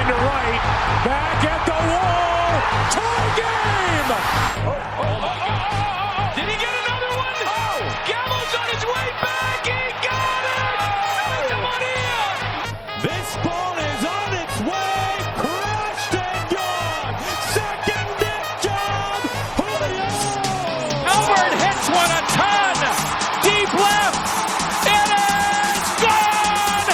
to right. Back at the wall. Tie game. Did he get another one? Oh, Gallo's on his way back. He got it. Santa Maria. This ball is on its way. Crushed and gone. Second deck job. Julio. Albert hits one a ton. Deep left. It is gone.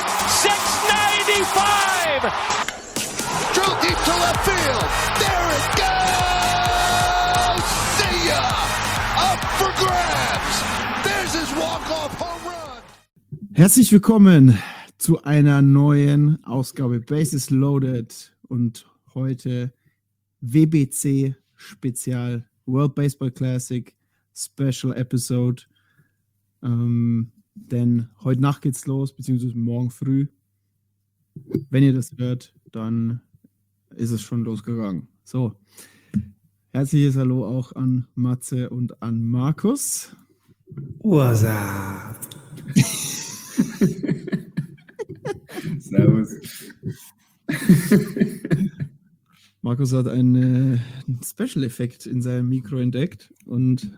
695. Drilled deep to left field. There it goes. See ya. Up for grabs. There's his walk-off home run. Herzlich willkommen zu einer neuen Ausgabe Bases Loaded und heute WBC Spezial World Baseball Classic Special Episode. Denn heute Nacht geht's los, beziehungsweise morgen früh. Wenn ihr das hört, dann ist es schon losgegangen. So, herzliches Hallo auch an Matze und an Markus. What's up? Servus. Markus hat einen Special-Effekt in seinem Mikro entdeckt und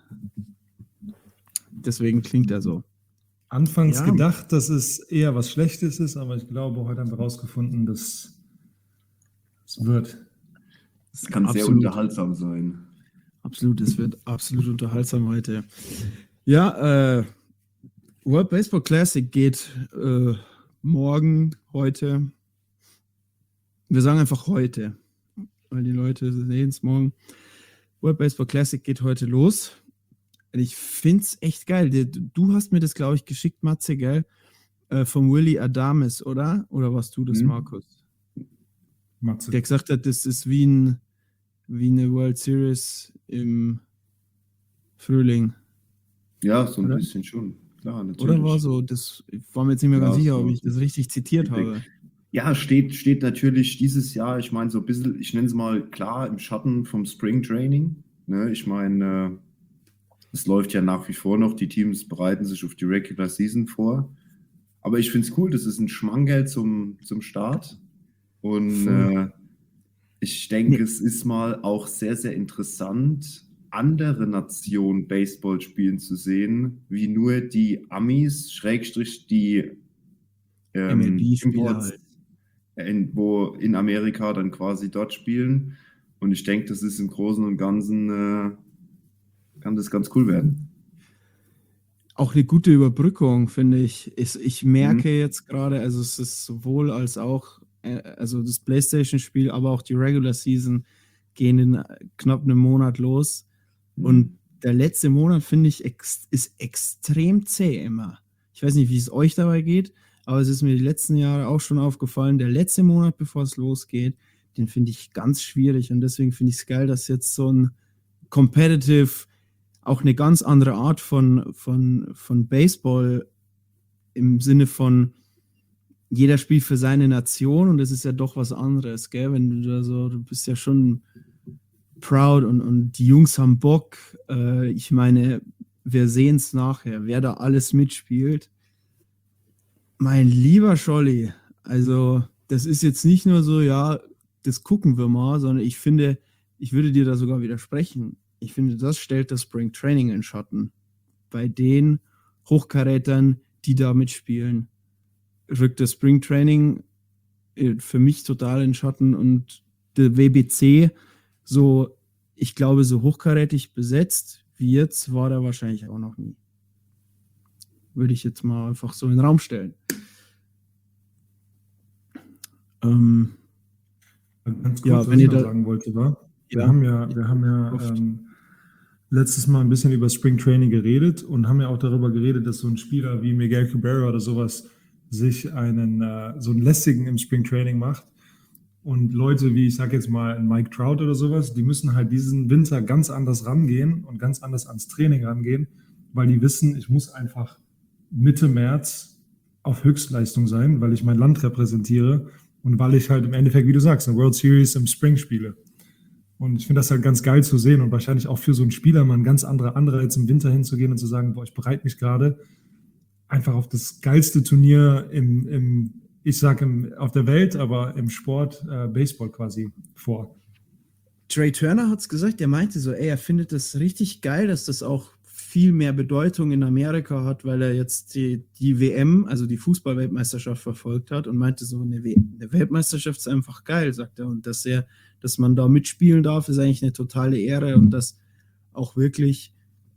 deswegen klingt er so. Anfangs Ja. gedacht, dass es eher was Schlechtes ist, aber ich glaube, heute haben wir herausgefunden, dass es wird. Es kann sehr Absolut. unterhaltsam sein. Absolut, es wird absolut unterhaltsam heute. Ja, World Baseball Classic geht morgen, heute. Wir sagen einfach heute, weil die Leute sehen es morgen. World Baseball Classic geht heute los. Und ich finde es echt geil. Du hast mir das, glaube ich, geschickt, Matze, gell? Vom Willy Adames, oder? Oder warst du das, Markus? Matze. Der gesagt hat, das ist wie eine World Series im Frühling. Ja, so ein Oder? bisschen schon. Klar, natürlich. Oder war so? Das ich war mir jetzt nicht mehr ganz Ja, sicher, so. ob ich das richtig zitiert habe. Ja, steht natürlich dieses Jahr, ich meine, so ein bisschen, ich nenne es mal klar, im Schatten vom Spring Training. Ne? Ich meine, es läuft ja nach wie vor noch, die Teams bereiten sich auf die Regular Season vor. Aber ich finde es cool, das ist ein Schmankerl zum Start. Und ich denke, es ist mal auch sehr, sehr interessant, andere Nationen Baseball spielen zu sehen, wie nur die Amis, Schrägstrich die MLB-Spieler Imports, halt. wo in Amerika dann quasi dort spielen. Und ich denke, das ist im Großen und Ganzen, kann das ganz cool werden. Auch eine gute Überbrückung, finde ich. Ich merke jetzt gerade, also es ist sowohl als auch, also das PlayStation-Spiel, aber auch die Regular Season gehen in knapp einem Monat los. Und der letzte Monat, finde ich, ist extrem zäh immer. Ich weiß nicht, wie es euch dabei geht, aber es ist mir die letzten Jahre auch schon aufgefallen, der letzte Monat, bevor es losgeht, den finde ich ganz schwierig. Und deswegen finde ich es geil, dass jetzt so ein Competitive, auch eine ganz andere Art von Baseball im Sinne von jeder spielt für seine Nation und das ist ja doch was anderes, gell? Wenn du da so, du bist ja schon proud und die Jungs haben Bock. Ich meine, wir sehen es nachher, wer da alles mitspielt. Mein lieber Scholli, also das ist jetzt nicht nur so, ja, das gucken wir mal, sondern ich finde, ich würde dir da sogar widersprechen. Ich finde, das stellt das Spring Training in Schatten. Bei den Hochkarätern, die da mitspielen, rückt das Spring Training für mich total in Schatten und der WBC, so, ich glaube, so hochkarätig besetzt wie jetzt, war der wahrscheinlich auch noch nie. Würde ich jetzt mal einfach so in den Raum stellen. Ganz kurz, Ja, was wenn ich ihr noch da- sagen wollte, war, wir Ja. haben ja Oft. letztes Mal ein bisschen über Spring Training geredet und haben ja auch darüber geredet, dass so ein Spieler wie Miguel Cabrera oder sowas sich so einen lästigen im Spring Training macht. Und Leute wie, ich sag jetzt mal, ein Mike Trout oder sowas, die müssen halt diesen Winter ganz anders rangehen und ganz anders ans Training rangehen, weil die wissen, ich muss einfach Mitte März auf Höchstleistung sein, weil ich mein Land repräsentiere und weil ich halt im Endeffekt, wie du sagst, eine World Series im Spring spiele. Und ich finde das halt ganz geil zu sehen und wahrscheinlich auch für so einen Spieler mal ein ganz anderer Anreiz im Winter hinzugehen und zu sagen, boah, ich bereite mich gerade einfach auf das geilste Turnier ich sage auf der Welt, aber im Sport Baseball quasi vor. Trey Turner hat es gesagt, der meinte so, er findet das richtig geil, dass das auch viel mehr Bedeutung in Amerika hat, weil er jetzt die WM, also die Fußball-Weltmeisterschaft verfolgt hat und meinte so, eine Weltmeisterschaft ist einfach geil, sagt er. Und dass man da mitspielen darf, ist eigentlich eine totale Ehre und dass auch wirklich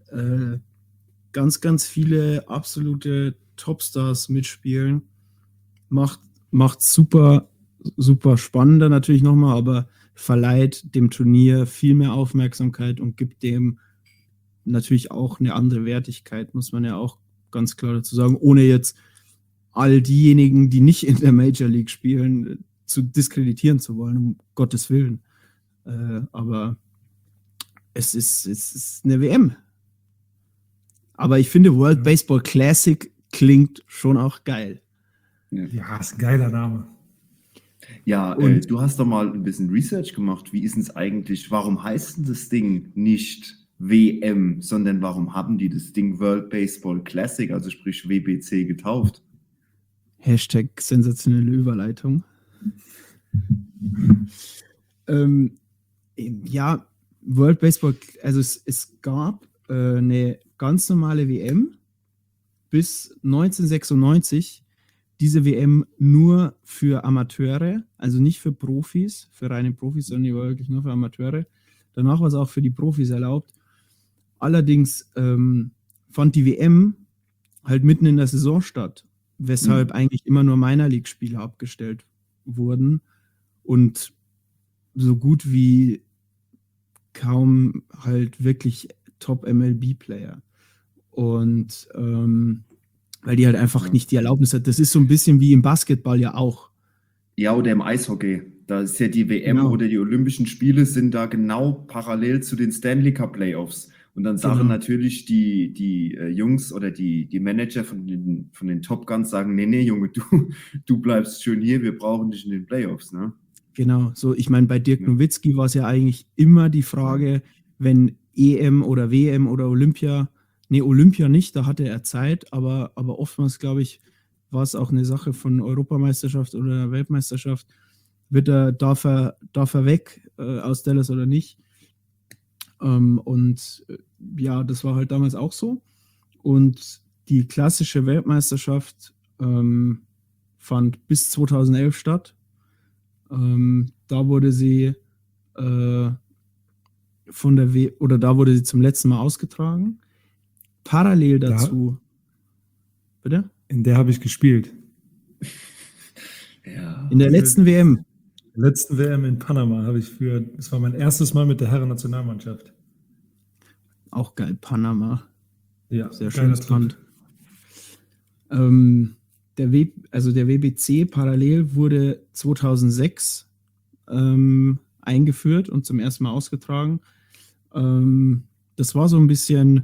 ganz, ganz viele absolute Topstars mitspielen. Macht super, super spannender natürlich nochmal, aber verleiht dem Turnier viel mehr Aufmerksamkeit und gibt dem natürlich auch eine andere Wertigkeit, muss man ja auch ganz klar dazu sagen, ohne jetzt all diejenigen, die nicht in der Major League spielen, zu diskreditieren zu wollen, um Gottes Willen. Aber es ist eine WM. Aber ich finde, World Baseball Classic klingt schon auch geil. Ja, ist ein geiler Name. Ja, Und- du hast doch mal ein bisschen Research gemacht. Wie ist es eigentlich, warum heißt denn das Ding nicht WM, sondern warum haben die das Ding World Baseball Classic, also sprich WBC, getauft? Hashtag sensationelle Überleitung. Ja, World Baseball, also es gab eine ganz normale WM bis 1996. Diese WM nur für Amateure, also nicht für Profis, für reine Profis, sondern die war wirklich nur für Amateure. Danach war es auch für die Profis erlaubt. Allerdings fand die WM halt mitten in der Saison statt, weshalb eigentlich immer nur Minor League-Spieler abgestellt wurden und so gut wie kaum halt wirklich Top-MLB-Player. Und weil die halt einfach nicht die Erlaubnis hat. Das ist so ein bisschen wie im Basketball ja auch. Ja, oder im Eishockey. Da ist ja die WM Genau. oder die Olympischen Spiele sind da genau parallel zu den Stanley Cup Playoffs. Und dann sagen Genau. natürlich die Jungs oder die Manager von den Top Guns sagen, nee, Junge, du bleibst schön hier, wir brauchen dich in den Playoffs, ne? Genau, so ich meine, bei Dirk Ja. Nowitzki war es ja eigentlich immer die Frage, wenn EM oder WM oder Olympia nicht, da hatte er Zeit, aber oftmals, glaube ich, war es auch eine Sache von Europameisterschaft oder Weltmeisterschaft. Darf er weg aus Dallas oder nicht? Ja, das war halt damals auch so. Und die klassische Weltmeisterschaft fand bis 2011 statt. Da wurde sie da wurde sie zum letzten Mal ausgetragen. Parallel dazu. Bitte? In der habe ich gespielt. Ja. In der letzten WM. In der letzten WM in Panama das war mein erstes Mal mit der Herren-Nationalmannschaft. Auch geil, Panama. Ja, Sehr geiler schönes Trip. Land. Der WBC parallel wurde 2006 eingeführt und zum ersten Mal ausgetragen. Das war so ein bisschen,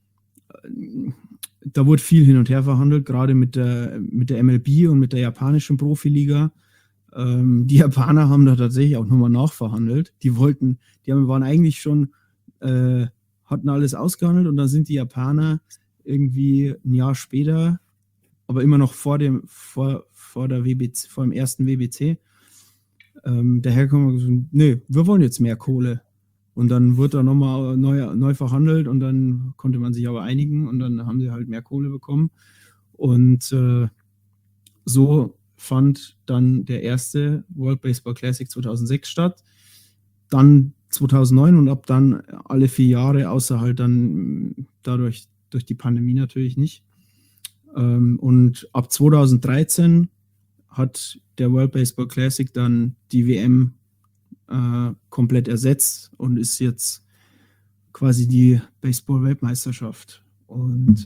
da wurde viel hin und her verhandelt, gerade mit der MLB und mit der japanischen Profiliga. Die Japaner haben da tatsächlich auch nochmal nachverhandelt. Waren eigentlich schon, hatten alles ausgehandelt und dann sind die Japaner irgendwie ein Jahr später, aber immer noch vor dem ersten WBC, dahergekommen und gesagt, nee, wir wollen jetzt mehr Kohle. Und dann wurde da nochmal neu verhandelt und dann konnte man sich aber einigen und dann haben sie halt mehr Kohle bekommen. Und so fand dann der erste World Baseball Classic 2006 statt. Dann 2009 und ab dann alle 4 Jahre, außer halt dann durch die Pandemie natürlich nicht. Und ab 2013 hat der World Baseball Classic dann die WM komplett ersetzt und ist jetzt quasi die Baseball-Weltmeisterschaft. Und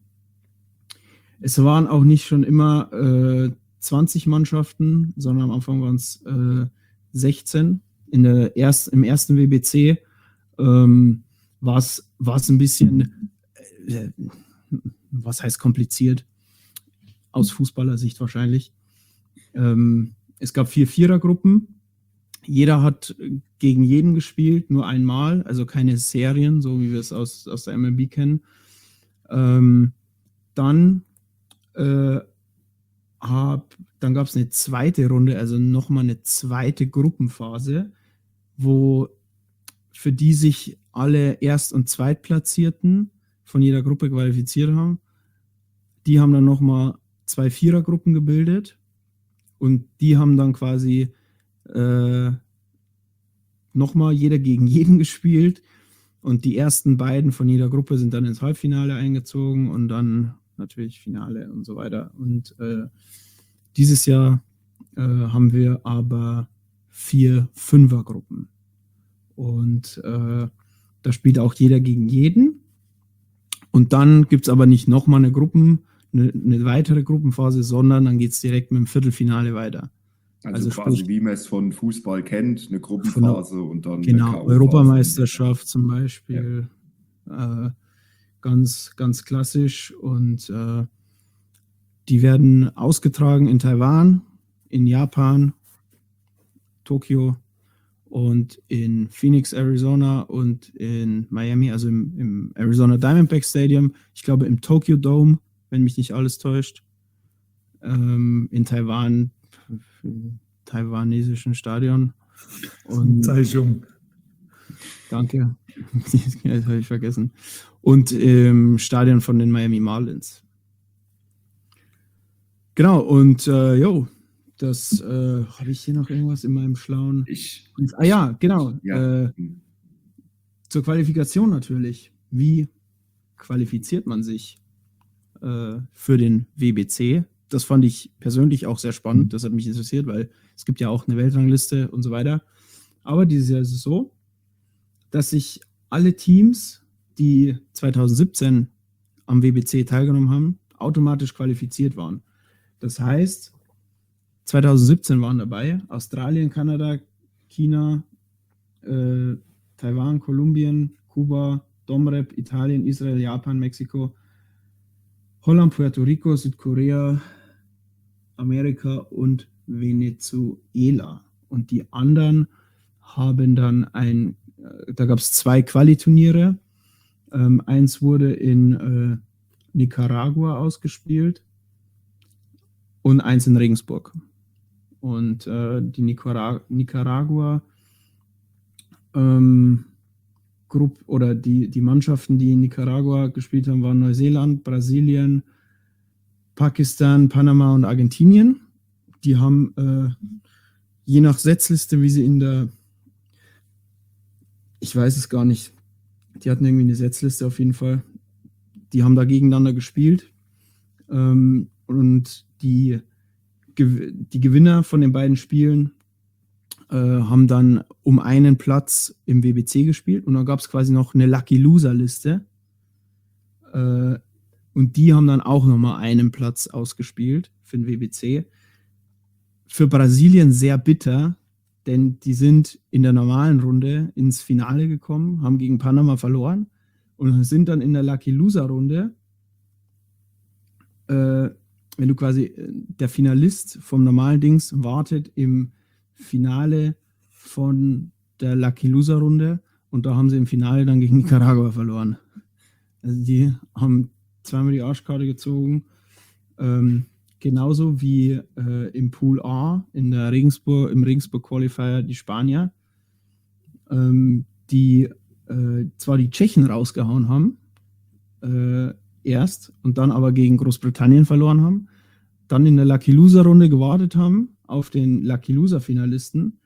es waren auch nicht schon immer 20 Mannschaften, sondern am Anfang waren es 16. Im ersten WBC war es ein bisschen, was heißt kompliziert? Aus Fußballersicht wahrscheinlich. Es gab 4 Vierergruppen. Jeder hat gegen jeden gespielt, nur einmal, also keine Serien, so wie wir es aus der MLB kennen. Dann dann gab es eine zweite Runde, also nochmal eine zweite Gruppenphase, wo für die sich alle Erst- und Zweitplatzierten von jeder Gruppe qualifiziert haben. Die haben dann nochmal 2 Vierergruppen gebildet und die haben dann quasi nochmal jeder gegen jeden gespielt und die ersten beiden von jeder Gruppe sind dann ins Halbfinale eingezogen und dann natürlich Finale und so weiter. Und dieses Jahr haben wir aber 4 Fünfergruppen. Und da spielt auch jeder gegen jeden. Und dann gibt es aber nicht nochmal eine weitere Gruppenphase, sondern dann geht es direkt mit dem Viertelfinale weiter. Also quasi wie man es von Fußball kennt, eine Gruppenphase und dann genau, eine Europameisterschaft zum Beispiel. Ja. Ganz, ganz klassisch. Und die werden ausgetragen in Taiwan, in Japan, Tokio und in Phoenix, Arizona und in Miami, also im Arizona Diamondback Stadium. Ich glaube im Tokyo Dome, wenn mich nicht alles täuscht. In Taiwan, taiwanesischen Stadion. Und Taichung. danke, das habe ich vergessen. Und im Stadion von den Miami Marlins. Genau, und das habe ich hier noch irgendwas in meinem schlauen. Ja, genau. Ja. Zur Qualifikation natürlich. Wie qualifiziert man sich für den WBC? Das fand ich persönlich auch sehr spannend. Das hat mich interessiert, weil es gibt ja auch eine Weltrangliste und so weiter. Aber dieses Jahr ist es so, dass sich alle Teams, die 2017 am WBC teilgenommen haben, automatisch qualifiziert waren. Das heißt, 2017 waren dabei Australien, Kanada, China, Taiwan, Kolumbien, Kuba, Domrep, Italien, Israel, Japan, Mexiko, Holland, Puerto Rico, Südkorea, Amerika und Venezuela. Und die anderen haben dann da gab es 2 Quali-Turniere. Eins wurde in Nicaragua ausgespielt und eins in Regensburg. Und die Nicaragua Gruppe oder die Mannschaften, die in Nicaragua gespielt haben, waren Neuseeland, Brasilien, Pakistan, Panama und Argentinien. Die haben je nach Setzliste, wie sie ich weiß es gar nicht, die hatten irgendwie eine Setzliste auf jeden Fall. Die haben da gegeneinander gespielt. Und die Gewinner von den beiden Spielen haben dann um einen Platz im WBC gespielt. Und dann gab es quasi noch eine Lucky Loser Liste. Und die haben dann auch nochmal einen Platz ausgespielt für den WBC. Für Brasilien sehr bitter, denn die sind in der normalen Runde ins Finale gekommen, haben gegen Panama verloren und sind dann in der Lucky Loser Runde, wenn du quasi der Finalist vom normalen Dings wartet im Finale von der Lucky Loser Runde und da haben sie im Finale dann gegen Nicaragua verloren. Also die haben zweimal die Arschkarte gezogen. Genauso wie im Pool A im Regensburg Qualifier die Spanier, die zwar die Tschechen rausgehauen haben, erst und dann aber gegen Großbritannien verloren haben, dann in der Lucky Loser Runde gewartet haben auf den Lucky Loser Finalisten,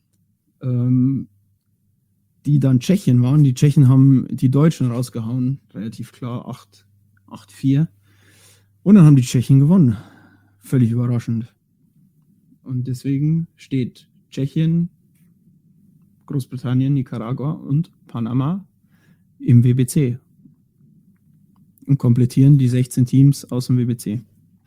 die dann Tschechien waren. Die Tschechen haben die Deutschen rausgehauen, relativ klar, 8-4. Und dann haben die Tschechen gewonnen. Völlig überraschend. Und deswegen steht Tschechien, Großbritannien, Nicaragua und Panama im WBC. Und komplettieren die 16 Teams aus dem WBC.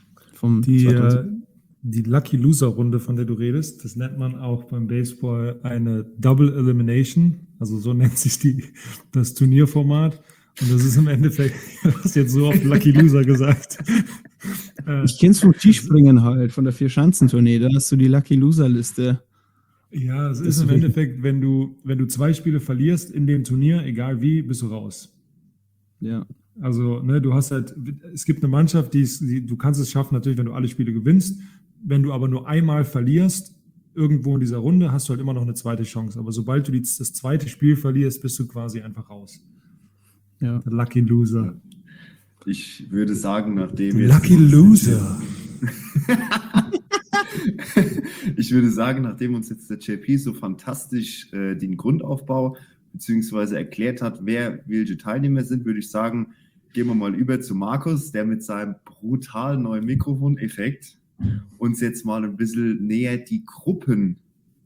Die Lucky Loser Runde, von der du redest, das nennt man auch beim Baseball eine Double Elimination. Also so nennt sich das Turnierformat. Und das ist im Endeffekt, du hast jetzt so oft Lucky Loser gesagt. Ich kenn's vom Skispringen halt, von der Vierschanzentournee. Da hast du die Lucky Loser Liste. Ja, es ist im Endeffekt, wenn du 2 Spiele verlierst in dem Turnier, egal wie, bist du raus. Ja. Also, ne, du hast halt, es gibt eine Mannschaft, du kannst es schaffen, natürlich, wenn du alle Spiele gewinnst. Wenn du aber nur einmal verlierst, irgendwo in dieser Runde, hast du halt immer noch eine zweite Chance. Aber sobald du das zweite Spiel verlierst, bist du quasi einfach raus. Ja. Der Lucky Loser. Ich würde sagen, nachdem Lucky Loser. Ich würde sagen, nachdem uns jetzt der JP so fantastisch den Grundaufbau beziehungsweise erklärt hat, wer welche Teilnehmer sind, würde ich sagen, gehen wir mal über zu Markus, der mit seinem brutal neuen Mikrofoneffekt uns jetzt mal ein bisschen näher die Gruppen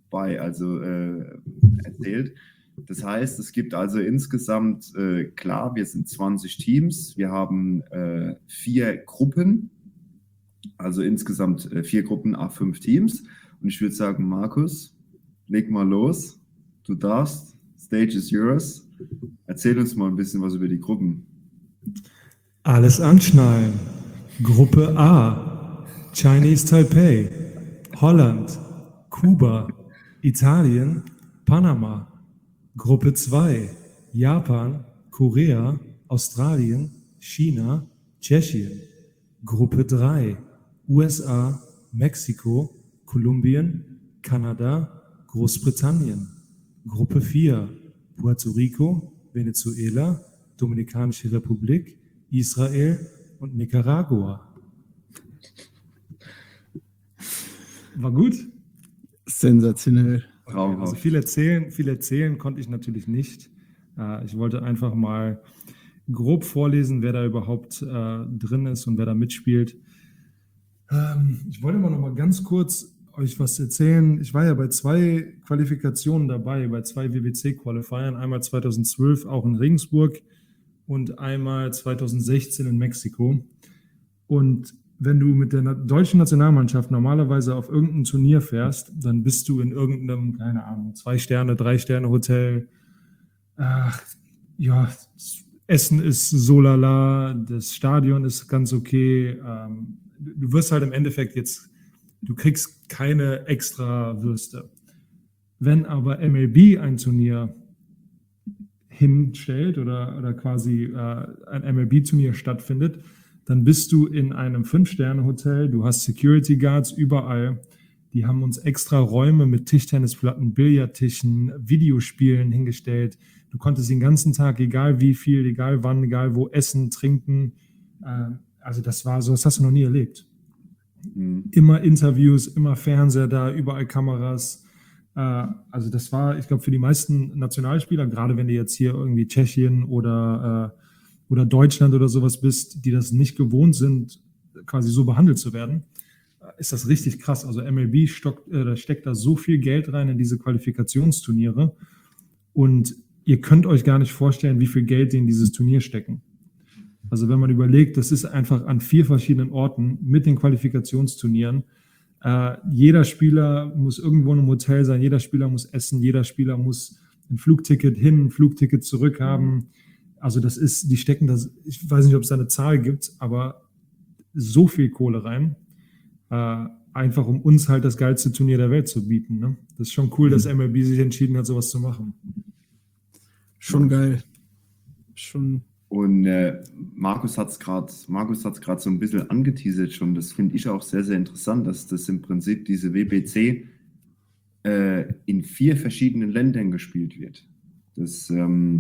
erzählt. Das heißt, es gibt also insgesamt, klar, wir sind 20 Teams, wir haben 4 Gruppen, also insgesamt 4 Gruppen, 5 Teams. Und ich würde sagen, Markus, leg mal los. Du darfst, Stage is yours. Erzähl uns mal ein bisschen was über die Gruppen. Alles anschnallen. Gruppe A, Chinese Taipei, Holland, Kuba, Italien, Panama. Gruppe 2, Japan, Korea, Australien, China, Tschechien. Gruppe 3, USA, Mexiko, Kolumbien, Kanada, Großbritannien. Gruppe 4, Puerto Rico, Venezuela, Dominikanische Republik, Israel und Nicaragua. War gut? Sensationell. Traumhaft. Also viel erzählen konnte ich natürlich nicht. Ich wollte einfach mal grob vorlesen, wer da überhaupt drin ist und wer da mitspielt. Ich wollte mal noch mal ganz kurz euch was erzählen. Ich war ja bei 2 Qualifikationen dabei, bei 2 WBC-Qualifiern. Einmal 2012 auch in Regensburg und einmal 2016 in Mexiko. Und wenn du mit der deutschen Nationalmannschaft normalerweise auf irgendein Turnier fährst, dann bist du in irgendeinem, keine Ahnung, 2-Sterne-, 3-Sterne-Hotel. Ja, Essen ist so lala, das Stadion ist ganz okay. Du wirst halt im Endeffekt du kriegst keine extra Würste. Wenn aber MLB ein Turnier hinstellt oder quasi ein MLB-Turnier stattfindet, dann bist du in einem 5-Sterne-Hotel, du hast Security Guards überall, die haben uns extra Räume mit Tischtennisplatten, Billardtischen, Videospielen hingestellt. Du konntest den ganzen Tag, egal wie viel, egal wann, egal wo, essen, trinken. Also das hast du noch nie erlebt. Immer Interviews, immer Fernseher da, überall Kameras. Also das war, ich glaube, für die meisten Nationalspieler, gerade wenn du jetzt hier irgendwie Tschechien oder Deutschland oder sowas bist, die das nicht gewohnt sind, quasi so behandelt zu werden, ist das richtig krass. Also MLB steckt da so viel Geld rein in diese Qualifikationsturniere und ihr könnt euch gar nicht vorstellen, wie viel Geld die in dieses Turnier stecken. Also wenn man überlegt, das ist einfach an 4 verschiedenen Orten mit den Qualifikationsturnieren. Jeder Spieler muss irgendwo in einem Hotel sein, jeder Spieler muss essen, jeder Spieler muss ein Flugticket hin, ein Flugticket zurück haben. Also die stecken das, ich weiß nicht, ob es da eine Zahl gibt, aber so viel Kohle rein, einfach um uns halt das geilste Turnier der Welt zu bieten. Ne? Das ist schon cool, dass MLB sich entschieden hat, sowas zu machen. Schon geil. Schon. Und Markus hat es gerade so ein bisschen angeteasert schon. Das finde ich auch sehr, sehr interessant, dass das im Prinzip diese WBC in 4 verschiedenen Ländern gespielt wird. Das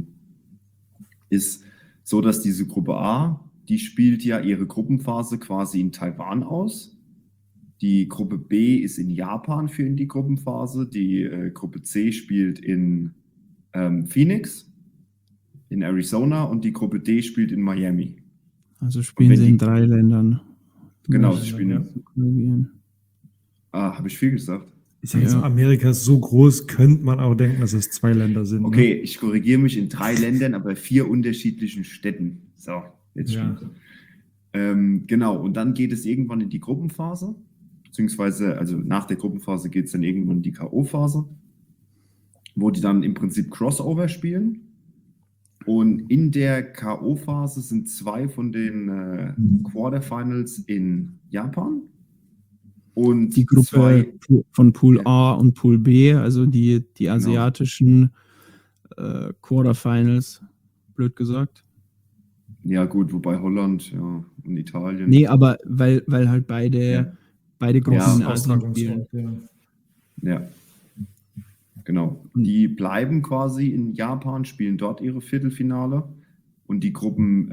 ist so, dass diese Gruppe A, die spielt ja ihre Gruppenphase quasi in Taiwan aus. Die Gruppe B ist in Japan für die Gruppenphase. Die Gruppe C spielt in Phoenix, in Arizona, und die Gruppe D spielt in Miami. Also spielen sie in 3 Ländern. Genau, sie spielen. Habe ich viel gesagt? Ich sage jetzt, Amerika ist so groß, könnte man auch denken, dass es 2 Länder sind. Okay, ich korrigiere mich, in 3 Ländern, aber 4 unterschiedlichen Städten. So, jetzt stimmt. Genau, und dann geht es irgendwann in die Gruppenphase, beziehungsweise, also nach der Gruppenphase geht es dann irgendwann in die K.O.-Phase, wo die dann im Prinzip Crossover spielen. Und in der K.O.-Phase sind 2 von den Quarterfinals in Japan. Und die Gruppe von Pool A und Pool B, also die asiatischen Quarterfinals, blöd gesagt. Ja, gut, wobei Holland, ja, und Italien. Nee, aber weil halt beide Ja. Gruppen Ja, in Asien spielen. Austragungsort, ja. Ja, genau. Und- Die bleiben quasi in Japan, spielen dort ihre Viertelfinale und die Gruppen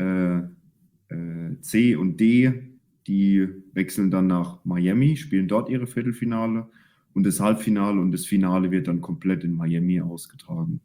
C und D, die wechseln dann nach Miami, spielen dort ihre Viertelfinale und das Halbfinale und das Finale wird dann komplett in Miami ausgetragen.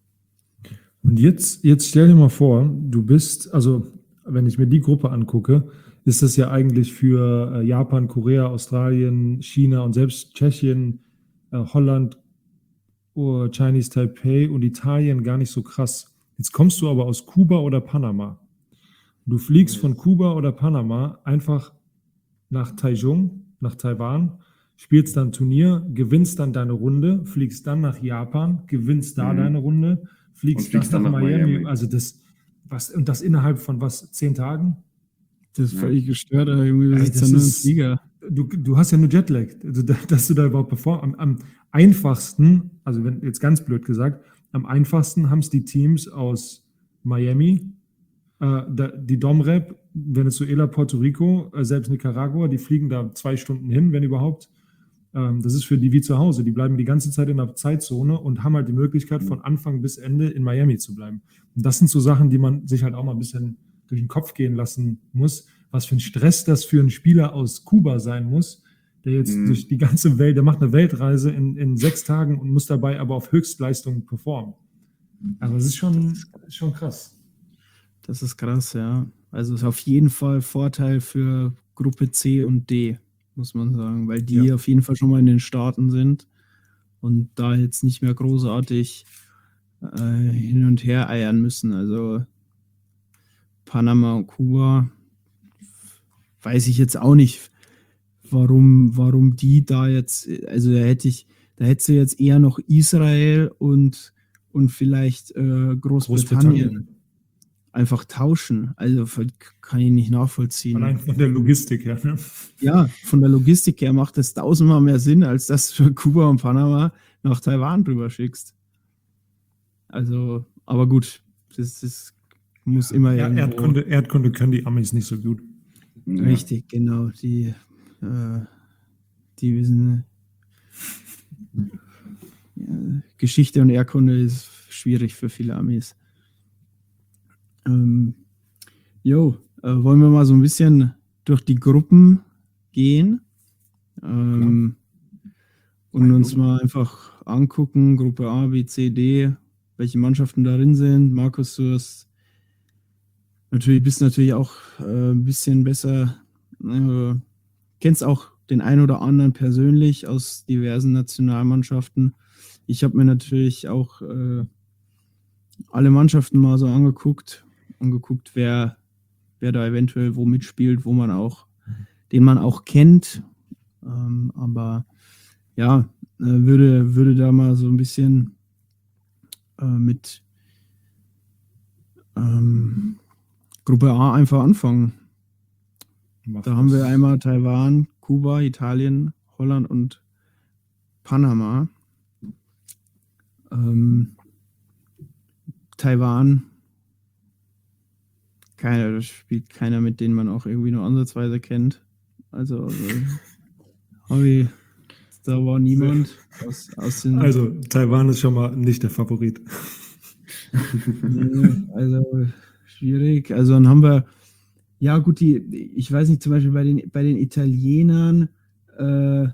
Und jetzt stell dir mal vor, du bist, also wenn ich mir die Gruppe angucke, ist das ja eigentlich für Japan, Korea, Australien, China und selbst Tschechien, Holland, Chinese Taipei und Italien gar nicht so krass. Jetzt kommst du aber aus Kuba oder Panama. Du fliegst von Kuba oder Panama einfach nach Taichung, nach Taiwan, spielst dann Turnier, gewinnst dann deine Runde, fliegst dann nach Japan, gewinnst da deine Runde, fliegst dann nach Miami. Also das innerhalb von 10 Tagen? Das ist völlig gestört, aber irgendwie Ey, sitzt ja nur im Flieger. Du hast ja nur Jetlag, also dass du da überhaupt am einfachsten, also wenn jetzt ganz blöd gesagt, am einfachsten haben es die Teams aus Miami, die Domrep, Venezuela, Puerto Rico, selbst Nicaragua, die fliegen da 2 Stunden hin, wenn überhaupt. Das ist für die wie zu Hause. Die bleiben die ganze Zeit in der Zeitzone und haben halt die Möglichkeit, von Anfang bis Ende in Miami zu bleiben. Und das sind so Sachen, die man sich halt auch mal ein bisschen durch den Kopf gehen lassen muss, was für ein Stress das für einen Spieler aus Kuba sein muss, der jetzt durch die ganze Welt, der macht eine Weltreise in 6 Tagen und muss dabei aber auf Höchstleistung performen. Also das ist schon krass. Das ist krass, ja. Also ist auf jeden Fall Vorteil für Gruppe C und D, muss man sagen, weil die auf jeden Fall schon mal in den Staaten sind und da jetzt nicht mehr großartig hin und her eiern müssen. Also Panama und Kuba, weiß ich jetzt auch nicht, warum die da jetzt, also da hättest du jetzt eher noch Israel und vielleicht Großbritannien einfach tauschen. Also kann ich nicht nachvollziehen. Allein von der Logistik her. Ne? Ja, von der Logistik her macht es 1000-mal mehr Sinn, als dass du Kuba und Panama nach Taiwan drüber schickst. Also, aber gut, das muss immer Erdkunde können die Amis nicht so gut. Ja. Richtig, genau. Die wissen, Geschichte und Erdkunde ist schwierig für viele Amis. Wollen wir mal so ein bisschen durch die Gruppen gehen und uns mal einfach angucken, Gruppe A, B, C, D, welche Mannschaften darin sind. Markus, du bist natürlich auch ein bisschen besser, kennst auch den einen oder anderen persönlich aus diversen Nationalmannschaften. Ich habe mir natürlich auch alle Mannschaften mal so angeguckt, wer da eventuell wo mitspielt, den man auch kennt. Aber ja, würde da mal so ein bisschen mit Gruppe A einfach anfangen. Da haben wir einmal Taiwan, Kuba, Italien, Holland und Panama. Taiwan, da spielt keiner, mit denen man auch irgendwie nur ansatzweise kennt. Also da war niemand aus den... Also Taiwan ist schon mal nicht der Favorit. Also schwierig. Also dann haben wir, ja gut, ich weiß nicht, zum Beispiel bei den Italienern habe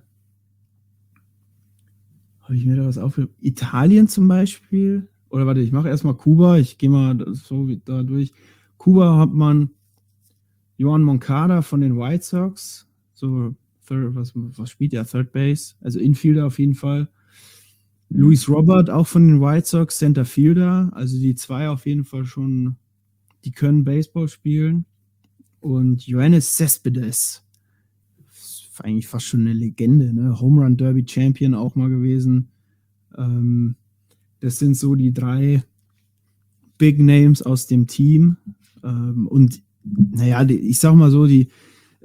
ich mir da was aufgeschrieben. Italien zum Beispiel, oder warte, ich mache erstmal Kuba, ich gehe mal so da durch. Kuba hat man Yoan Moncada von den White Sox, so was spielt der? Third Base, also Infielder auf jeden Fall. Luis Robert auch von den White Sox, Center Fielder, also die zwei auf jeden Fall schon, die können Baseball spielen. Und Yoenis Cespedes, eigentlich fast schon eine Legende, ne? Home Run Derby Champion auch mal gewesen. Das sind so die 3 Big Names aus dem Team. Und naja, ich sag mal so, die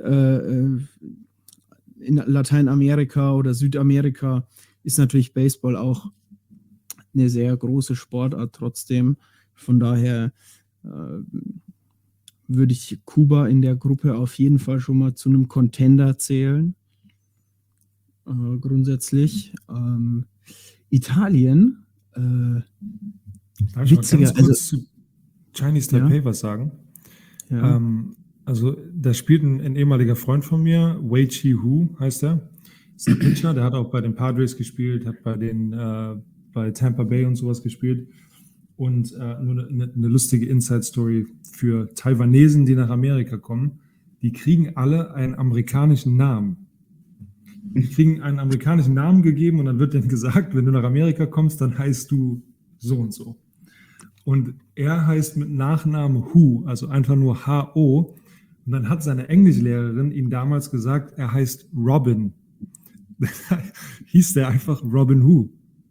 in Lateinamerika oder Südamerika ist natürlich Baseball auch eine sehr große Sportart trotzdem. Von daher würde ich Kuba in der Gruppe auf jeden Fall schon mal zu einem Contender zählen. Grundsätzlich. Italien. Darf ich mal Witziger, ganz kurz zu Chinese Taipei was sagen? Ja. Also da spielt ein ehemaliger Freund von mir, Wei Chi Hu heißt er. Ist ein Pitcher, der hat auch bei den Padres gespielt, hat bei Tampa Bay und sowas gespielt. Und nur eine lustige Inside-Story für Taiwanesen, die nach Amerika kommen. Die kriegen alle einen amerikanischen Namen. Die kriegen einen amerikanischen Namen gegeben und dann wird denen gesagt, wenn du nach Amerika kommst, dann heißt du so und so. Und er heißt mit Nachnamen Hu, also einfach nur H-O. Und dann hat seine Englischlehrerin ihm damals gesagt, er heißt Robin. Hieß der einfach Robin Hu.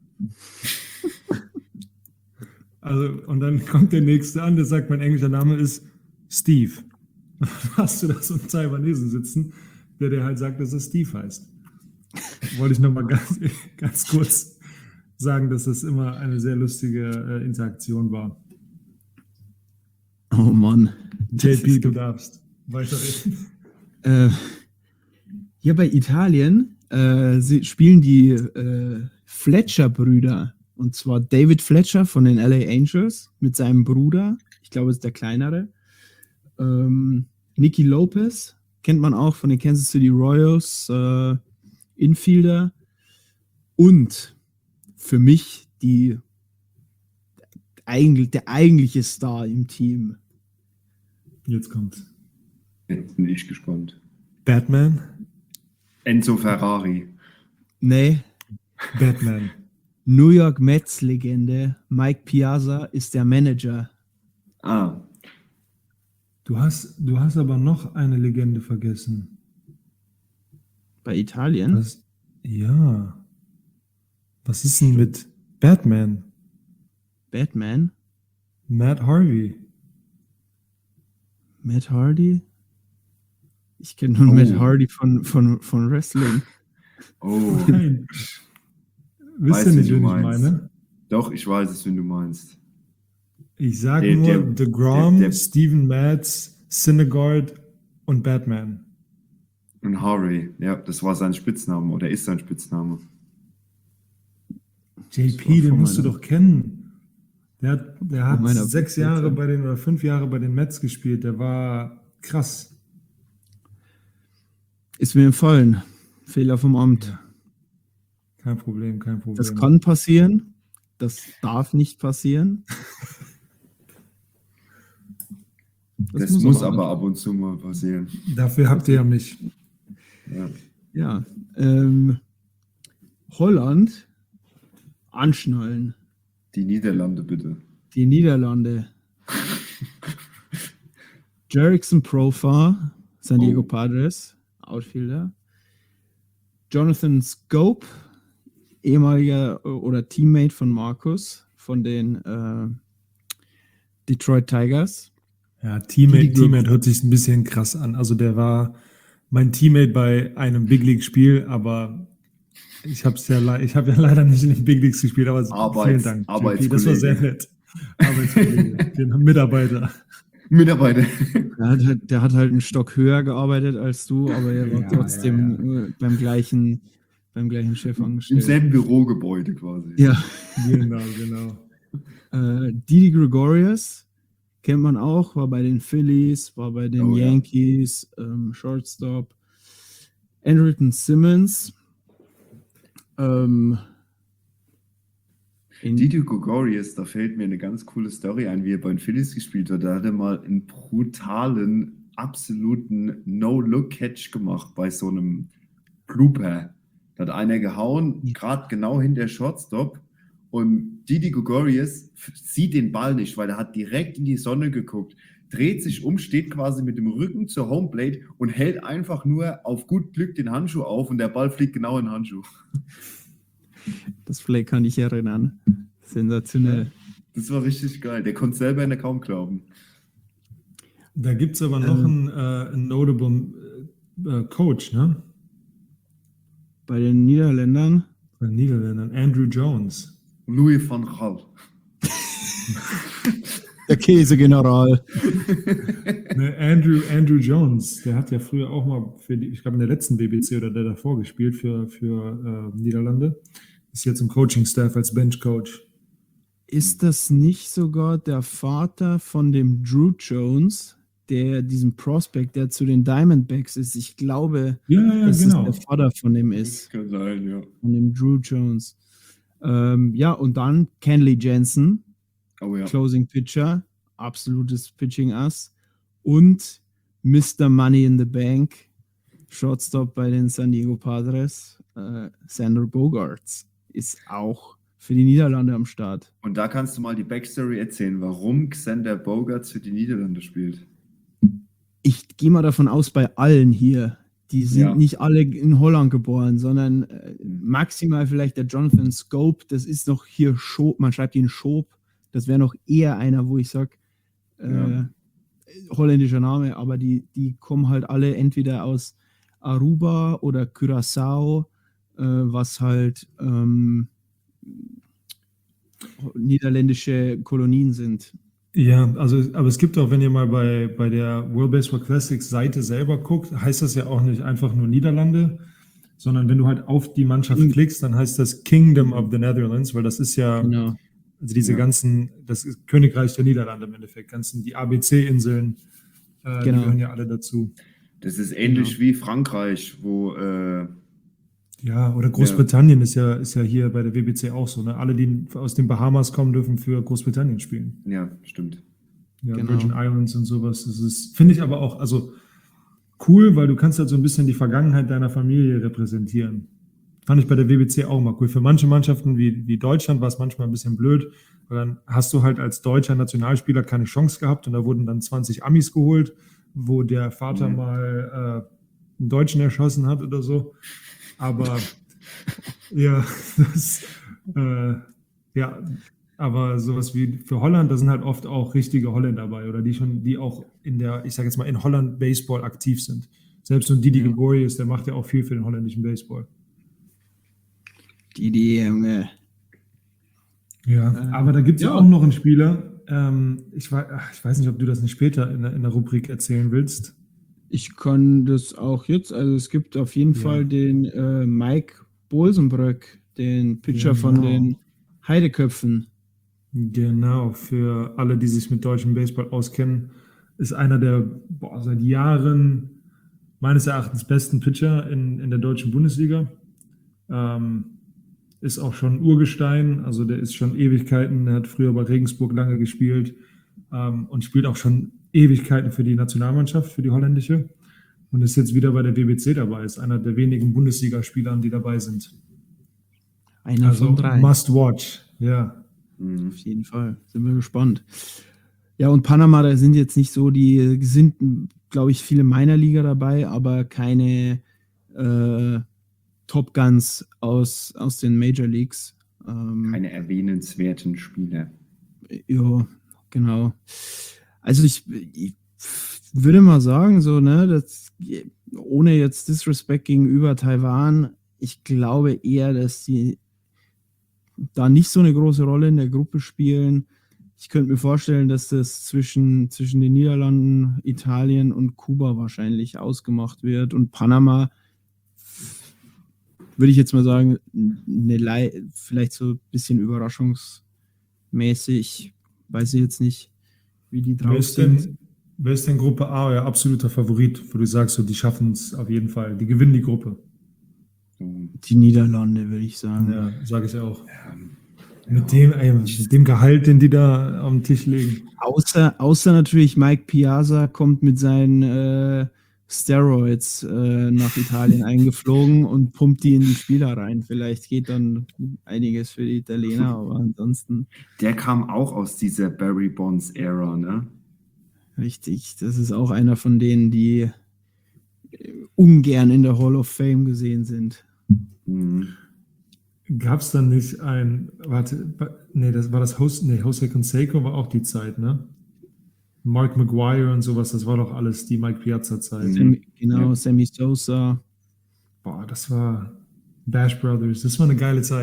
Also, und dann kommt der Nächste an, der sagt, mein englischer Name ist Steve. Und dann hast du da so einen Taiwanesen sitzen, der halt sagt, dass er Steve heißt. Wollte ich nochmal ganz kurz sagen, dass das immer eine sehr lustige Interaktion war. Oh Mann. JP, du darfst weiterreden. Hier bei Italien spielen die Fletcher-Brüder. Und zwar David Fletcher von den LA Angels mit seinem Bruder. Ich glaube, es ist der kleinere. Nicky Lopez kennt man auch von den Kansas City Royals. Infielder. Und für mich der eigentliche Star im Team. Jetzt kommt's. Jetzt bin ich gespannt. Batman? Enzo Ferrari. Nee, Batman. New York Mets-Legende Mike Piazza ist der Manager. Ah, Du hast aber noch eine Legende vergessen. Bei Italien? Was ist denn mit Batman? Batman? Matt Harvey. Matt Hardy? Ich kenne nur Matt Hardy von Wrestling. oh. Nein. Wisst ihr Weiß, nicht, wen wen du ich meinst. meine? Doch, ich weiß es, wen du meinst. Ich sage nur DeGrom, Steven Matz, Syndergaard und Batman. Und Harvey, ja, das war sein Spitzname oder ist sein Spitzname. JP, den musst du doch kennen. Der hat meiner 6 Jahre oder 5 Jahre bei den Mets gespielt. Der war krass. Ist mir empfohlen. Fehler vom Amt. Kein Problem. Das kann passieren. Das darf nicht passieren. Das muss aber ab und zu mal passieren. Dafür habt ihr ja mich. Ja. Ja. Holland anschnallen. Die Niederlande bitte. Die Niederlande. Jerickson Profar, San Diego Padres, Outfielder. Jonathan Scope, ehemaliger oder Teammate von Marcus von den Detroit Tigers. Ja, Teammate hört sich ein bisschen krass an. Also der war mein Teammate bei einem Big League Spiel, aber ich habe ja leider nicht in den Big Leagues gespielt, aber vielen Dank. JP, das war sehr nett. Arbeitskollege, den Mitarbeiter. Der hat halt einen Stock höher gearbeitet als du, aber er war trotzdem beim gleichen Chef angestellt. Im selben Bürogebäude quasi. Ja. Genau. Didi Gregorius kennt man auch, war bei den Phillies, war bei den Yankees, Shortstop. Andrelton Simmons. Didi Gregorius, da fällt mir eine ganz coole Story ein, wie er bei den Phillies gespielt hat. Da hat er mal einen brutalen, absoluten No-Look-Catch gemacht bei so einem Blooper. Da hat einer gehauen, gerade genau hinter Shortstop. Und Didi Gregorius sieht den Ball nicht, weil er hat direkt in die Sonne geguckt, dreht sich um, steht quasi mit dem Rücken zur Homeplate und hält einfach nur auf gut Glück den Handschuh auf und der Ball fliegt genau in den Handschuh. Das Play kann ich erinnern. Sensationell. Das war richtig geil. Der konnte selber kaum glauben. Da gibt es aber noch einen notable Coach, ne? Bei den Niederländern? Bei den Niederländern. Andrew Jones. Louis van Gaal. Der Käsegeneral. Ne, Andrew Jones, der hat ja früher auch mal ich glaube in der letzten BBC oder der davor gespielt für Niederlande. Ist jetzt im Coaching-Staff als Bench-Coach. Ist das nicht sogar der Vater von dem Drew Jones, diesem Prospect, der zu den Diamondbacks ist? Ich glaube, dass genau. es der Vater von dem ist. Das kann sein, ja. Von dem Drew Jones. Ja, und dann Kenley Jensen, Oh ja. Closing Pitcher, absolutes Pitching-Ass. Und Mr. Money in the Bank, Shortstop bei den San Diego Padres, Xander Bogaerts, ist auch für die Niederlande am Start. Und da kannst du mal die Backstory erzählen, warum Xander Bogaerts für die Niederlande spielt. Ich gehe mal davon aus, bei allen hier, die sind Ja. nicht alle in Holland geboren, sondern maximal vielleicht der Jonathan Scope, das ist noch hier Schob, man schreibt ihn Schob, das wäre noch eher einer, wo ich sage, holländischer Name, aber die kommen halt alle entweder aus Aruba oder Curaçao, was halt niederländische Kolonien sind. Ja, aber es gibt auch, wenn ihr mal bei der World Baseball Classics Seite selber guckt, heißt das ja auch nicht einfach nur Niederlande, sondern wenn du halt auf die Mannschaft klickst, dann heißt das Kingdom of the Netherlands, weil das ist ja, Genau. also diese ganzen, das ist Königreich der Niederlande im Endeffekt, die ABC-Inseln, die Genau. gehören ja alle dazu. Das ist ähnlich wie Frankreich, wo Ja, oder Großbritannien ist ja hier bei der WBC auch so, ne? Alle, die aus den Bahamas kommen, dürfen für Großbritannien spielen. ja, stimmt. Ja, Genau. Virgin Islands und sowas. Das ist, finde ich aber auch, also cool, weil du kannst halt so ein bisschen die Vergangenheit deiner Familie repräsentieren. Fand ich bei der WBC auch mal cool. Für manche Mannschaften wie Deutschland war es manchmal ein bisschen blöd, weil dann hast du halt als deutscher Nationalspieler keine Chance gehabt und da wurden dann 20 Amis geholt, wo der Vater mal einen Deutschen erschossen hat oder so. Aber ja, aber sowas wie für Holland, da sind halt oft auch richtige Holländer dabei oder die auch ich sage jetzt mal, in Holland Baseball aktiv sind. Selbst so ein Didi Gregorius, der macht ja auch viel für den holländischen Baseball. Ja, aber da gibt es ja auch noch einen Spieler. Ich weiß nicht, ob du das nicht später in der Rubrik erzählen willst. Ich kann das auch jetzt, also es gibt auf jeden Fall den Mike Bolsenbröck, den Pitcher von den Heideköpfen. Genau, für alle, die sich mit deutschem Baseball auskennen, ist einer der seit Jahren meines Erachtens besten Pitcher in der deutschen Bundesliga. Ist auch schon Urgestein, also der ist schon Ewigkeiten, der hat früher bei Regensburg lange gespielt und spielt auch schon Ewigkeiten für die Nationalmannschaft, für die holländische und ist jetzt wieder bei der WBC dabei, ist einer der wenigen Bundesligaspielern, die dabei sind. Einer von 3. Must watch, ja. Auf jeden Fall, sind wir gespannt. Ja, und Panama, da sind jetzt nicht so, die sind, glaube ich, viele Minor-Liga dabei, aber keine Top Guns aus den Major Leagues. Keine erwähnenswerten Spieler. Ja, genau. Also ich würde mal sagen, so, ne, ohne jetzt Disrespect gegenüber Taiwan, ich glaube eher, dass die da nicht so eine große Rolle in der Gruppe spielen. Ich könnte mir vorstellen, dass das zwischen den Niederlanden, Italien und Kuba wahrscheinlich ausgemacht wird. Und Panama, würde ich jetzt mal sagen, vielleicht so ein bisschen überraschungsmäßig. Weiß ich jetzt nicht, wie die drauf sind. Wer ist denn Gruppe A euer absoluter Favorit, wo du sagst, so, die schaffen es auf jeden Fall, die gewinnen die Gruppe? Die Niederlande, würde ich sagen. Ja, sage ich auch. Mit dem Gehalt, den die da am Tisch legen. Außer natürlich Mike Piazza kommt mit seinen Steroids nach Italien eingeflogen und pumpt die in die Spieler rein. Vielleicht geht dann einiges für die Italiener, aber ansonsten. Der kam auch aus dieser Barry Bonds-Ära, ne? Richtig, das ist auch einer von denen, die ungern in der Hall of Fame gesehen sind. Gab es dann nicht Jose Canseco war auch die Zeit, ne? Mark Maguire und sowas, das war doch alles die Mike Piazza-Zeit. Sammy Sosa. Boah, das war Bash Brothers, das war eine geile Zeit.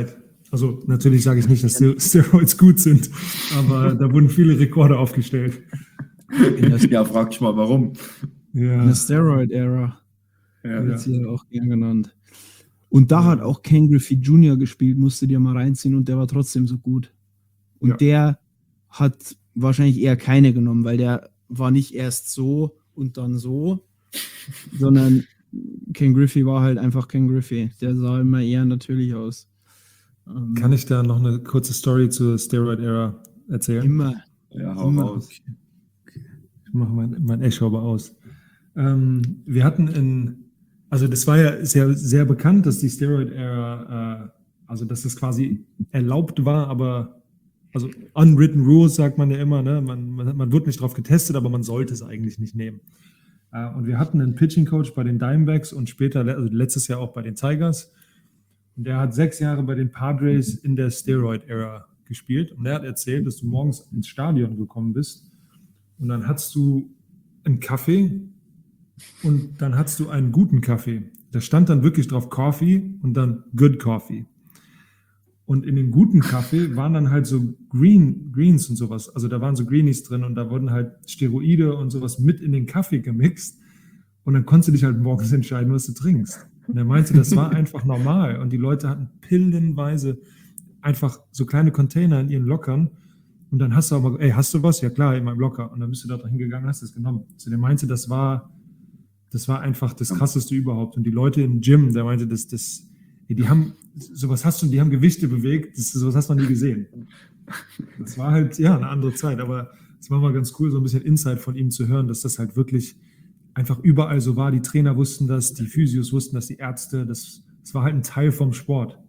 Also natürlich sage ich nicht, dass Steroids gut sind, aber da wurden viele Rekorde aufgestellt. Ja, frag dich mal, warum. In Ja, der Steroid-Era Ja. wird sie ja auch gern genannt. Und da hat auch Ken Griffey Jr. gespielt, musst du dir mal reinziehen, und der war trotzdem so gut. Und Ja. der hat wahrscheinlich eher keine genommen, weil der war nicht erst so und dann so, sondern Ken Griffey war halt einfach Ken Griffey. Der sah immer eher natürlich aus. kann ich da noch eine kurze Story zur Steroid-Era erzählen? Immer. Ja, hau Immer. raus. Ich mache mein Echo aber aus. Wir hatten also das war ja sehr, sehr bekannt, dass die Steroid-Era, also dass das quasi erlaubt war, aber also unwritten rules sagt man ja immer, ne? Man wird nicht drauf getestet, aber man sollte es eigentlich nicht nehmen. Und wir hatten einen Pitching-Coach bei den Diamondbacks und später, also letztes Jahr auch bei den Tigers. Und der hat 6 Jahre bei den Padres in der Steroid-Era gespielt. Und er hat erzählt, dass du morgens ins Stadion gekommen bist und dann hattest du einen Kaffee und dann hattest du einen guten Kaffee. Da stand dann wirklich drauf Coffee und dann Good Coffee. Und in dem guten Kaffee waren dann halt so Greens und sowas. Also da waren so Greenies drin und da wurden halt Steroide und sowas mit in den Kaffee gemixt. Und dann konntest du dich halt morgens entscheiden, was du trinkst. Und er meinte, das war einfach normal. Und die Leute hatten pillenweise einfach so kleine Container in ihren Lockern. Und dann hast du aber, ey, hast du was? Ja klar, in meinem Locker. Und dann bist du da hingegangen, hast das genommen. Also der meinte, das war einfach das Krasseste überhaupt. Und die Leute im Gym, der meinte, die haben, sowas hast du, die haben Gewichte bewegt, sowas hast du noch nie gesehen. Das war halt, ja, eine andere Zeit, aber es war mal ganz cool, so ein bisschen Insight von ihm zu hören, dass das halt wirklich einfach überall so war. Die Trainer wussten das, die Physios wussten das, die Ärzte, das war halt ein Teil vom Sport.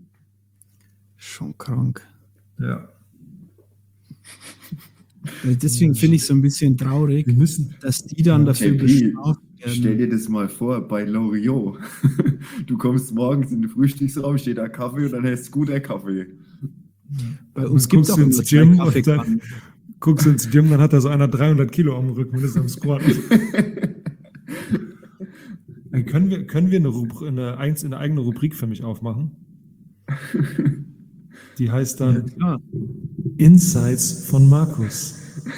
Schon krank. Ja. Deswegen finde ich es so ein bisschen traurig, Wir müssen, dass die dann dafür JP, bestraft stell werden. dir das mal vor, bei Loriot. Du kommst morgens in den Frühstücksraum, steht da Kaffee und dann heißt es guter Kaffee. Bei uns Dann gibt es guckst auch du immer ins 2 Gym und Kaffeekannen. guckst du ins Gym, dann hat da so einer 300 Kilo am Rücken und ist am Squat. Ey, können wir eine eigene Rubrik für mich aufmachen? Die heißt Ja, dann klar. Insights von Markus.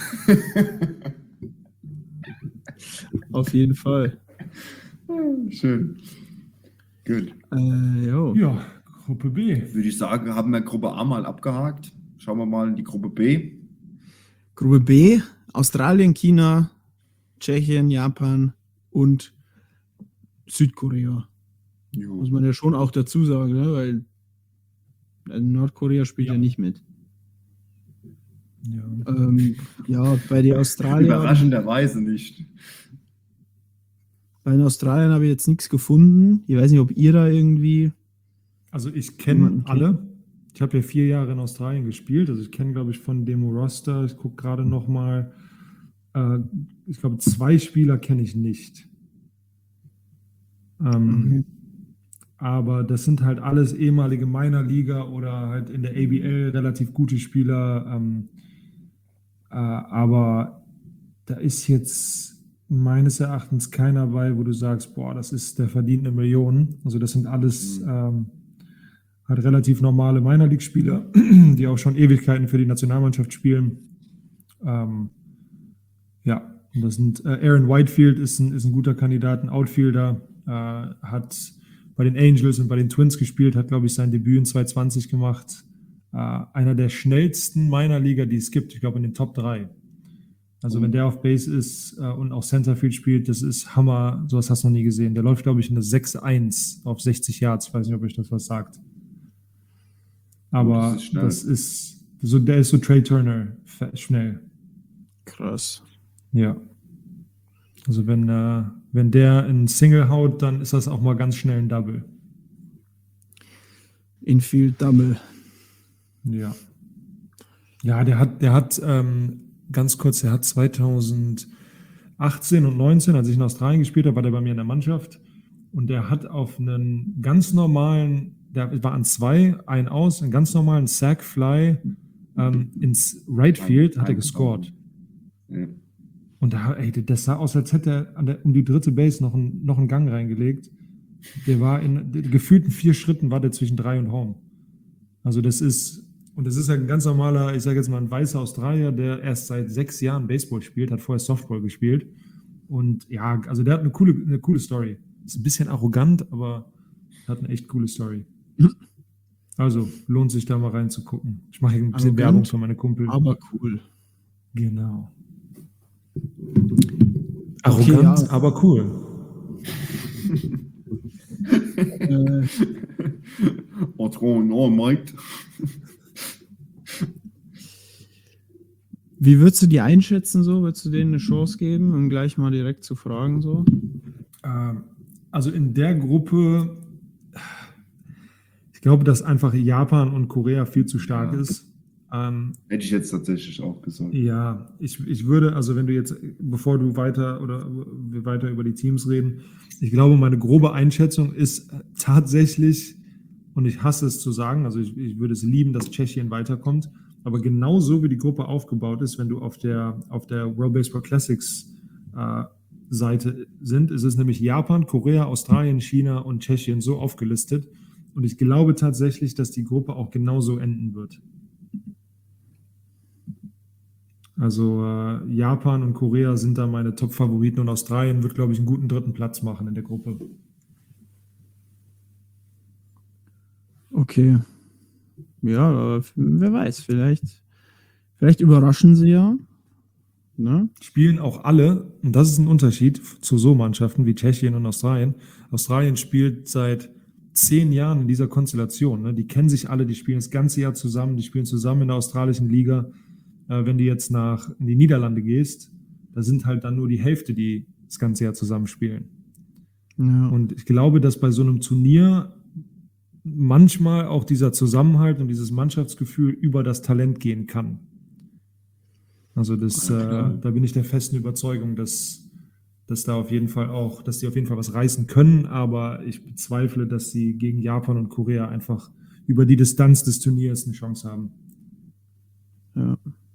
Auf jeden Fall. Schön. Gut. Jo. Ja, Gruppe B. Würde ich sagen, haben wir Gruppe A mal abgehakt. Schauen wir mal in die Gruppe B. Gruppe B, Australien, China, Tschechien, Japan und Südkorea. Jo. Muss man ja schon auch dazu sagen, ne? Weil Nordkorea spielt ja nicht mit. Ja. Ja, bei den Australiern, Überraschenderweise nicht. bei den Australiern habe ich jetzt nichts gefunden. Ich weiß nicht, ob ihr da irgendwie. Also ich kenne Jemanden alle. Ich habe ja 4 Jahre in Australien gespielt. Also ich kenne, glaube ich, von Demo Roster, ich gucke gerade nochmal, ich glaube, 2 Spieler kenne ich nicht. Aber das sind halt alles ehemalige Minor-Liga oder halt in der ABL relativ gute Spieler. Aber da ist jetzt meines Erachtens keiner bei, wo du sagst, boah, der verdient 1 Million. Also das sind alles halt relativ normale Minor League Spieler, die auch schon Ewigkeiten für die Nationalmannschaft spielen. Ja, und das sind Aaron Whitefield ist ein guter Kandidat, ein Outfielder, hat bei den Angels und bei den Twins gespielt, hat, glaube ich, sein Debüt in 2020 gemacht. Einer der schnellsten Minor-Liga, die es gibt, ich glaube in den Top 3. Also wenn der auf Base ist und auch Centerfield spielt, das ist Hammer, sowas hast du noch nie gesehen. Der läuft, glaube ich, in der 6-1 auf 60 Yards, ich weiß nicht, ob euch das was sagt. Aber das ist schnell. der ist so Trey Turner schnell. Krass. Ja. Also wenn der einen Single haut, dann ist das auch mal ganz schnell ein Double. Infield Double. Ja. Ja, der hat ganz kurz, der hat 2018 und 19, als ich in Australien gespielt habe, war der bei mir in der Mannschaft. Und der hat auf einen ganz normalen, der war an 2, ein aus, einen ganz normalen Sack-Fly ins Right Field hat er gescored. Ja. Und das sah aus, als hätte er um die 3. Base noch einen Gang reingelegt. Der war in gefühlten 4 Schritten war der zwischen 3 und Home. Also das ist halt ein ganz normaler, ich sage jetzt mal ein weißer Australier, der erst seit 6 Jahren Baseball spielt, hat vorher Softball gespielt. Und ja, also der hat eine coole Story. Ist ein bisschen arrogant, aber hat eine echt coole Story. Also lohnt sich da mal reinzugucken. Ich mache hier ein bisschen Arrogant, Werbung für meine Kumpel. Aber cool. Genau. Arrogant, ja. aber cool. Patron, Mike. Wie würdest du die einschätzen so? Würdest du denen eine Chance geben, um gleich mal direkt zu fragen so? Also in der Gruppe, ich glaube, dass einfach Japan und Korea viel zu stark ist. Hätte ich jetzt tatsächlich auch gesagt. Ja, ich würde, also wenn du jetzt, bevor wir weiter über die Teams reden, ich glaube, meine grobe Einschätzung ist tatsächlich, und ich hasse es zu sagen, also ich würde es lieben, dass Tschechien weiterkommt, aber genauso wie die Gruppe aufgebaut ist, wenn du auf der World Baseball Classics Seite sind, ist es nämlich Japan, Korea, Australien, China und Tschechien so aufgelistet. Und ich glaube tatsächlich, dass die Gruppe auch genauso enden wird. Also Japan und Korea sind da meine Top-Favoriten und Australien wird, glaube ich, einen guten 3. Platz machen in der Gruppe. Okay. Ja, aber wer weiß, vielleicht überraschen sie ja. Ne? Spielen auch alle, und das ist ein Unterschied zu so Mannschaften wie Tschechien und Australien. Australien spielt seit 10 Jahren in dieser Konstellation. Ne? Die kennen sich alle, die spielen das ganze Jahr zusammen, die spielen zusammen in der australischen Liga. Wenn du jetzt in die Niederlande gehst, da sind halt dann nur die Hälfte, die das ganze Jahr zusammenspielen. Ja. Und ich glaube, dass bei so einem Turnier manchmal auch dieser Zusammenhalt und dieses Mannschaftsgefühl über das Talent gehen kann. Also da bin ich der festen Überzeugung, dass da auf jeden Fall dass die auf jeden Fall was reißen können, aber ich bezweifle, dass sie gegen Japan und Korea einfach über die Distanz des Turniers eine Chance haben. Ja.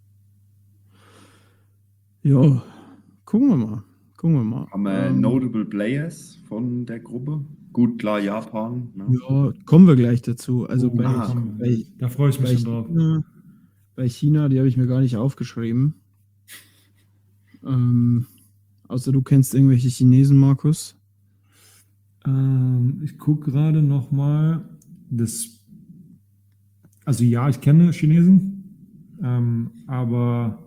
Ja, gucken wir mal. Haben wir Notable Players von der Gruppe? Gut, klar, Japan. Ne? Ja, kommen wir gleich dazu. Also Da freue ich mich schon drauf. Bei China, die habe ich mir gar nicht aufgeschrieben. Außer du kennst irgendwelche Chinesen, Markus. Ich gucke gerade nochmal. Also ja, ich kenne Chinesen, aber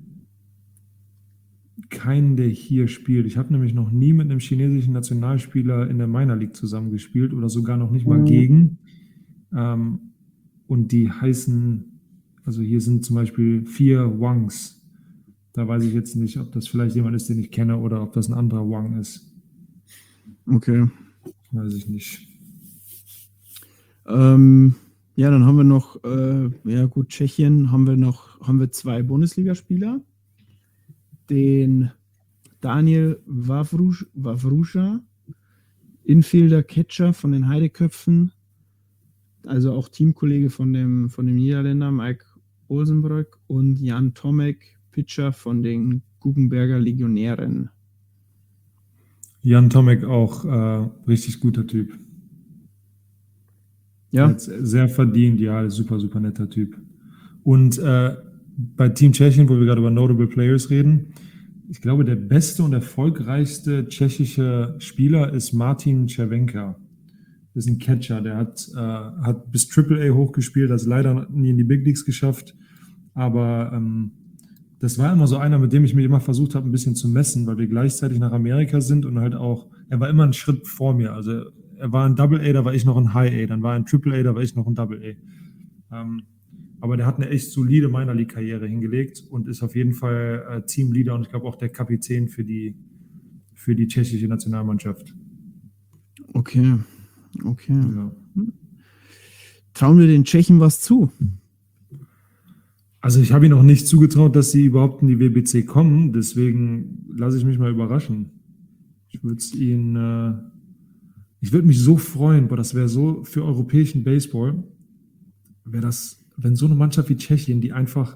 keinen, der hier spielt. Ich habe nämlich noch nie mit einem chinesischen Nationalspieler in der Minor League zusammengespielt oder sogar noch nicht mal gegen. Und die heißen, also hier sind zum Beispiel 4 Wangs. Da weiß ich jetzt nicht, ob das vielleicht jemand ist, den ich kenne oder ob das ein anderer Wang ist. Okay. Weiß ich nicht. Ja, dann haben wir noch, Tschechien haben wir 2 Bundesligaspieler. Den Daniel Wawruscha, Infielder Catcher von den Heideköpfen, also auch Teamkollege von dem Niederländer Mike Olsenbrück, und Jan Tomek, Pitcher von den Guggenberger Legionären. Jan Tomek auch richtig guter Typ. Ja. Sehr verdient, ja, super, super netter Typ. Und bei Team Tschechien, wo wir gerade über Notable Players reden, ich glaube, der beste und erfolgreichste tschechische Spieler ist Martin Červenka. Das ist ein Catcher, der hat bis AAA hochgespielt, hat es leider nie in die Big Leagues geschafft, aber das war immer so einer, mit dem ich mich immer versucht habe, ein bisschen zu messen, weil wir gleichzeitig nach Amerika sind und halt auch, er war immer einen Schritt vor mir, also er war in AA, da war ich noch in High A, dann war er in AAA, da war ich noch in AA. Aber der hat eine echt solide Minor League Karriere hingelegt und ist auf jeden Fall Teamleader und ich glaube auch der Kapitän für die tschechische Nationalmannschaft. Okay. Ja. Trauen wir den Tschechen was zu? Also ich habe ihnen noch nicht zugetraut, dass sie überhaupt in die WBC kommen, deswegen lasse ich mich mal überraschen. Ich würde mich so freuen, das wäre so für europäischen Baseball, wenn so eine Mannschaft wie Tschechien, die einfach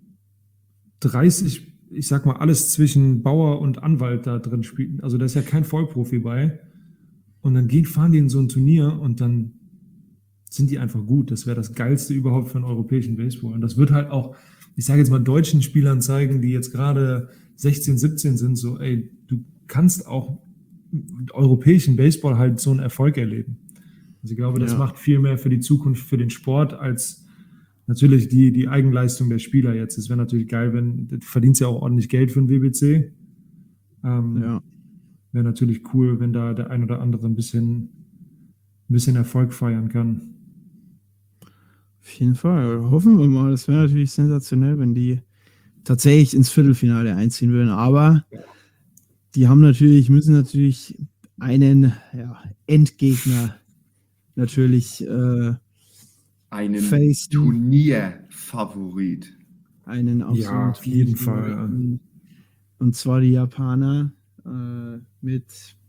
30, ich sag mal, alles zwischen Bauer und Anwalt da drin spielt, also da ist ja kein Vollprofi bei, und dann fahren die in so ein Turnier und dann sind die einfach gut. Das wäre das Geilste überhaupt für einen europäischen Baseball. Und das wird halt auch, ich sage jetzt mal, deutschen Spielern zeigen, die jetzt gerade 16, 17 sind, so, ey, du kannst auch mit europäischen Baseball halt so einen Erfolg erleben. Also ich glaube, das Ja. macht viel mehr für die Zukunft, für den Sport, als natürlich die Eigenleistung der Spieler jetzt. Es wäre natürlich geil, du verdienst ja auch ordentlich Geld für den WBC. Ja. Wäre natürlich cool, wenn da der ein oder andere ein bisschen Erfolg feiern kann. Auf jeden Fall. Hoffen wir mal. Das wäre natürlich sensationell, wenn die tatsächlich ins Viertelfinale einziehen würden. Aber die müssen natürlich einen Endgegner natürlich Einen facen. Turnierfavorit. Einen Ja, auf jeden Fall. Und zwar die Japaner mit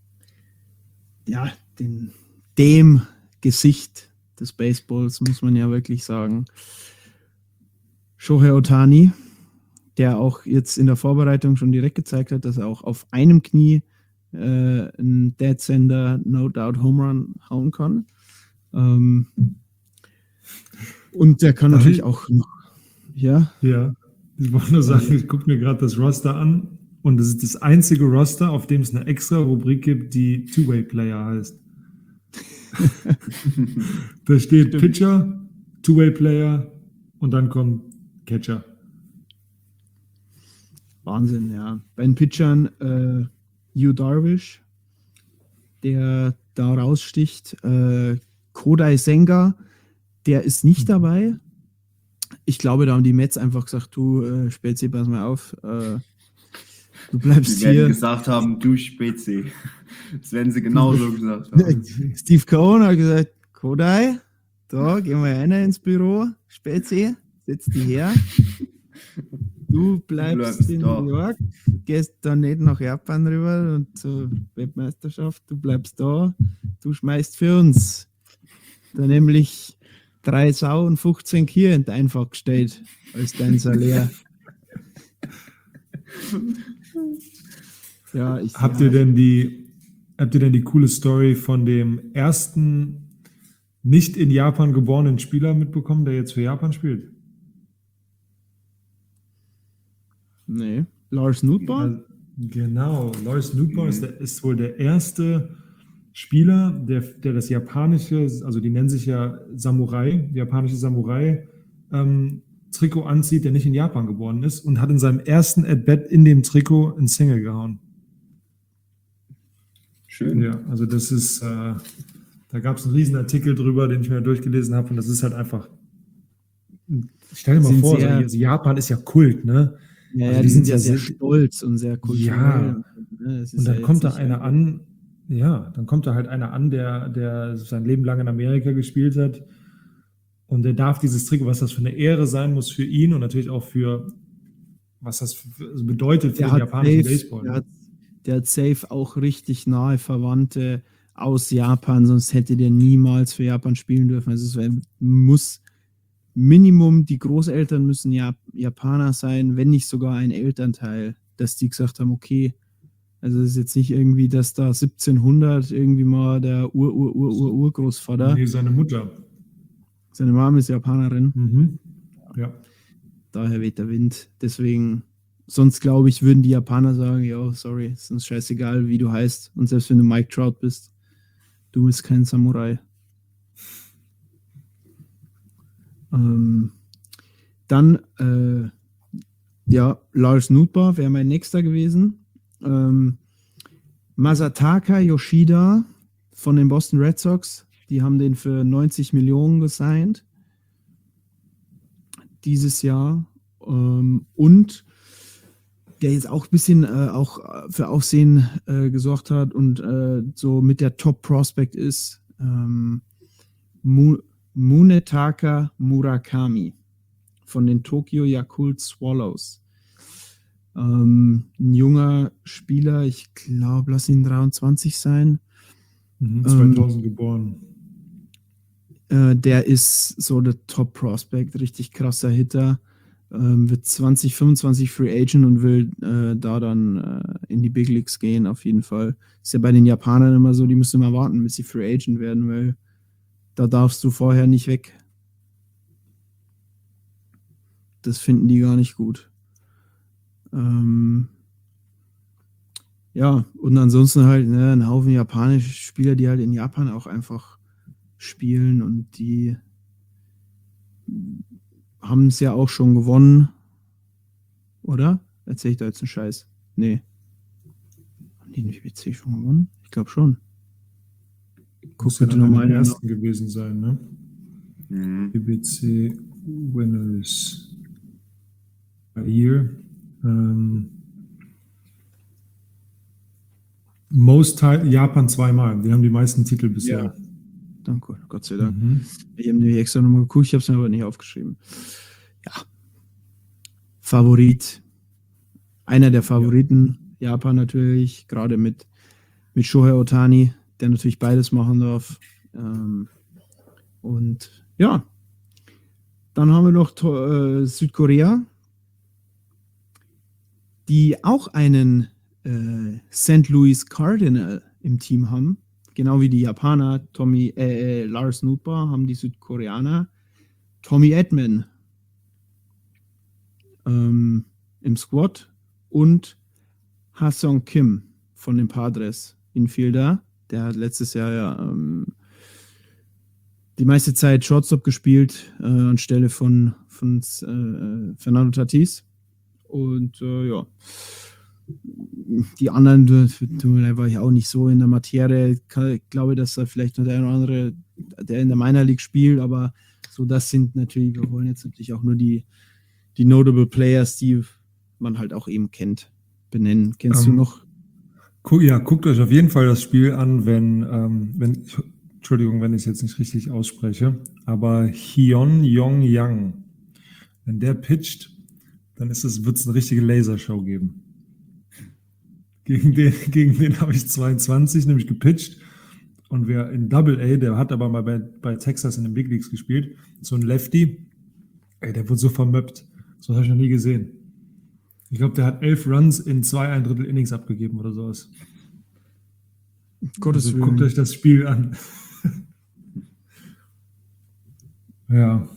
dem Gesicht des Baseballs, muss man ja wirklich sagen. Shohei Ohtani, der auch jetzt in der Vorbereitung schon direkt gezeigt hat, dass er auch auf einem Knie einen Dead Center No Doubt Home Run hauen kann. Und der kann natürlich auch noch, ja. Ja, ich wollte nur sagen, ich gucke mir gerade das Roster an und es ist das einzige Roster, auf dem es eine extra Rubrik gibt, die Two-Way-Player heißt. Da steht Pitcher, Two-Way-Player und dann kommt Catcher. Wahnsinn, ja. Bei den Pitchern Yu Darvish, der da raussticht. Kodai Senga, der ist nicht dabei. Ich glaube, da haben die Mets einfach gesagt, du Spezi, pass mal auf, du bleibst Die werden hier. gesagt haben, du Spezi. Das werden sie genauso gesagt haben. Steve Cohen hat gesagt, Kodai, da gehen wir rein ins Büro, Spezi, setz dich her. Du bleibst in da. New York, gehst dann nicht nach Japan rüber und zur Weltmeisterschaft, du bleibst da, du schmeißt für uns. Da nämlich 3 Sau und 15 Kier in dein Fach gestellt, als dein Salär. Ja, Habt ihr denn die coole Story von dem ersten nicht in Japan geborenen Spieler mitbekommen, der jetzt für Japan spielt? Nee. Lars Nootbaar? Genau, Lars Nootbaar ist wohl der erste Spieler, der das japanische, also die nennen sich ja Samurai, die japanische Samurai, Trikot anzieht, der nicht in Japan geboren ist und hat in seinem ersten At-Bat in dem Trikot ein Single gehauen. Schön. Ja, also das ist, da gab es einen riesen Artikel drüber, den ich mir durchgelesen habe und das ist halt einfach, stell dir mal Sind vor, sehr- also Japan ist ja Kult, ne? Ja, Also die sind ja sehr stolz und sehr kulturell. Ja. Ne, es ist Und dann ja kommt jetzt da nicht einer an, dann kommt da halt einer an, der sein Leben lang in Amerika gespielt hat und der darf dieses Trikot, was das für eine Ehre sein muss für ihn und natürlich auch für, was das bedeutet für Der den hat japanischen safe, Baseball. der hat safe auch richtig nahe Verwandte aus Japan, sonst hätte der niemals für Japan spielen dürfen. Also es muss Minimum, die Großeltern müssen Japaner sein, wenn nicht sogar ein Elternteil, dass die gesagt haben, okay, also es ist jetzt nicht irgendwie, dass da 1700 irgendwie mal der Urgroßvater, Nee, seine Mutter. seine Mama ist Japanerin, Mhm. Ja. daher weht der Wind. Deswegen, sonst glaube ich, würden die Japaner sagen, ja, sorry, ist uns scheißegal, wie du heißt. Und selbst wenn du Mike Trout bist, du bist kein Samurai. Dann, Lars Nootbaar wäre mein nächster gewesen. Masataka Yoshida von den Boston Red Sox, die haben den für 90 Millionen gesigned dieses Jahr. Und der jetzt auch ein bisschen auch für Aufsehen gesorgt hat und so mit der Top-Prospect ist, Munetaka Murakami von den Tokyo Yakult Swallows. Ein junger Spieler, ich glaube, lass ihn 23 sein. 2000 geboren. Der ist so der Top-Prospect, richtig krasser Hitter. Wird 2025 Free Agent und will da dann in die Big Leagues gehen, auf jeden Fall. Ist ja bei den Japanern immer so, die müssen immer warten, bis sie Free Agent werden, weil Da darfst du vorher nicht weg. Das finden die gar nicht gut. Ja, und ansonsten halt ein Haufen japanische Spieler, die halt in Japan auch einfach spielen und die haben es ja auch schon gewonnen. Oder? Erzähl ich da jetzt einen Scheiß? Nee. Haben die den WBC schon gewonnen? Ich glaube schon. Guck Muss ja bitte dann nochmal die in den ersten gewesen sein, ne? Mhm. BBC Winners a Year. Japan zweimal. Die haben die meisten Titel bisher. Ja. Danke, Gott sei Dank. Mhm. Ich habe nämlich extra nochmal geguckt, ich habe es mir aber nicht aufgeschrieben. Ja. Favorit. Einer der Favoriten. Japan natürlich, gerade mit Shohei Ohtani, der natürlich beides machen darf. Und ja. Dann haben wir noch Südkorea, die auch einen St. Louis Cardinal im Team haben. Genau wie die Japaner, Lars Nootbaar, haben die Südkoreaner Tommy Edman im Squad und Ha-Seong Kim von den Padres, Infielder. Der hat letztes Jahr ja die meiste Zeit Shortstop gespielt anstelle von Fernando Tatis. Und ja, die anderen, da war ich auch nicht so in der Materie. Ich glaube, dass da vielleicht noch der eine oder andere, der in der Minor League spielt, aber so, das sind natürlich, wir wollen jetzt natürlich auch nur die Notable Players, die man halt auch eben kennt, benennen. Kennst du noch? Ja, guckt euch auf jeden Fall das Spiel an, Entschuldigung, wenn ich es jetzt nicht richtig ausspreche, aber Hyun Yong Yang, wenn der pitcht, dann wird es eine richtige Lasershow geben. Gegen den habe ich 22 nämlich gepitcht und wer in Double A, der hat aber mal bei Texas in den Big Leagues gespielt, so ein Lefty, der wurde so vermöppt. So habe ich noch nie gesehen. Ich glaube, der hat 11 Runs in 2,1 Innings abgegeben oder sowas. Gottes Also Willen. guckt euch das Spiel an. Ja.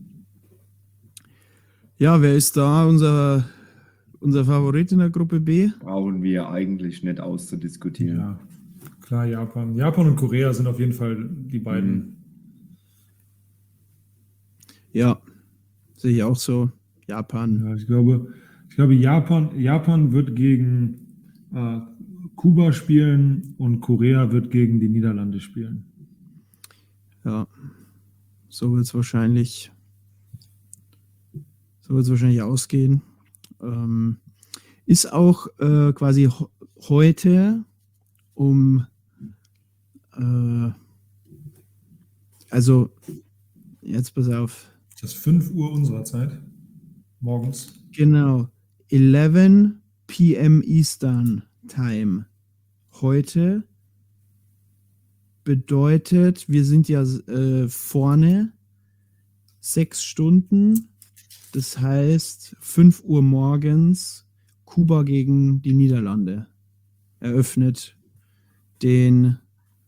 Ja, wer ist da unser Favorit in der Gruppe B? Brauchen wir eigentlich nicht auszudiskutieren. Ja, klar, Japan. Japan und Korea sind auf jeden Fall die beiden. Ja, sehe ich auch so. Japan. Ja, ich glaube, Japan wird gegen Kuba spielen und Korea wird gegen die Niederlande spielen. Ja, so wird es wahrscheinlich ausgehen. Ist auch quasi heute also jetzt pass auf. Das ist 5 Uhr unserer Zeit, morgens. Genau, 11 p.m. Eastern Time. Heute bedeutet, wir sind ja vorne 6 Stunden. Das heißt, 5 Uhr morgens Kuba gegen die Niederlande eröffnet den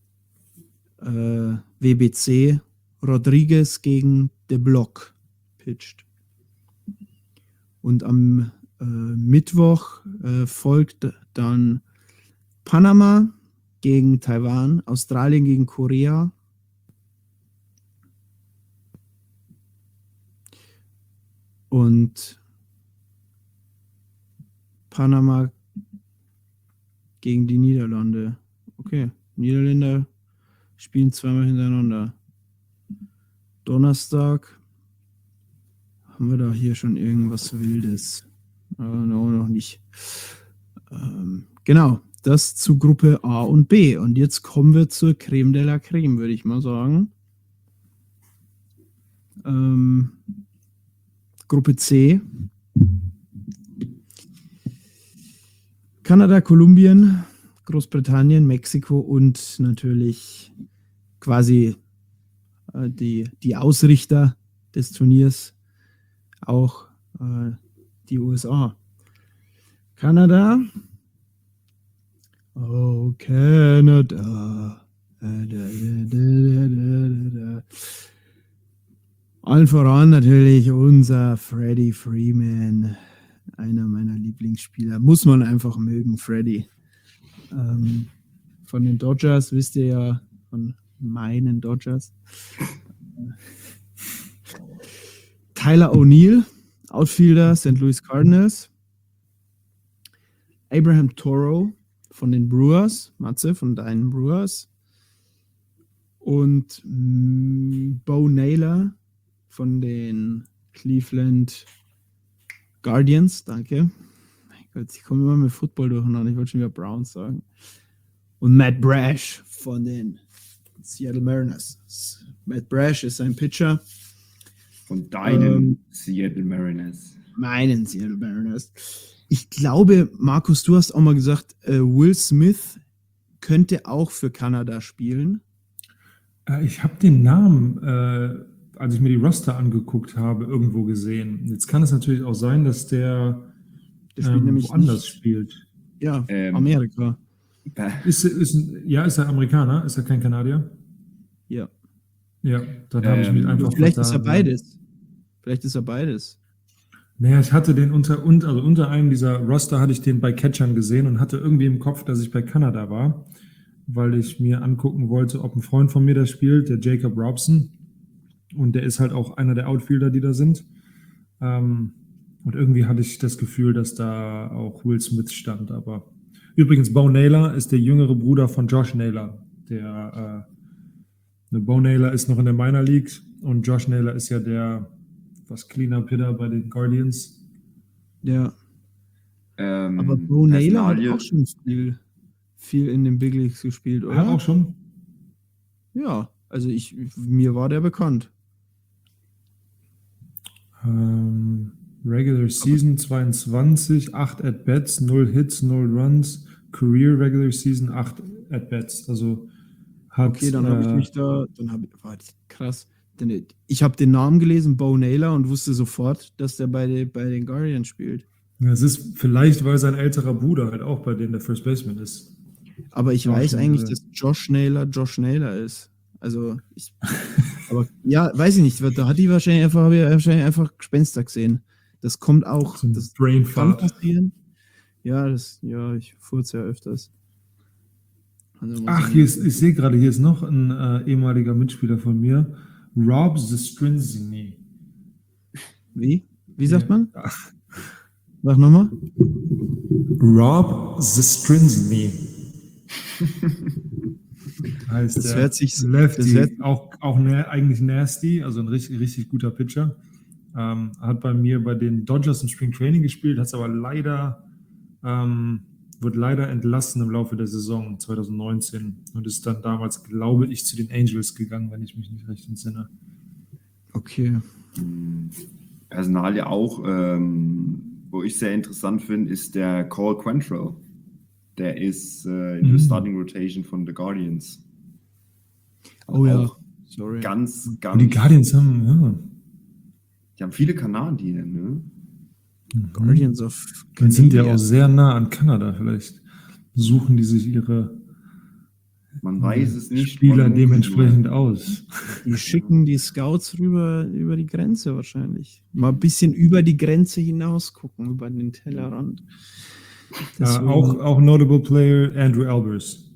WBC. Rodriguez gegen De Block pitcht. Und am Mittwoch folgt dann Panama gegen Taiwan, Australien gegen Korea, und Panama gegen die Niederlande. Okay, Niederländer spielen zweimal hintereinander. Donnerstag haben wir da hier schon irgendwas Wildes. No, noch nicht. Genau, das zu Gruppe A und B. Und jetzt kommen wir zur Creme de la Creme, würde ich mal sagen. Gruppe C. Kanada, Kolumbien, Großbritannien, Mexiko und natürlich quasi die Ausrichter des Turniers, auch die USA. Kanada. Oh, Canada. Allen voran natürlich unser Freddie Freeman, einer meiner Lieblingsspieler. Muss man einfach mögen, Freddie. Von den Dodgers, wisst ihr ja, von meinen Dodgers. Tyler O'Neill, Outfielder, St. Louis Cardinals. Abraham Toro von den Brewers, Matze von deinen Brewers. Und Bo Naylor von den Cleveland Guardians, danke. Mein Gott, ich komme immer mit Football durcheinander, ich wollte schon wieder Browns sagen. Und Matt Brash von den Seattle Mariners. Matt Brash ist ein Pitcher. Von deinen Seattle Mariners. Meinen Seattle Mariners. Ich glaube, Markus, du hast auch mal gesagt, Will Smith könnte auch für Kanada spielen. Ich habe den Namen, als ich mir die Roster angeguckt habe, irgendwo gesehen. Jetzt kann es natürlich auch sein, dass der spielt nämlich woanders nicht. spielt. Ja, Amerika. Ist er Amerikaner? Ist er kein Kanadier? Ja. Ja, dann habe ich mich einfach Vielleicht ist er vertan. beides. Vielleicht ist er beides. Naja, ich hatte den unter einem dieser Roster hatte ich den bei Catchern gesehen und hatte irgendwie im Kopf, dass ich bei Kanada war, weil ich mir angucken wollte, ob ein Freund von mir da spielt, der Jacob Robson. Und der ist halt auch einer der Outfielder, die da sind. Und irgendwie hatte ich das Gefühl, dass da auch Will Smith stand. Aber übrigens, Bo Naylor ist der jüngere Bruder von Josh Naylor. Bo Naylor ist noch in der Minor League und Josh Naylor ist ja der Cleanup Hitter bei den Guardians. Ja. Aber Bo Naylor hat Personalie. auch schon viel in den Big Leagues gespielt, oder? Hat auch schon. Ja, also mir war der bekannt. Regular Season 22, 8 At-Bats, 0 Hits, 0 Runs. Career Regular Season 8 At-Bats. Also hat, Okay, dann habe ich mich warte, krass. Denn ich habe den Namen gelesen, Bo Naylor, und wusste sofort, dass der bei den Guardians spielt. es ist vielleicht, weil sein älterer Bruder halt auch bei denen der First Baseman ist. Aber ich Josh weiß eigentlich, Naylor. dass Josh Naylor ist. Also, aber ja, weiß ich nicht, da hat die wahrscheinlich einfach Gespenster gesehen. Das kommt auch. So ein Das Brain kann Fart. passieren. Ja, ich furze ja öfters. Also Ach, ich sehe gerade, hier ist noch ein ehemaliger Mitspieler von mir. Rob Zastrinzny. Wie? Wie sagt man? Ja. Sag nochmal. Rob Zastrinzny. Heißt Das der hört sich- Lefty, das hört- auch eigentlich nasty, also ein richtig guter Pitcher. Hat bei mir bei den Dodgers im Spring Training gespielt, hat es aber wird leider entlassen im Laufe der Saison 2019 und ist dann damals, glaube ich, zu den Angels gegangen, wenn ich mich nicht recht entsinne. Okay. Personalie auch, wo ich sehr interessant finde, ist der Cole Quantrill. Der ist in der Starting Rotation von The Guardians. Oh ja. Auch Sorry. Ganz, Und ganz. die Guardians haben, Die haben viele Kanadier, ne? Guardians of dann sind ja Canada. auch sehr nah an Kanada. Vielleicht suchen die sich ihre Man weiß es nicht. Spieler man muss dementsprechend nur. aus. Die schicken die Scouts rüber über die Grenze wahrscheinlich. Mal ein bisschen über die Grenze hinaus gucken, über den Tellerrand. Deswegen- Auch Notable Player Andrew Albers.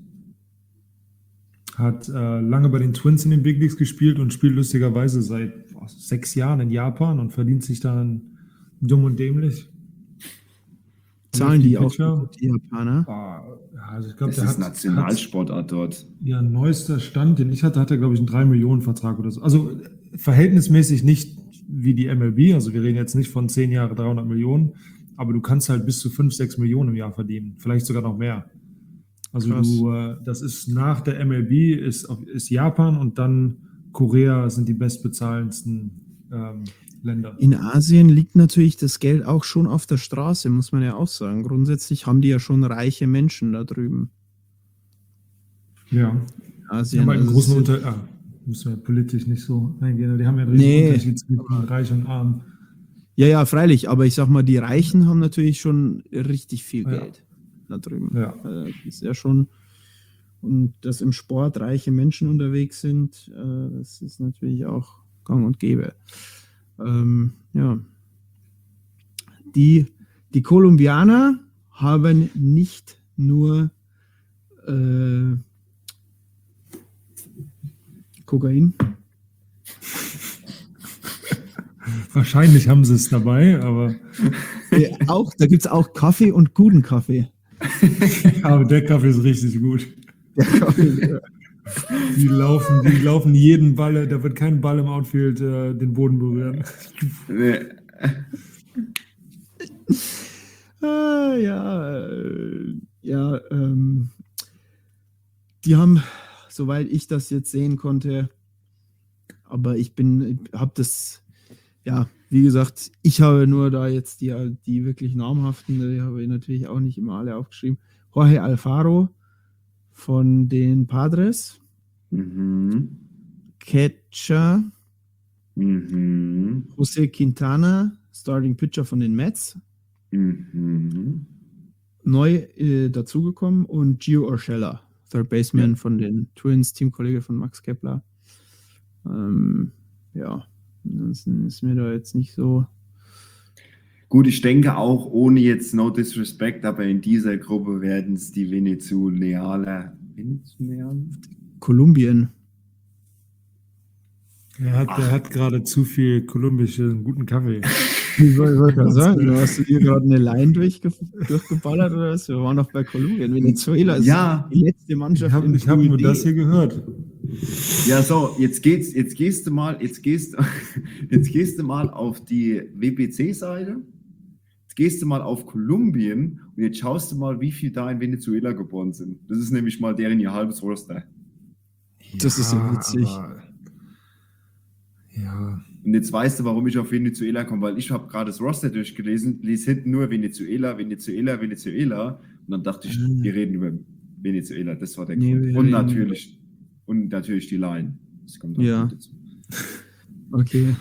Hat lange bei den Twins in den Big Leagues gespielt und spielt lustigerweise seit 6 Jahren in Japan und verdient sich dann dumm und dämlich. Zahlen die auch Pitcher. gut, die Japaner. Also ich glaube, Das ist Nationalsportart dort. Ja, neuester Stand, den ich hatte, hat er, glaube ich, einen 3-Millionen-Vertrag oder so. Also verhältnismäßig nicht wie die MLB, also wir reden jetzt nicht von 10 Jahre 300 Millionen, aber du kannst halt bis zu 5, 6 Millionen im Jahr verdienen, vielleicht sogar noch mehr. Also Krass. das ist nach der MLB, ist Japan und dann Korea sind die bestbezahlendsten Länder. In Asien liegt natürlich das Geld auch schon auf der Straße, muss man ja auch sagen. Grundsätzlich haben die ja schon reiche Menschen da drüben. Ja, In Asien. aber im Also großen es ist- Unterschied, müssen wir politisch nicht so eingehen, die haben ja einen Nee, riesen Unterschied zwischen Reich und Arm. Ja, freilich, aber ich sag mal, die Reichen haben natürlich schon richtig viel Ja. Geld da drüben. Ja. Das ist ja schon und dass im Sport reiche Menschen unterwegs sind, das ist natürlich auch gang und gäbe. Ja. Die Kolumbianer haben nicht nur Kokain. Wahrscheinlich haben sie es dabei, aber Da gibt es auch Kaffee und guten Kaffee. aber der Kaffee ist richtig gut. Der Kaffee, Die laufen jeden Ball, da wird kein Ball im Outfield den Boden berühren. Nee. die haben, soweit ich das jetzt sehen konnte, aber habe das, ja, wie gesagt, ich habe nur da jetzt die wirklich namhaften, die habe ich natürlich auch nicht immer alle aufgeschrieben. Jorge Alfaro von den Padres, Catcher José Quintana, Starting Pitcher von den Mets, neu dazugekommen, und Gio Urshela, Third Baseman von den Twins, Teamkollege von Max Kepler. Ja, ansonsten ist mir da jetzt nicht so. Gut, ich denke auch, ohne jetzt no disrespect, aber in dieser Gruppe werden es die Venezuelaner. Kolumbien. Der hat gerade zu viel kolumbischen guten Kaffee. Ich wollte gerade sagen, hast du dir gerade eine Line durchgeballert oder was? Wir waren doch bei Kolumbien. Venezuela ist die letzte Mannschaft. Ich habe nur das hier gehört. Ja, so, jetzt gehst du mal auf die WBC-Seite. Jetzt gehst du mal auf Kolumbien und jetzt schaust du mal, wie viel da in Venezuela geboren sind. Das ist nämlich mal deren ihr halbes Roster. Das ist ja witzig. Ja. Und jetzt weißt du, warum ich auf Venezuela komme, weil ich habe gerade das Roster durchgelesen, lies hinten nur Venezuela. Und dann dachte ich, wir reden über Venezuela. Das war der Grund. Und natürlich die Line. Das kommt auch Ja. dazu. Okay.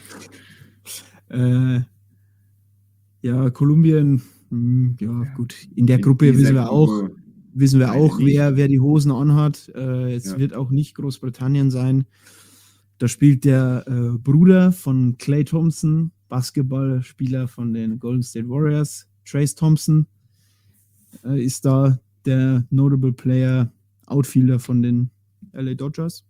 Ja, Kolumbien, ja, gut. In der Gruppe In dieser wissen wir auch, nicht. wer die Hosen anhat. Es wird auch nicht Großbritannien sein. Da spielt der Bruder von Klay Thompson, Basketballspieler von den Golden State Warriors, Trace Thompson, ist da der Notable Player, Outfielder von den LA Dodgers.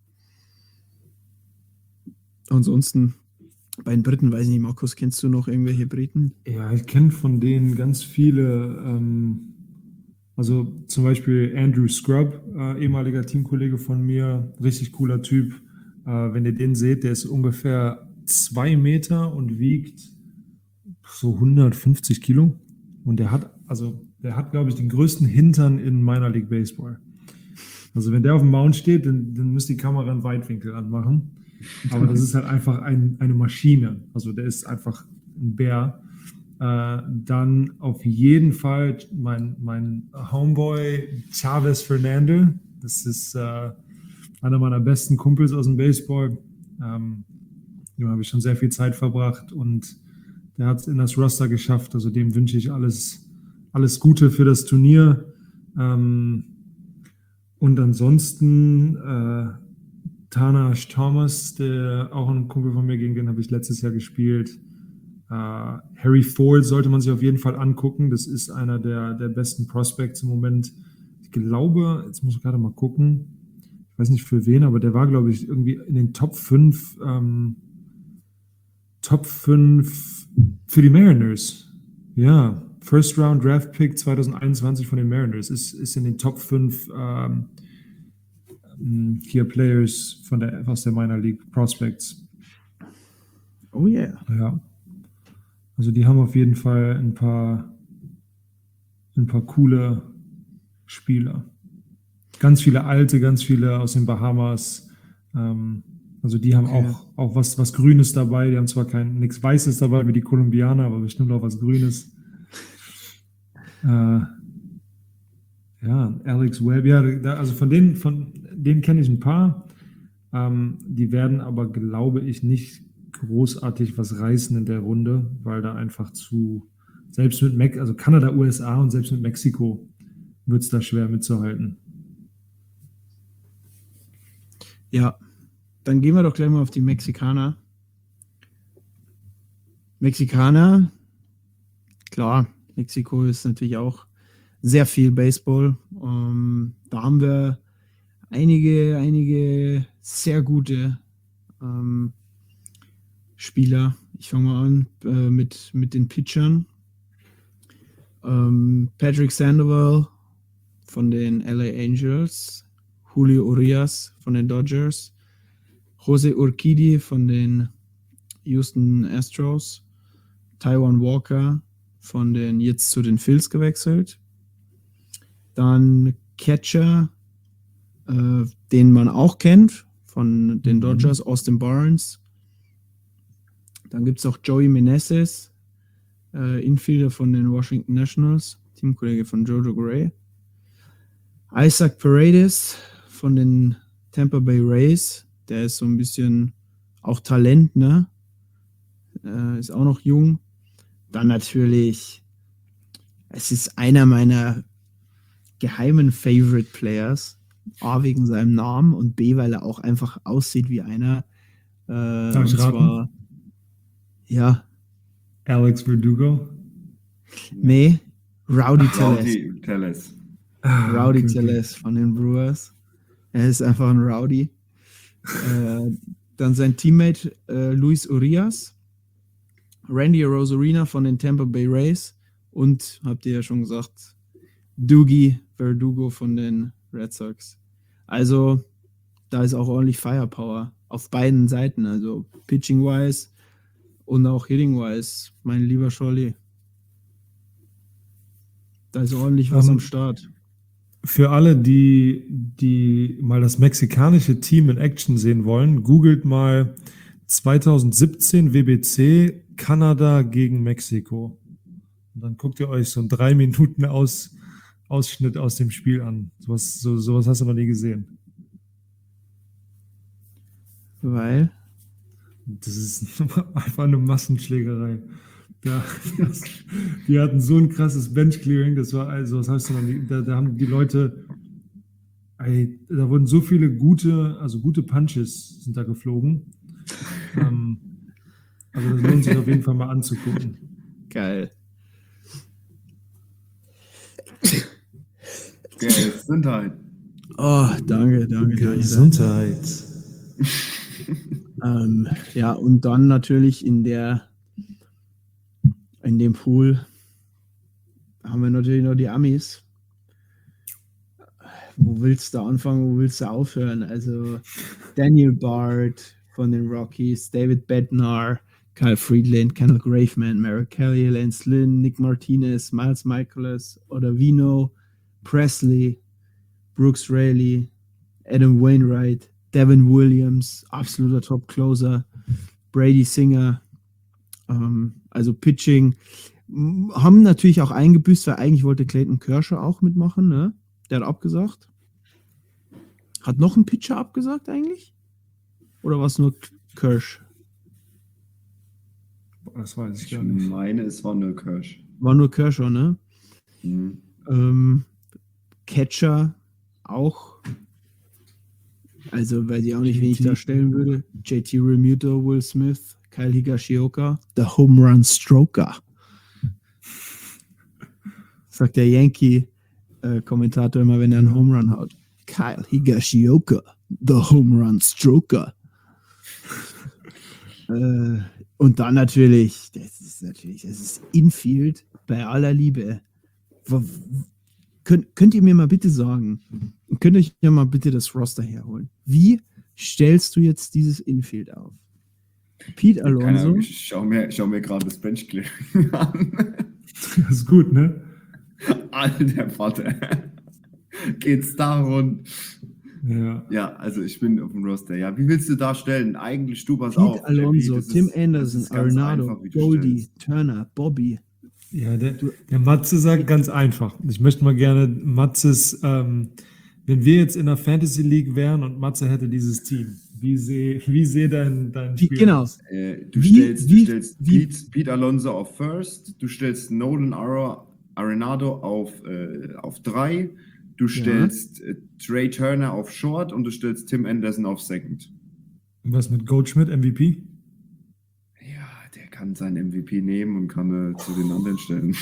Ansonsten bei den Briten, weiß ich nicht, Markus, kennst du noch irgendwelche Briten? Ja, ich kenne von denen ganz viele, also zum Beispiel Andrew Scrub, ehemaliger Teamkollege von mir, richtig cooler Typ. Wenn ihr den seht, der ist ungefähr 2 Meter und wiegt so 150 Kilo. Und der hat, glaube ich, den größten Hintern in Minor League Baseball. Also wenn der auf dem Mount steht, dann müsste die Kamera einen Weitwinkel anmachen. Aber das ist halt einfach eine Maschine. Also der ist einfach ein Bär. Dann auf jeden Fall mein Homeboy Chavez Fernandez. Das ist einer meiner besten Kumpels aus dem Baseball. Mit dem habe ich schon sehr viel Zeit verbracht und der hat es in das Roster geschafft. Also dem wünsche ich alles Gute für das Turnier. Und ansonsten Tanash Thomas, der auch ein Kumpel von mir, gegen den habe ich letztes Jahr gespielt. Harry Ford sollte man sich auf jeden Fall angucken. Das ist einer der besten Prospects im Moment. Ich glaube, jetzt muss ich gerade mal gucken, ich weiß nicht für wen, aber der war, glaube ich, irgendwie in den Top 5 für die Mariners. Ja, First Round Draft Pick 2021 von den Mariners ist in den Top 5 hier Players aus der Minor League Prospects. Oh yeah. Ja. Also die haben auf jeden Fall ein paar coole Spieler. Ganz viele alte, ganz viele aus den Bahamas. Also die haben auch was Grünes dabei. Die haben zwar nichts Weißes dabei wie die Kolumbianer, aber bestimmt auch was Grünes. Ja, Alex Webb. Ja, also von denen kenne ich ein paar. Die werden aber, glaube ich, nicht großartig was reißen in der Runde, weil da einfach selbst mit also Kanada, USA und selbst mit Mexiko wird es da schwer mitzuhalten. Ja, dann gehen wir doch gleich mal auf die Mexikaner. Klar, Mexiko ist natürlich auch sehr viel Baseball. Da haben wir einige sehr gute Spieler. Ich fange mal an mit den Pitchern. Patrick Sandoval von den LA Angels, Julio Urias von den Dodgers, Jose Urquidy von den Houston Astros, Taijuan Walker von den jetzt zu den Phils gewechselt. Dann Catcher, den man auch kennt, von den Dodgers, Austin Barnes. Dann gibt es auch Joey Meneses, Infielder von den Washington Nationals, Teamkollege von Jojo Gray. Isaac Paredes von den Tampa Bay Rays, der ist so ein bisschen auch Talent, ne? Ist auch noch jung. Dann natürlich, es ist einer meiner geheimen Favorite Players, A wegen seinem Namen und B, weil er auch einfach aussieht wie einer. Darf ich raten? Ja. Alex Verdugo? Nee, Rowdy Tellez. Rowdy Tellez von den Brewers. Er ist einfach ein Rowdy. Dann sein Teammate Luis Urias, Randy Arozarena von den Tampa Bay Rays und, habt ihr ja schon gesagt, Doogie Verdugo von den Red Sox. Also, da ist auch ordentlich Firepower auf beiden Seiten, also Pitching-wise und auch Hitting-wise, mein lieber Scholli. Da ist ordentlich was am Start. Für alle, die mal das mexikanische Team in Action sehen wollen, googelt mal 2017 WBC Kanada gegen Mexiko. Und dann guckt ihr euch so einen 3 Minuten Ausschnitt aus dem Spiel an. Sowas hast du noch nie gesehen. Weil? Das ist einfach eine Massenschlägerei. Die hatten so ein krasses Bench-Clearing, das war, also, was heißt denn, da haben die Leute, da wurden so viele gute Punches sind da geflogen. Also das lohnt sich auf jeden Fall mal anzugucken. Geil. Gesundheit. Oh, danke. Gesundheit. Ja, und dann natürlich in dem Pool haben wir natürlich noch die Amis. Wo willst du anfangen, wo willst du aufhören? Also Daniel Bard von den Rockies, David Bednar, Kyle Friedland, Kendall Graveman, Merrick Kelly, Lance Lynn, Nick Martinez, Miles Michaelis, Ottavino, Presley, Brooks Raley, Adam Wainwright, Devin Williams, absoluter Top-Closer, Brady Singer, also Pitching, haben natürlich auch eingebüßt, weil eigentlich wollte Clayton Kershaw auch mitmachen, ne? Der hat abgesagt. Hat noch ein Pitcher abgesagt eigentlich? Oder war es nur Kersh? Das weiß ich Ich gar nicht. meine, es war nur Kershaw. War nur Kershaw, ne? Mhm. Catcher auch. Also, weiß ich auch nicht, wen ich da stellen würde. JT Realmuto, Will Smith, Kyle Higashioka, the Home Run Stroker. Sagt der Yankee-Kommentator immer, wenn er einen Home Run haut. Kyle Higashioka, the Home Run Stroker. Und dann natürlich, das ist Infield bei aller Liebe. Könnt ihr mir mal bitte sagen, könnt ihr euch ja mal bitte das Roster herholen? Wie stellst du jetzt dieses Infield auf? Pete Alonso. Ich schau mir gerade das Bench-Clearing an. Das ist gut, ne? Alter Vater. Geht's darum? Ja. Ja, also ich bin auf dem Roster. Ja, wie willst du da stellen? Eigentlich du pass Pete auf. Alonso, JP, Tim das Anderson, ist ganz Arenado, einfach, wie du Goldie, stellst. Turner, Bobby. Ja, der Matze sagt ganz einfach. Ich möchte mal gerne Matzes, wenn wir jetzt in der Fantasy League wären und Matze hätte dieses Team, wie sehe dein Spiel Genau. aus? Du stellst Pete Alonso auf First, du stellst Nolan Arenado auf 3, du stellst Trey Turner auf Short und du stellst Tim Anderson auf Second. Was mit Goldschmidt, MVP? Ja, der kann seinen MVP nehmen und kann zu den anderen stellen.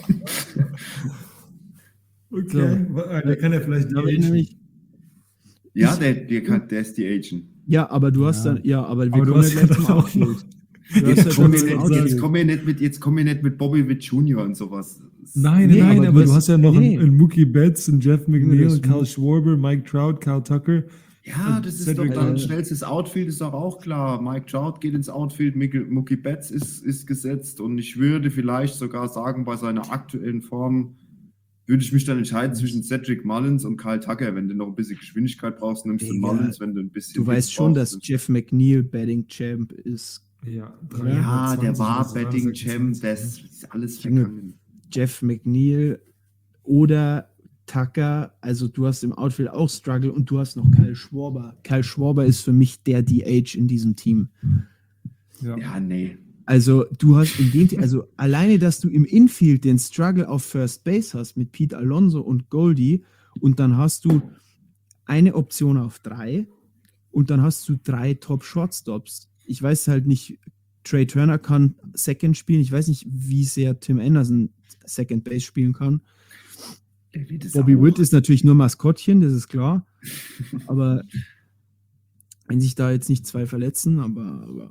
Okay. Der kann ja vielleicht Da bin nämlich, Ja, der ist die Agent. ja, aber du hast dann, ja, aber wir Aber du kommen hast ja gleich ja zum doch auch Outfield. noch- Du hast ja schon zum Outfield. Komm mir nicht mit Bobby Witt Jr. und sowas. Nein, Nee, nein, aber aber du du hast- hast ja noch nee. einen Mookie Betts, einen Jeff McNeil, das- einen Kyle Schwarber, Mike Trout, Kyle Tucker. Ja, das ist Cedric doch dann Mullins. schnellstes Outfield, ist doch auch klar. Mike Trout geht ins Outfield, Mookie Betts ist gesetzt und ich würde vielleicht sogar sagen, bei seiner aktuellen Form würde ich mich dann entscheiden zwischen Cedric Mullins und Kyle Tucker. Wenn du noch ein bisschen Geschwindigkeit brauchst, nimmst du Digga, Mullins, wenn du ein bisschen Du weißt Hits schon, brauchst, dass Jeff McNeil Batting Champ ist. Ja, ja, 320 der war oder Betting 326. Champ, das ist alles Junge. vergangen. Jeff McNeil oder Tucker, also du hast im Outfield auch Struggle und du hast noch Kyle Schwarber. Kyle Schwarber ist für mich der DH in diesem Team. Ja, nee. Also du hast in dem, also alleine, dass du im Infield den Struggle auf First Base hast mit Pete Alonso und Goldie und dann hast du eine Option auf 3 und dann hast du 3 Top Shortstops. Ich weiß halt nicht, Trey Turner kann Second spielen. Ich weiß nicht, wie sehr Tim Anderson Second Base spielen kann. Der wird es Bobby auch. Witt ist natürlich nur Maskottchen, das ist klar. Aber wenn sich da jetzt nicht 2 verletzen, aber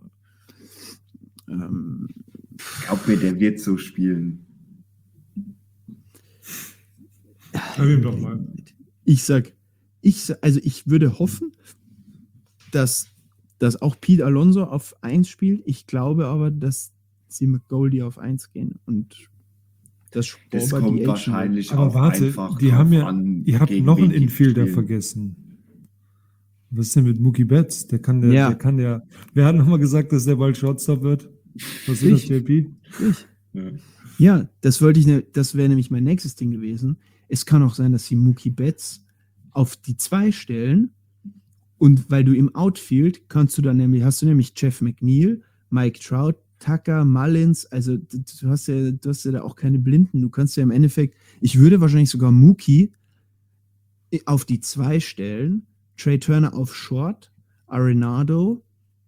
Glaub mir, der wird so spielen. Schreib ihm doch mal. ich würde hoffen, dass auch Pete Alonso auf 1 spielt. Ich glaube aber, dass sie mit Goldie auf 1 gehen und das Das Schwarber kommt die wahrscheinlich Aber auch warte, einfach die drauf haben ja, an, ihr habt gegen noch wen einen die Infielder spielen. vergessen. Was ist denn mit Mookie Betts? Der kann Ja. Wer hat nochmal gesagt, dass der bald Shortstop wird? Was ist das, Ich. JP? Ja. Ja, das wäre nämlich mein nächstes Ding gewesen. Es kann auch sein, dass sie Mookie Betts auf die 2 stellen und weil du im Outfield hast du nämlich Jeff McNeil, Mike Trout, Tucker, Mullins, also du hast ja da auch keine Blinden. Du kannst ja im Endeffekt, ich würde wahrscheinlich sogar Mookie auf die 2 stellen, Trey Turner auf Short, Arenado,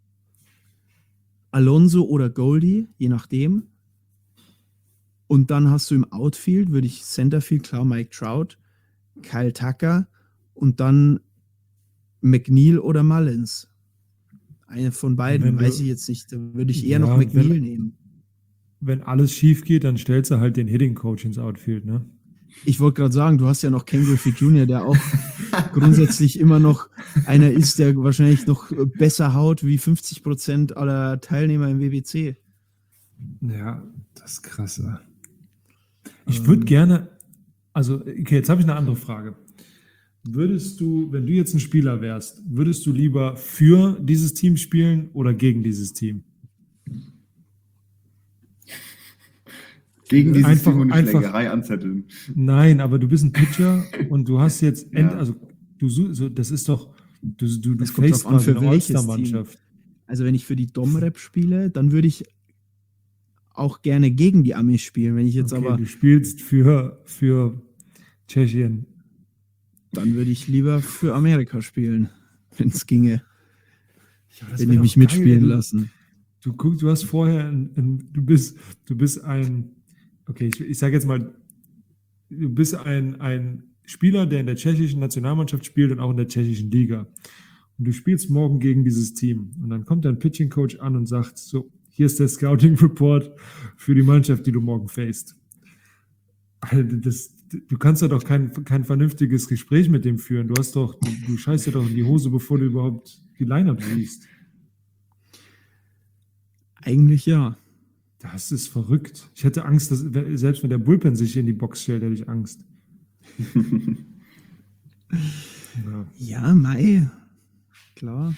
Alonso oder Goldie, je nachdem. Und dann hast du im Outfield, würde ich Centerfield, klar, Mike Trout, Kyle Tucker und dann McNeil oder Mullins. Eine von beiden, Wenn du- weiß ich jetzt nicht. Da würde ich eher Ja, noch McNeil wenn- nehmen. Wenn alles schief geht, dann stellst du halt den Hitting Coach ins Outfield, ne? Ich wollte gerade sagen, du hast ja noch Ken Griffey Jr., der auch grundsätzlich immer noch einer ist, der wahrscheinlich noch besser haut wie 50% aller Teilnehmer im WBC. Ja, das ist krass. Ich würde gerne, also, okay, jetzt habe ich eine andere Frage. Würdest du, wenn du jetzt ein Spieler wärst, würdest du lieber für dieses Team spielen oder gegen dieses Team? Gegen dieses Einfach- Team und die einfach- Schlägerei anzetteln. Nein, aber du bist ein Pitcher und du hast jetzt, Ja. also das ist doch, du Es kommt facest drauf an, für quasi eine welches All-Star-Mannschaft. Also wenn ich für die Domrep spiele, dann würde ich auch gerne gegen die Amis spielen. Wenn ich jetzt Okay, aber, du spielst für Tschechien. dann würde ich lieber für Amerika spielen, wenn es ginge, Ja, das wenn wär die doch mich geil, mitspielen du- lassen. Du hast vorher, du bist ein, okay, ich sage jetzt mal, du bist ein Spieler, der in der tschechischen Nationalmannschaft spielt und auch in der tschechischen Liga. Und du spielst morgen gegen dieses Team. Und dann kommt dein Pitching Coach an und sagt, so, hier ist der Scouting Report für die Mannschaft, die du morgen faced. Also du kannst doch kein vernünftiges Gespräch mit dem führen. Du scheißt dir doch in die Hose, bevor du überhaupt die Lineup siehst. Eigentlich ja. Das ist verrückt. Ich hätte Angst, dass selbst wenn der Bullpen sich in die Box stellt, hätte ich Angst. Ja. Ja, Mai. Klar.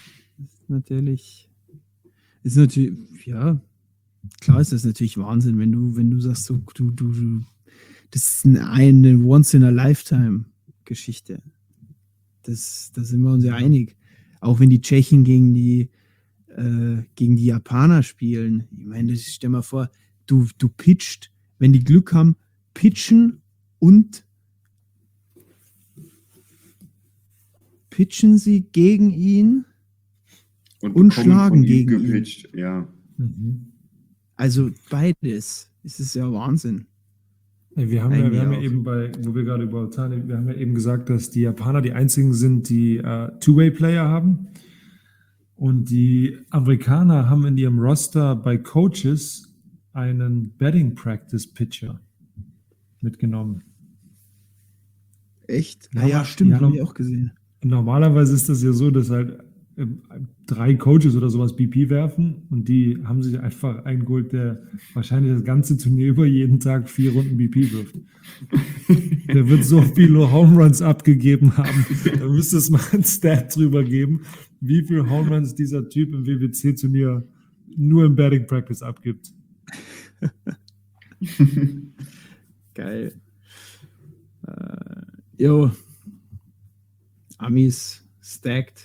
Ist natürlich, ja, klar ist das natürlich Wahnsinn, wenn du sagst, so, das ist eine Once-in-a-Lifetime-Geschichte. Da sind wir uns ja einig. Auch wenn die Tschechen gegen die Japaner spielen. Ich meine, stell mal vor, du pitcht, wenn die Glück haben, pitchen und pitchen sie gegen ihn und bekommen schlagen von ihm gegen ihn. gepitcht, ja. Also beides. Es ist ja Wahnsinn. Wir haben Eigentlich ja auch. eben wo wir gerade über Otani, wir haben ja eben gesagt, dass die Japaner die einzigen sind, die Two-Way-Player haben. Und die Amerikaner haben in ihrem Roster bei Coaches einen Batting-Practice-Pitcher mitgenommen. Echt? Ja, Ah ja, stimmt, ja, habe ich auch gesehen. Normalerweise ist das ja so, dass halt 3 Coaches oder sowas BP werfen und die haben sich einfach eingeholt, der wahrscheinlich das ganze Turnier über jeden Tag 4 Runden BP wirft. Der wird so viele Home Runs abgegeben haben. Da müsste es mal ein Stat drüber geben, wie viele Home Runs dieser Typ im WWC-Turnier nur im Batting Practice abgibt. Geil. Jo. Amis stacked.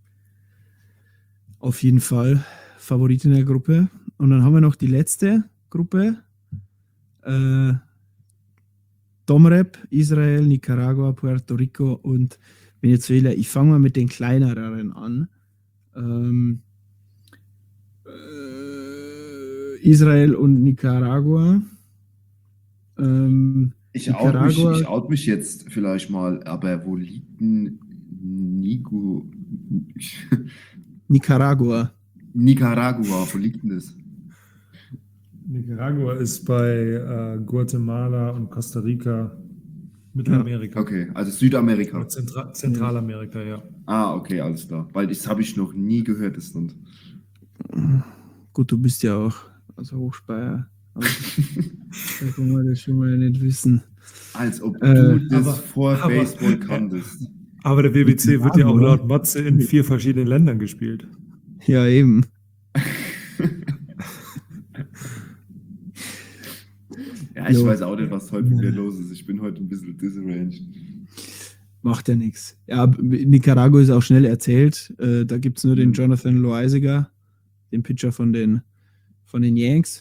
Auf jeden Fall Favorit in der Gruppe. Und dann haben wir noch die letzte Gruppe. Domrep, Israel, Nicaragua, Puerto Rico und Venezuela. Ich fange mal mit den kleineren an. Israel und Nicaragua. Ich out mich jetzt vielleicht mal, aber wo liegt denn Nicaragua. Nicaragua, wo liegt denn das? Nicaragua ist bei Guatemala und Costa Rica, Mittelamerika. Okay, also Südamerika. Zentralamerika, ja. Ah, okay, alles klar. Weil das habe ich noch nie gehört, das Land. Gut, du bist ja auch aus Hochspeyer. Aber da kann man das schon mal nicht wissen. Als ob du das aber- vor aber- Baseball kanntest. Aber der WBC wird ja auch laut Matze in 4 verschiedenen Ländern gespielt. Ja, eben. Ja, ich Jo. weiß auch nicht, was heute mit mir los ist. Ich bin heute ein bisschen disarranged. Macht ja nichts. Ja, Nicaragua ist auch schnell erzählt. Da gibt es nur den Jonathan Loaisiga, den Pitcher von den Yanks.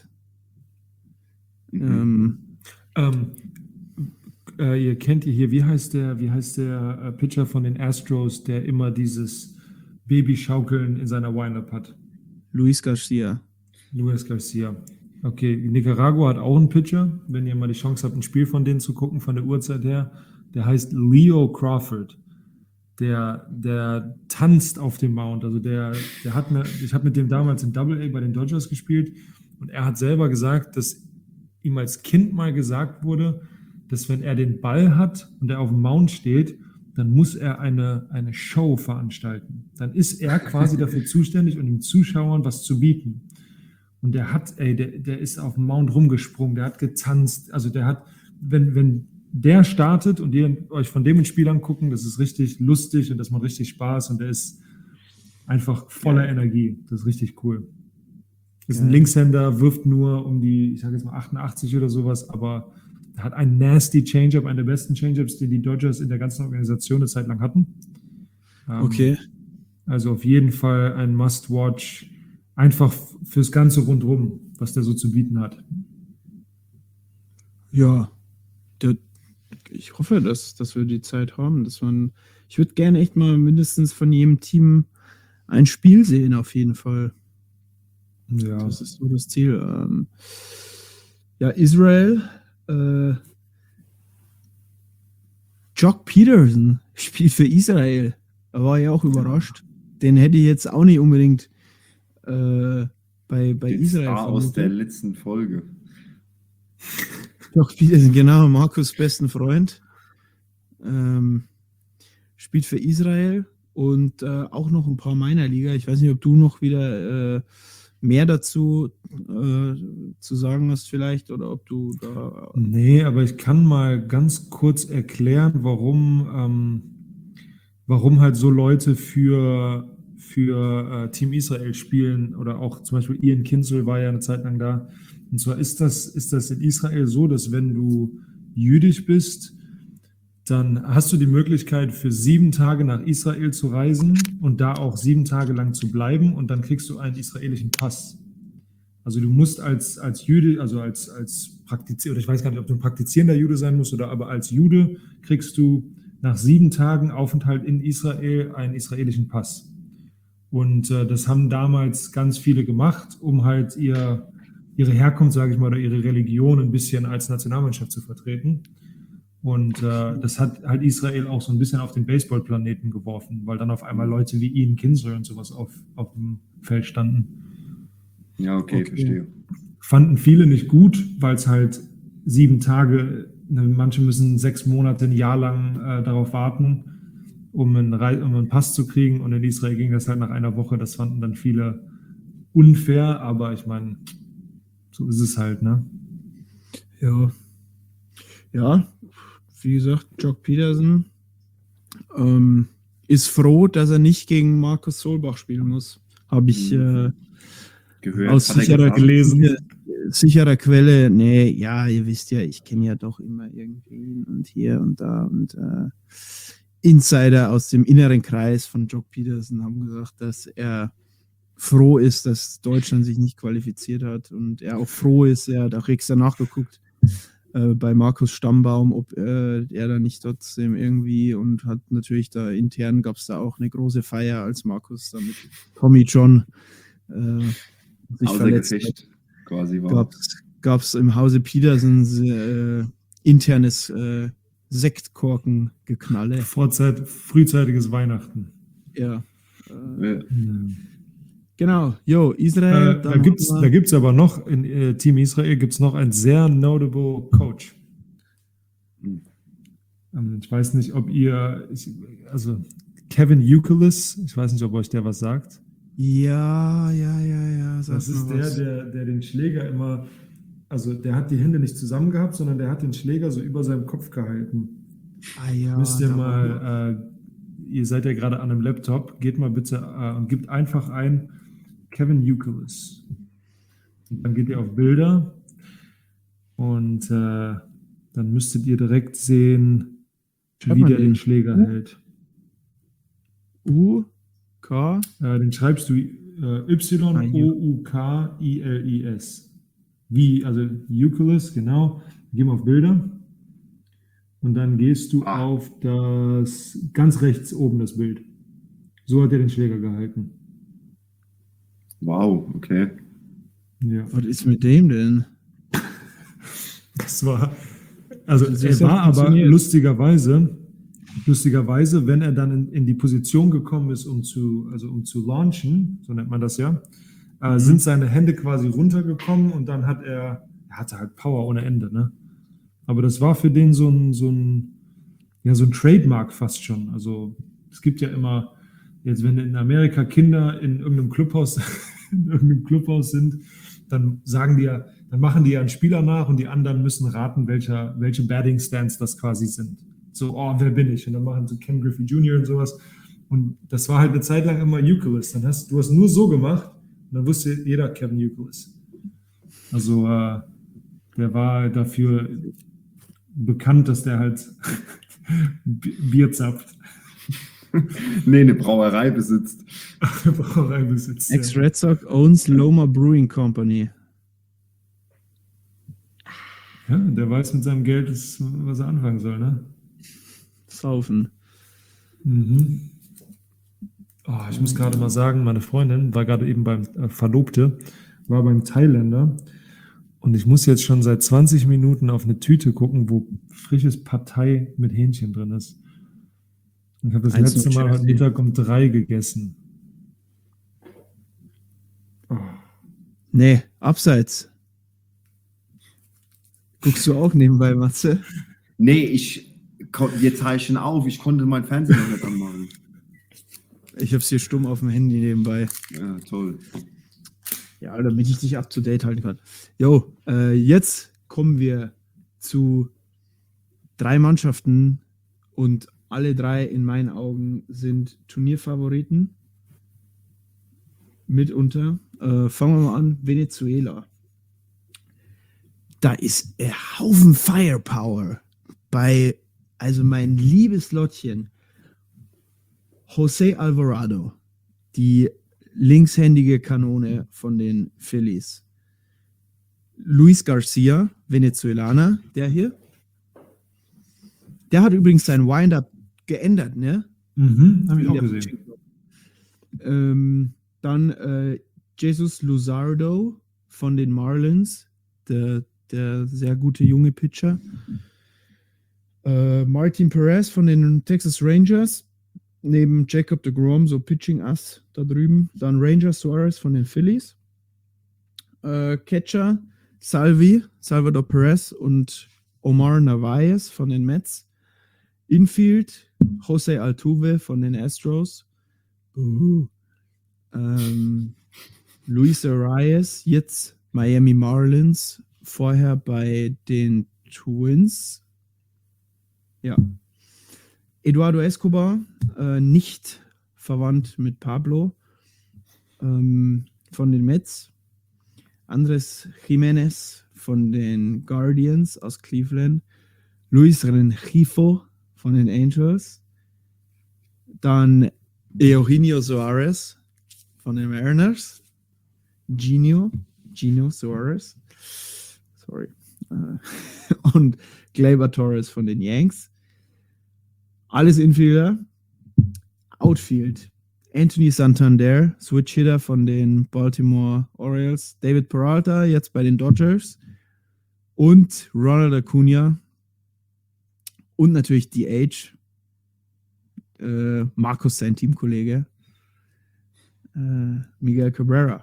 Ihr kennt hier, wie heißt der Pitcher von den Astros, der immer dieses Babyschaukeln in seiner Windup hat? Luis Garcia. Luis Garcia. Okay, Nicaragua hat auch einen Pitcher, wenn ihr mal die Chance habt, ein Spiel von denen zu gucken, von der Uhrzeit her. Der heißt Leo Crawford. Der tanzt auf dem Mount. Also ich habe mit dem damals in Double-A bei den Dodgers gespielt und er hat selber gesagt, dass ihm als Kind mal gesagt wurde, dass wenn er den Ball hat und er auf dem Mount steht, dann muss er eine Show veranstalten. Dann ist er quasi dafür zuständig, um den Zuschauern was zu bieten. Und der ist auf dem Mount rumgesprungen, der hat getanzt. Also der hat, wenn der startet und ihr euch von dem ein Spiel angucken, das ist richtig lustig und das macht richtig Spaß und der ist einfach voller Energie. Das ist richtig cool. Ist ein Linkshänder, wirft nur um die, ich sage jetzt mal 88 oder sowas, aber er hat einen nasty Changeup, einen der besten Changeups, den die Dodgers in der ganzen Organisation eine Zeit lang hatten. Okay. Also auf jeden Fall ein Must-Watch, einfach fürs Ganze rundherum, was der so zu bieten hat. Ja. Ich hoffe, dass wir die Zeit haben, ich würde gerne echt mal mindestens von jedem Team ein Spiel sehen, auf jeden Fall. Ja. Das ist so das Ziel. Israel. Jock Peterson spielt für Israel. Da war ich auch überrascht. Den hätte ich jetzt auch nicht unbedingt bei Israel Star aus der letzten Folge. Jock Peterson, genau, Markus' besten Freund. Spielt für Israel und auch noch ein paar meiner Liga. Ich weiß nicht, ob du noch wieder mehr dazu zu sagen hast vielleicht oder ob du da... Nee, aber ich kann mal ganz kurz erklären, warum halt so Leute für Team Israel spielen oder auch zum Beispiel Ian Kinsel war ja eine Zeit lang da. Und zwar ist das in Israel so, dass wenn du jüdisch bist, dann hast du die Möglichkeit für 7 Tage nach Israel zu reisen und da auch 7 Tage lang zu bleiben und dann kriegst du einen israelischen Pass. Also du musst als Jude, also als Praktizierender, oder ich weiß gar nicht, ob du ein praktizierender Jude sein musst oder aber als Jude kriegst du nach 7 Tagen Aufenthalt in Israel einen israelischen Pass. Und das haben damals ganz viele gemacht, um halt ihre Herkunft, sage ich mal, oder ihre Religion ein bisschen als Nationalmannschaft zu vertreten. Und das hat halt Israel auch so ein bisschen auf den Baseballplaneten geworfen, weil dann auf einmal Leute wie Ian Kinsler und sowas auf dem Feld standen. Ja, okay, verstehe. Fanden viele nicht gut, weil es halt 7 Tage, manche müssen 6 Monate, ein Jahr lang darauf warten, um einen Pass zu kriegen. Und in Israel ging das halt nach einer Woche. Das fanden dann viele unfair, aber ich meine, so ist es halt, ne? Ja. Ja, wie gesagt, Jock Peterson ist froh, dass er nicht gegen Markus Solbach spielen muss. Habe ich Gehört, aus hat er sicherer, gesagt. sicherer Quelle, nee, ja, ihr wisst ja, ich kenne ja doch immer irgendwie und hier und da und Insider aus dem inneren Kreis von Jock Peterson haben gesagt, dass er froh ist, dass Deutschland sich nicht qualifiziert hat und er auch froh ist, er hat auch extra nachgeguckt bei Markus Stammbaum, ob er da nicht trotzdem irgendwie und hat natürlich da intern gab es da auch eine große Feier, als Markus da mit Tommy John sich Außer verletzt Gefecht hat. quasi war. Gab es im Hause Peterson internes Sektkorkengeknalle. Frühzeitiges Weihnachten. Ja. Ja. Genau. Jo, Israel. Da gibt's aber noch, in Team Israel gibt es noch einen sehr notable Coach. Ich weiß nicht, ob also Kevin Youkilis, ich weiß nicht, ob euch der was sagt. Ja. Das ist der den Schläger immer, also der hat die Hände nicht zusammen gehabt, sondern der hat den Schläger so über seinem Kopf gehalten. Ja, Müsst ihr mal, ihr seid ja gerade an einem Laptop, geht mal bitte und gebt einfach ein Kevin Youkilis. Und dann geht ihr auf Bilder und dann müsstet ihr direkt sehen, wie der den Schläger hält. U-K. Den schreibst du Y-O-U-K-I-L-I-S. Wie, also Youkilis, genau. Geh mal auf Bilder. Und dann gehst du auf das ganz rechts oben das Bild. So hat er den Schläger gehalten. Wow, okay. Ja. Was ist mit dem denn? Das war, also Das er ist ja war aber funktioniert. lustigerweise, wenn er dann in die Position gekommen ist, um zu launchen, so nennt man das ja, sind seine Hände quasi runtergekommen und dann er hatte halt Power ohne Ende, ne? Aber das war für den so ein Trademark fast schon. Also es gibt ja immer, jetzt wenn in Amerika Kinder in irgendeinem Clubhaus sind, dann machen die ja einen Spieler nach und die anderen müssen raten, welche Batting Stance das quasi sind. So, wer bin ich? Und dann machen sie Ken Griffey Jr. und sowas. Und das war halt eine Zeit lang immer Youkilis. Du hast nur so gemacht und dann wusste jeder Kevin Youkilis. Also der war dafür bekannt, dass der halt Bier zapft. Nee, eine Brauerei besitzt. Eine Brauerei besitzt. Ja. Ex-Red Sox owns Loma Brewing Company. Ja, der weiß mit seinem Geld, was er anfangen soll, ne? Saufen. Mhm. Oh, ich muss gerade mal sagen, meine Freundin war gerade eben beim Verlobte, war beim Thailänder und ich muss jetzt schon seit 20 Minuten auf eine Tüte gucken, wo frisches Partei mit Hähnchen drin ist. Und ich habe das letzte Mal heute Mittag um 3 gegessen. Oh. Nee, abseits. Guckst du auch nebenbei, Matze? Nee, jetzt zeichnen auf. Ich konnte mein Fernseher noch nicht anmachen. Ich hab's hier stumm auf dem Handy nebenbei. Ja, toll. Ja, damit ich dich up to date halten kann. Jo, jetzt kommen wir zu 3 Mannschaften und alle 3 in meinen Augen sind Turnierfavoriten. Mitunter. Fangen wir mal an. Venezuela. Da ist ein Haufen Firepower also mein liebes Lottchen, José Alvarado, die linkshändige Kanone von den Phillies. Luis Garcia, Venezuelaner, der hier. Der hat übrigens sein Wind-Up geändert, ne? Habe ich auch Der gesehen. Dann Jesus Luzardo von den Marlins, der sehr gute junge Pitcher. Martin Perez von den Texas Rangers, neben Jacob deGrom, so Pitching Ass da drüben. Dann Ranger Suarez von den Phillies. Catcher Salvador Perez und Omar Narvaez von den Mets. Infield Jose Altuve von den Astros. Luis Arias, jetzt Miami Marlins, vorher bei den Twins. Ja. Eduardo Escobar, nicht verwandt mit Pablo, von den Mets. Andres Jimenez von den Guardians aus Cleveland. Luis Rengifo von den Angels. Dann Eugenio Suarez von den Mariners. Gino Suarez. Sorry. Und Gleyber Torres von den Yanks. Alles Infielder. Outfield. Anthony Santander, Switch-Hitter von den Baltimore Orioles. David Peralta, jetzt bei den Dodgers. Und Ronald Acuna. Und natürlich DH. Markus, sein Teamkollege. Miguel Cabrera.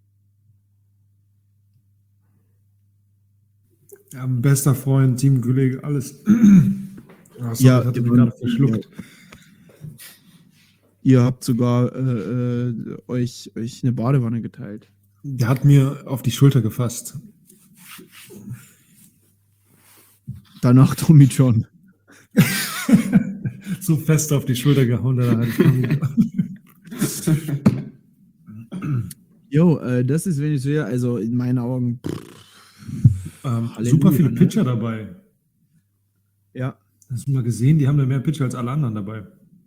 Ja, bester Freund, Teamkollege, alles. Sorry, Ja, ich hatte mich gerade verschluckt. Ihr habt sogar euch eine Badewanne geteilt. Der hat mir auf die Schulter gefasst. Danach Tommy John. So fest auf die Schulter gehauen, da hatte ich Jo, das ist Venezuela, also in meinen Augen. Halleluja, super viele ne? Pitcher dabei. Ja. Hast du mal gesehen, die haben da mehr Pitcher als alle anderen dabei.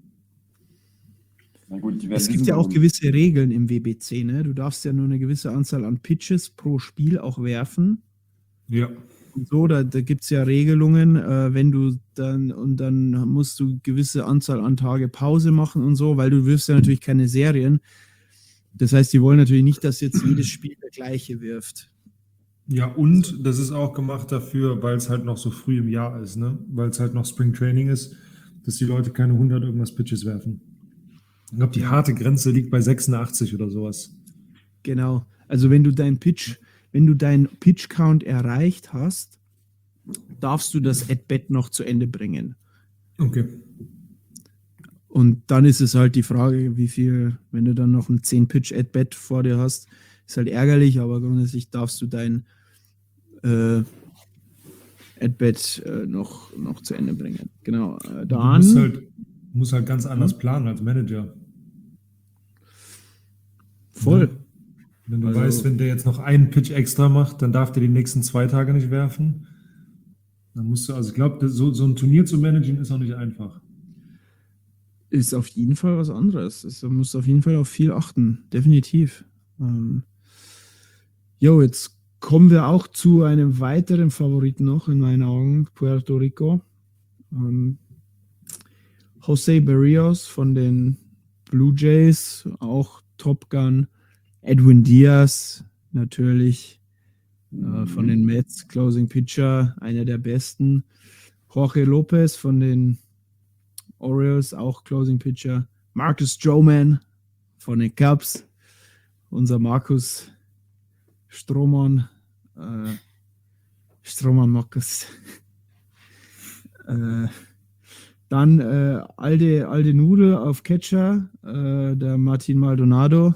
Na gut, die werden Es gibt wissen, ja auch warum. gewisse Regeln im WBC, ne? Du darfst ja nur eine gewisse Anzahl an Pitches pro Spiel auch werfen. Ja. Und so, da gibt es ja Regelungen, wenn du dann musst du gewisse Anzahl an Tage Pause machen und so, weil du wirfst ja natürlich keine Serien. Das heißt, die wollen natürlich nicht, dass jetzt jedes Spiel der gleiche wirft. Ja, und das ist auch gemacht dafür, weil es halt noch so früh im Jahr ist, ne? Weil es halt noch Spring Training ist, dass die Leute keine 100 irgendwas Pitches werfen. Ich glaube, die harte Grenze liegt bei 86 oder sowas. Genau. Also wenn du deinen Pitch-Count erreicht hast, darfst du das At-Bat noch zu Ende bringen. Okay. Und dann ist es halt die Frage, wie viel, wenn du dann noch ein 10-Pitch-At-Bat vor dir hast, ist halt ärgerlich, aber grundsätzlich darfst du dein At-Bat noch zu Ende bringen. Genau. Du musst halt ganz anders planen als Manager. Voll. Wenn du Also- weißt, wenn der jetzt noch einen Pitch extra macht, dann darf der die nächsten 2 Tage nicht werfen. Dann musst du, also ich glaube, so ein Turnier zu managen ist auch nicht einfach. Ist auf jeden Fall was anderes. Du musst auf jeden Fall auf viel achten. Definitiv. Jetzt kommen wir auch zu einem weiteren Favoriten noch in meinen Augen, Puerto Rico. Jose Berrios von den Blue Jays, auch Top Gun. Edwin Diaz natürlich von den Mets, Closing Pitcher, einer der besten. Jorge Lopez von den Orioles, auch Closing Pitcher. Marcus Stroman von den Cubs, unser Markus Stroman, Markus. Dann Alde Nudel auf Catcher, der Martin Maldonado.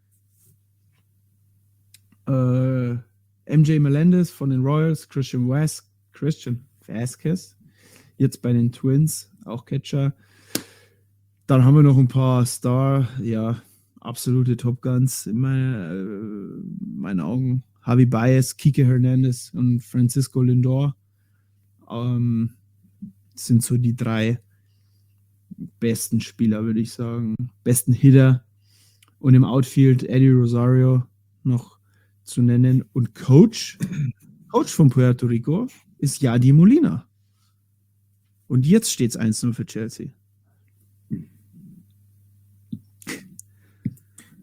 MJ Melendez von den Royals, Christian Vasquez, jetzt bei den Twins, auch Catcher. Dann haben wir noch ein paar absolute Top Guns in meinen Augen. Javi Baez, Kike Hernandez und Francisco Lindor sind so die 3 besten Spieler, würde ich sagen. Besten Hitter. Und im Outfield Eddie Rosario noch zu nennen. Und Coach von Puerto Rico ist Yadi Molina. Und jetzt steht es 1-0 für Chelsea.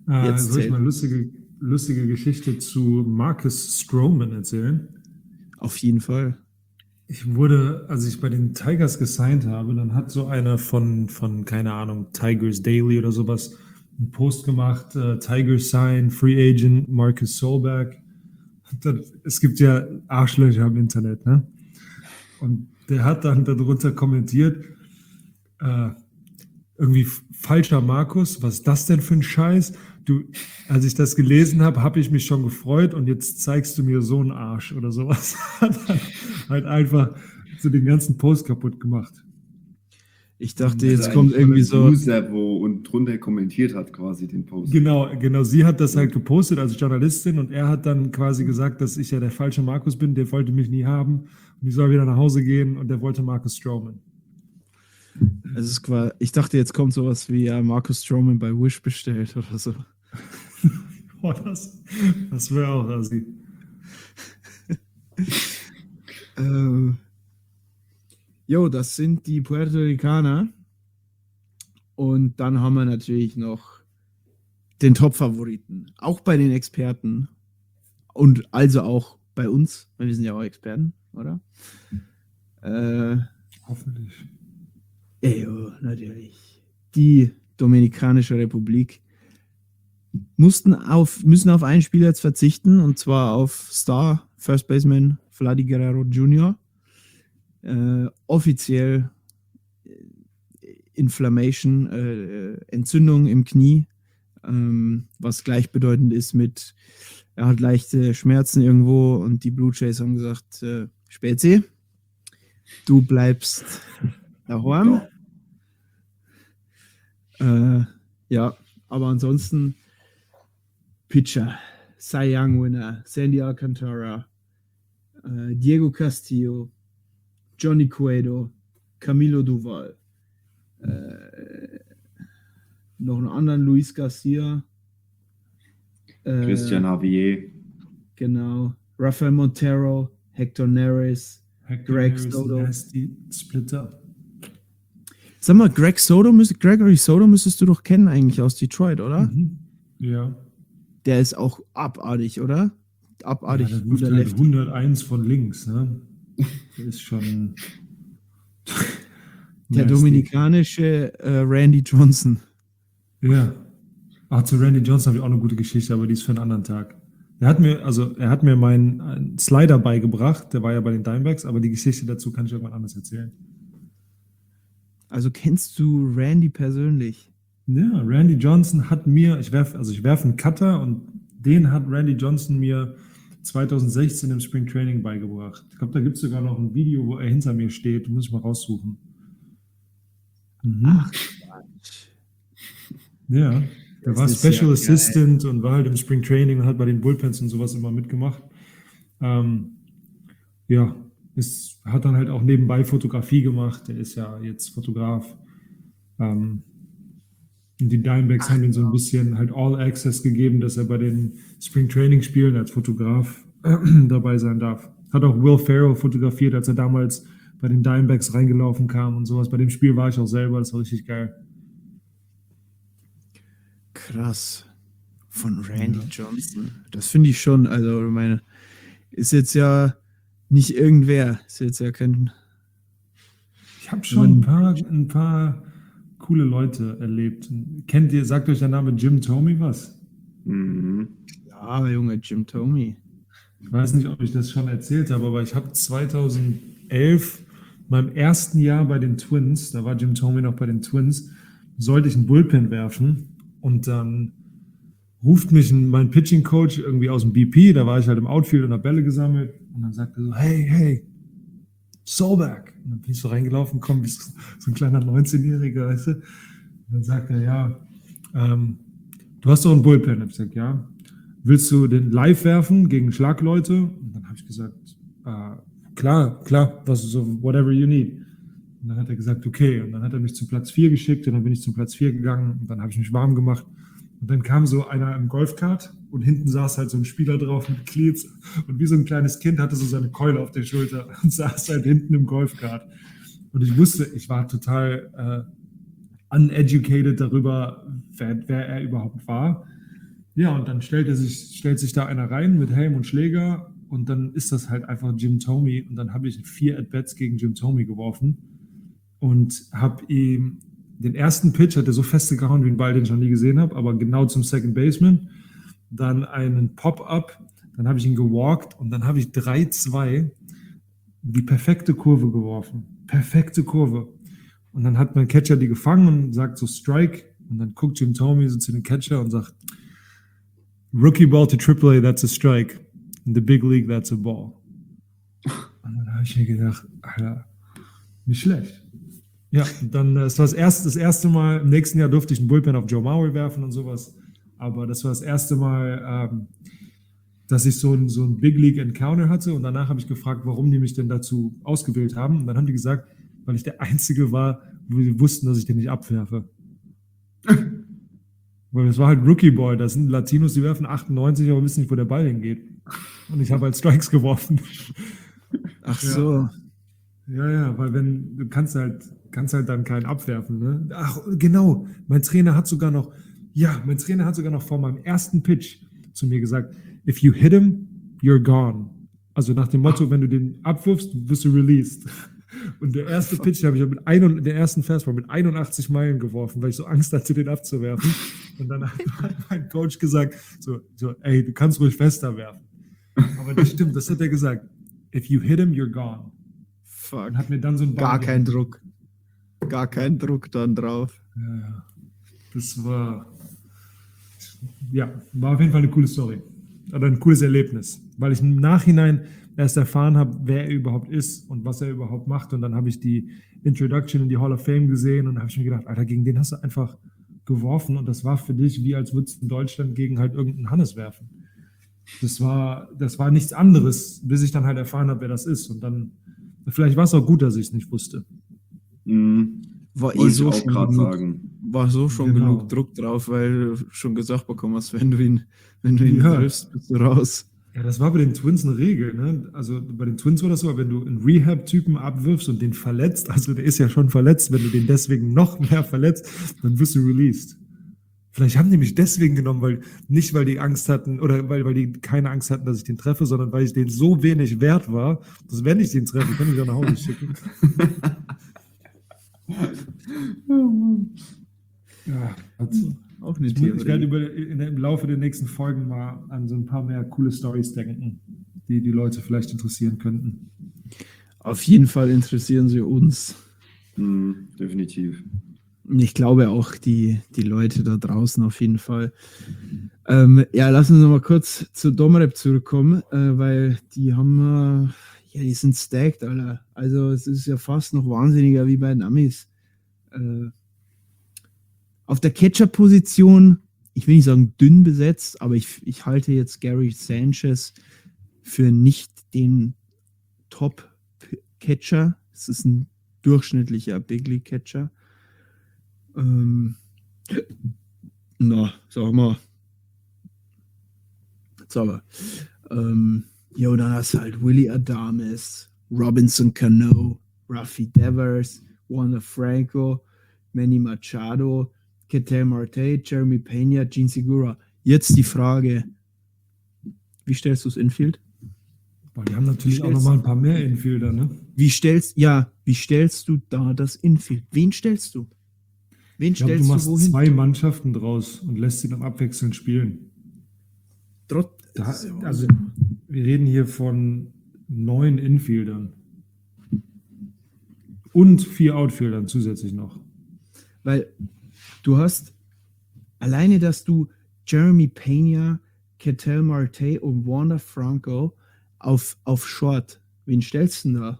Jetzt Soll ich zählt. mal lustige Geschichte zu Marcus Stroman erzählen? Auf jeden Fall. Als ich bei den Tigers gesigned habe, dann hat so einer von keine Ahnung, Tigers Daily oder sowas, einen Post gemacht, Tigers sign, Free Agent, Marcus Solberg. Es gibt ja Arschlöcher im Internet, ne? Und der hat dann darunter kommentiert, irgendwie falscher Markus, was ist das denn für ein Scheiß? Als ich das gelesen habe, habe ich mich schon gefreut und jetzt zeigst du mir so einen Arsch oder sowas. Hat dann halt einfach so den ganzen Post kaputt gemacht. Ich dachte, Das jetzt ist kommt eigentlich irgendwie von so. einem User, wo und drunter kommentiert hat quasi den Post. Genau. Sie hat das halt gepostet als Journalistin und er hat dann quasi gesagt, dass ich ja der falsche Markus bin, der wollte mich nie haben und ich soll wieder nach Hause gehen und der wollte Marcus Stroman. Ich dachte, jetzt kommt sowas wie Marcus Stroman bei Wish bestellt oder so. Oh, das wäre auch assi. Das sind die Puerto Ricaner. Und dann haben wir natürlich noch den Top-Favoriten. Auch bei den Experten. Und also auch bei uns, weil wir sind ja auch Experten, oder? Hoffentlich. Natürlich. Die Dominikanische Republik müssen auf einen Spieler jetzt verzichten, und zwar auf Star First Baseman Vladi Guerrero Jr. Offiziell Inflammation, Entzündung im Knie, was gleichbedeutend ist mit, er hat leichte Schmerzen irgendwo und die Blue Jays haben gesagt, Spezi, du bleibst daheim. Aber ansonsten Pitcher, Cy Young Winner, Sandy Alcantara, Diego Castillo, Johnny Cueto, Camilo Duval, noch einen anderen Luis Garcia, Christian Javier. genau, Rafael Montero, Hector Neris, Greg Soto. Splitter. Sag mal, Gregory Soto müsstest du doch kennen eigentlich aus Detroit, oder? Mhm. Ja. Der ist auch abartig, oder? Abartig. Ja, der wirft halt 101 von links, ne? Der ist schon... Der dominikanische Randy Johnson. Ja. Zu Randy Johnson habe ich auch eine gute Geschichte, aber die ist für einen anderen Tag. Er hat mir meinen Slider beigebracht, der war ja bei den Diamondbacks, aber die Geschichte dazu kann ich irgendwann anders erzählen. Also kennst du Randy persönlich? Ja, Randy Johnson hat mir, ich werfe einen Cutter und den hat Randy Johnson mir 2016 im Spring Training beigebracht. Ich glaube, da gibt es sogar noch ein Video, wo er hinter mir steht. Muss ich mal raussuchen. Mhm. Ach, Quatsch. Ja, der Das war ist Special ja Assistant und war halt im Spring Training und hat bei den Bullpens und sowas immer mitgemacht. Hat dann halt auch nebenbei Fotografie gemacht. Der ist ja jetzt Fotograf. Und die Diamondbacks haben ihm so ein bisschen halt All Access gegeben, dass er bei den Spring Training Spielen als Fotograf dabei sein darf. Hat auch Will Ferrell fotografiert, als er damals bei den Diamondbacks reingelaufen kam und sowas. Bei dem Spiel war ich auch selber, das war richtig geil. Krass. Von Randy Johnson. Das finde ich schon, also ich meine, ist jetzt ja nicht irgendwer. Ist jetzt ja kein... Ich habe schon ein paar coole Leute erlebt. Sagt euch der Name Jim Thome was? Mhm. Ja, Junge, Jim Thome. Ich weiß nicht, ob ich das schon erzählt habe, aber ich habe 2011, meinem ersten Jahr bei den Twins, da war Jim Thome noch bei den Twins, sollte ich einen Bullpen werfen und dann ruft mich mein Pitching-Coach irgendwie aus dem BP, da war ich halt im Outfield und habe Bälle gesammelt und dann sagte er so, hey, Solberg. Und dann bin ich so reingelaufen, komm, wie so ein kleiner 19-Jähriger, weißt du. Und dann sagt er, du hast doch einen Bullpen. Ich gesagt, ja. Willst du den live werfen gegen Schlagleute? Und dann habe ich gesagt, klar, whatever you need. Und dann hat er gesagt, okay. Und dann hat er mich zum Platz 4 geschickt und dann bin ich zum Platz 4 gegangen und dann habe ich mich warm gemacht. Und dann kam so einer im Golfkart und hinten saß halt so ein Spieler drauf mit Cleats und wie so ein kleines Kind hatte so seine Keule auf der Schulter und saß halt hinten im Golfkart. Und ich war total uneducated darüber, wer er überhaupt war. Ja, und dann stellt sich da einer rein mit Helm und Schläger und dann ist das halt einfach Jim Thome und dann habe ich 4 At-Bats gegen Jim Thome geworfen und habe ihm den ersten Pitch, hat er so feste gehauen wie ein Ball, den ich noch nie gesehen habe, aber genau zum Second Baseman, dann einen Pop-Up, dann habe ich ihn gewalkt und dann habe ich 3-2 die perfekte Kurve geworfen. Perfekte Kurve. Und dann hat mein Catcher die gefangen und sagt so Strike und dann guckt Jim Thome so zu dem Catcher und sagt Rookie Ball to AAA, that's a strike. In the big league, that's a ball. Und dann habe ich mir gedacht, Alter, nicht schlecht. Ja, und dann, es war das erste Mal, im nächsten Jahr durfte ich einen Bullpen auf Joe Mauer werfen und sowas, aber das war das erste Mal, dass ich so ein Big League Encounter hatte und danach habe ich gefragt, warum die mich denn dazu ausgewählt haben und dann haben die gesagt, weil ich der Einzige war, wo sie wussten, dass ich den nicht abwerfe. Weil das war halt Rookie Ball, das sind Latinos, die werfen 98, aber wissen nicht, wo der Ball hingeht. Und ich habe halt Strikes geworfen. Ach so. Ja, weil du kannst halt dann keinen abwerfen, ne? Ach, genau. Mein Trainer hat sogar noch vor meinem ersten Pitch zu mir gesagt, if you hit him, you're gone. Also nach dem Motto, wenn du den abwirfst, wirst du released. Und der erste Pitch habe ich den ersten Fastball mit 81 Meilen geworfen, weil ich so Angst hatte, den abzuwerfen. Und dann hat mein Coach gesagt, so, ey, du kannst ruhig fester werfen. Aber das stimmt, das hat er gesagt. If you hit him, you're gone. Fuck. Und hat mir dann so ein Gar kein Druck. Gar kein Druck dann drauf. Ja. Das war auf jeden Fall eine coole Story. Oder ein cooles Erlebnis. Weil ich im Nachhinein erst erfahren habe, wer er überhaupt ist und was er überhaupt macht. Und dann habe ich die Introduction in die Hall of Fame gesehen und dann habe ich mir gedacht, Alter, gegen den hast du einfach geworfen und das war für dich wie, als würdest du in Deutschland gegen halt irgendeinen Hannes werfen. Das war nichts anderes, bis ich dann halt erfahren habe, wer das ist. Und dann, vielleicht war es auch gut, dass ich es nicht wusste. War Wollte so ich auch schon gerade genug, sagen. war so schon Genau. genug Druck drauf, weil du schon gesagt bekommen hast, wenn du ihn Ja. triffst, bist du raus. Ja, das war bei den Twins eine Regel, ne? Also bei den Twins war das so, wenn du einen Rehab-Typen abwirfst und den verletzt, also der ist ja schon verletzt, wenn du den deswegen noch mehr verletzt, dann wirst du released. Vielleicht haben die mich deswegen genommen, weil die Angst hatten oder weil die keine Angst hatten, dass ich den treffe, sondern weil ich den so wenig wert war, dass wenn ich den treffe, kann ich auch nach Hause schicken. Ja, Auch eine ich Theorie. werde im Laufe der nächsten Folgen mal an so ein paar mehr coole Storys denken, die Leute vielleicht interessieren könnten. Auf jeden Fall interessieren sie uns. Definitiv. Ich glaube auch die Leute da draußen auf jeden Fall. Lass uns noch mal kurz zu Domrep zurückkommen, weil die haben, die sind stacked, Alter. Also es ist ja fast noch wahnsinniger wie bei den Amis. Auf der Catcher-Position, ich will nicht sagen dünn besetzt, aber ich halte jetzt Gary Sanchez für nicht den Top-Catcher. Es ist ein durchschnittlicher Big League-Catcher. Sag mal. Jetzt aber. Dann hast du halt Willie Adames, Robinson Cano, Rafi Devers, Wander Franco, Manny Machado, Ketel Marte, Jeremy Pena, Gene Segura. Jetzt die Frage, wie stellst du das Infield? Boah, die haben natürlich auch nochmal ein paar mehr Infielder, ne? Wie stellst du da das Infield? Wen stellst du? Wen Ich glaube, stellst du machst wohin? 2 Mannschaften draus und lässt sie dann abwechselnd spielen. Also wir reden hier von 9 Infieldern. Und 4 Outfieldern zusätzlich noch. Weil du hast alleine, dass du Jeremy Pena, Ketel Marte und Wander Franco auf Short, wen stellst du denn da?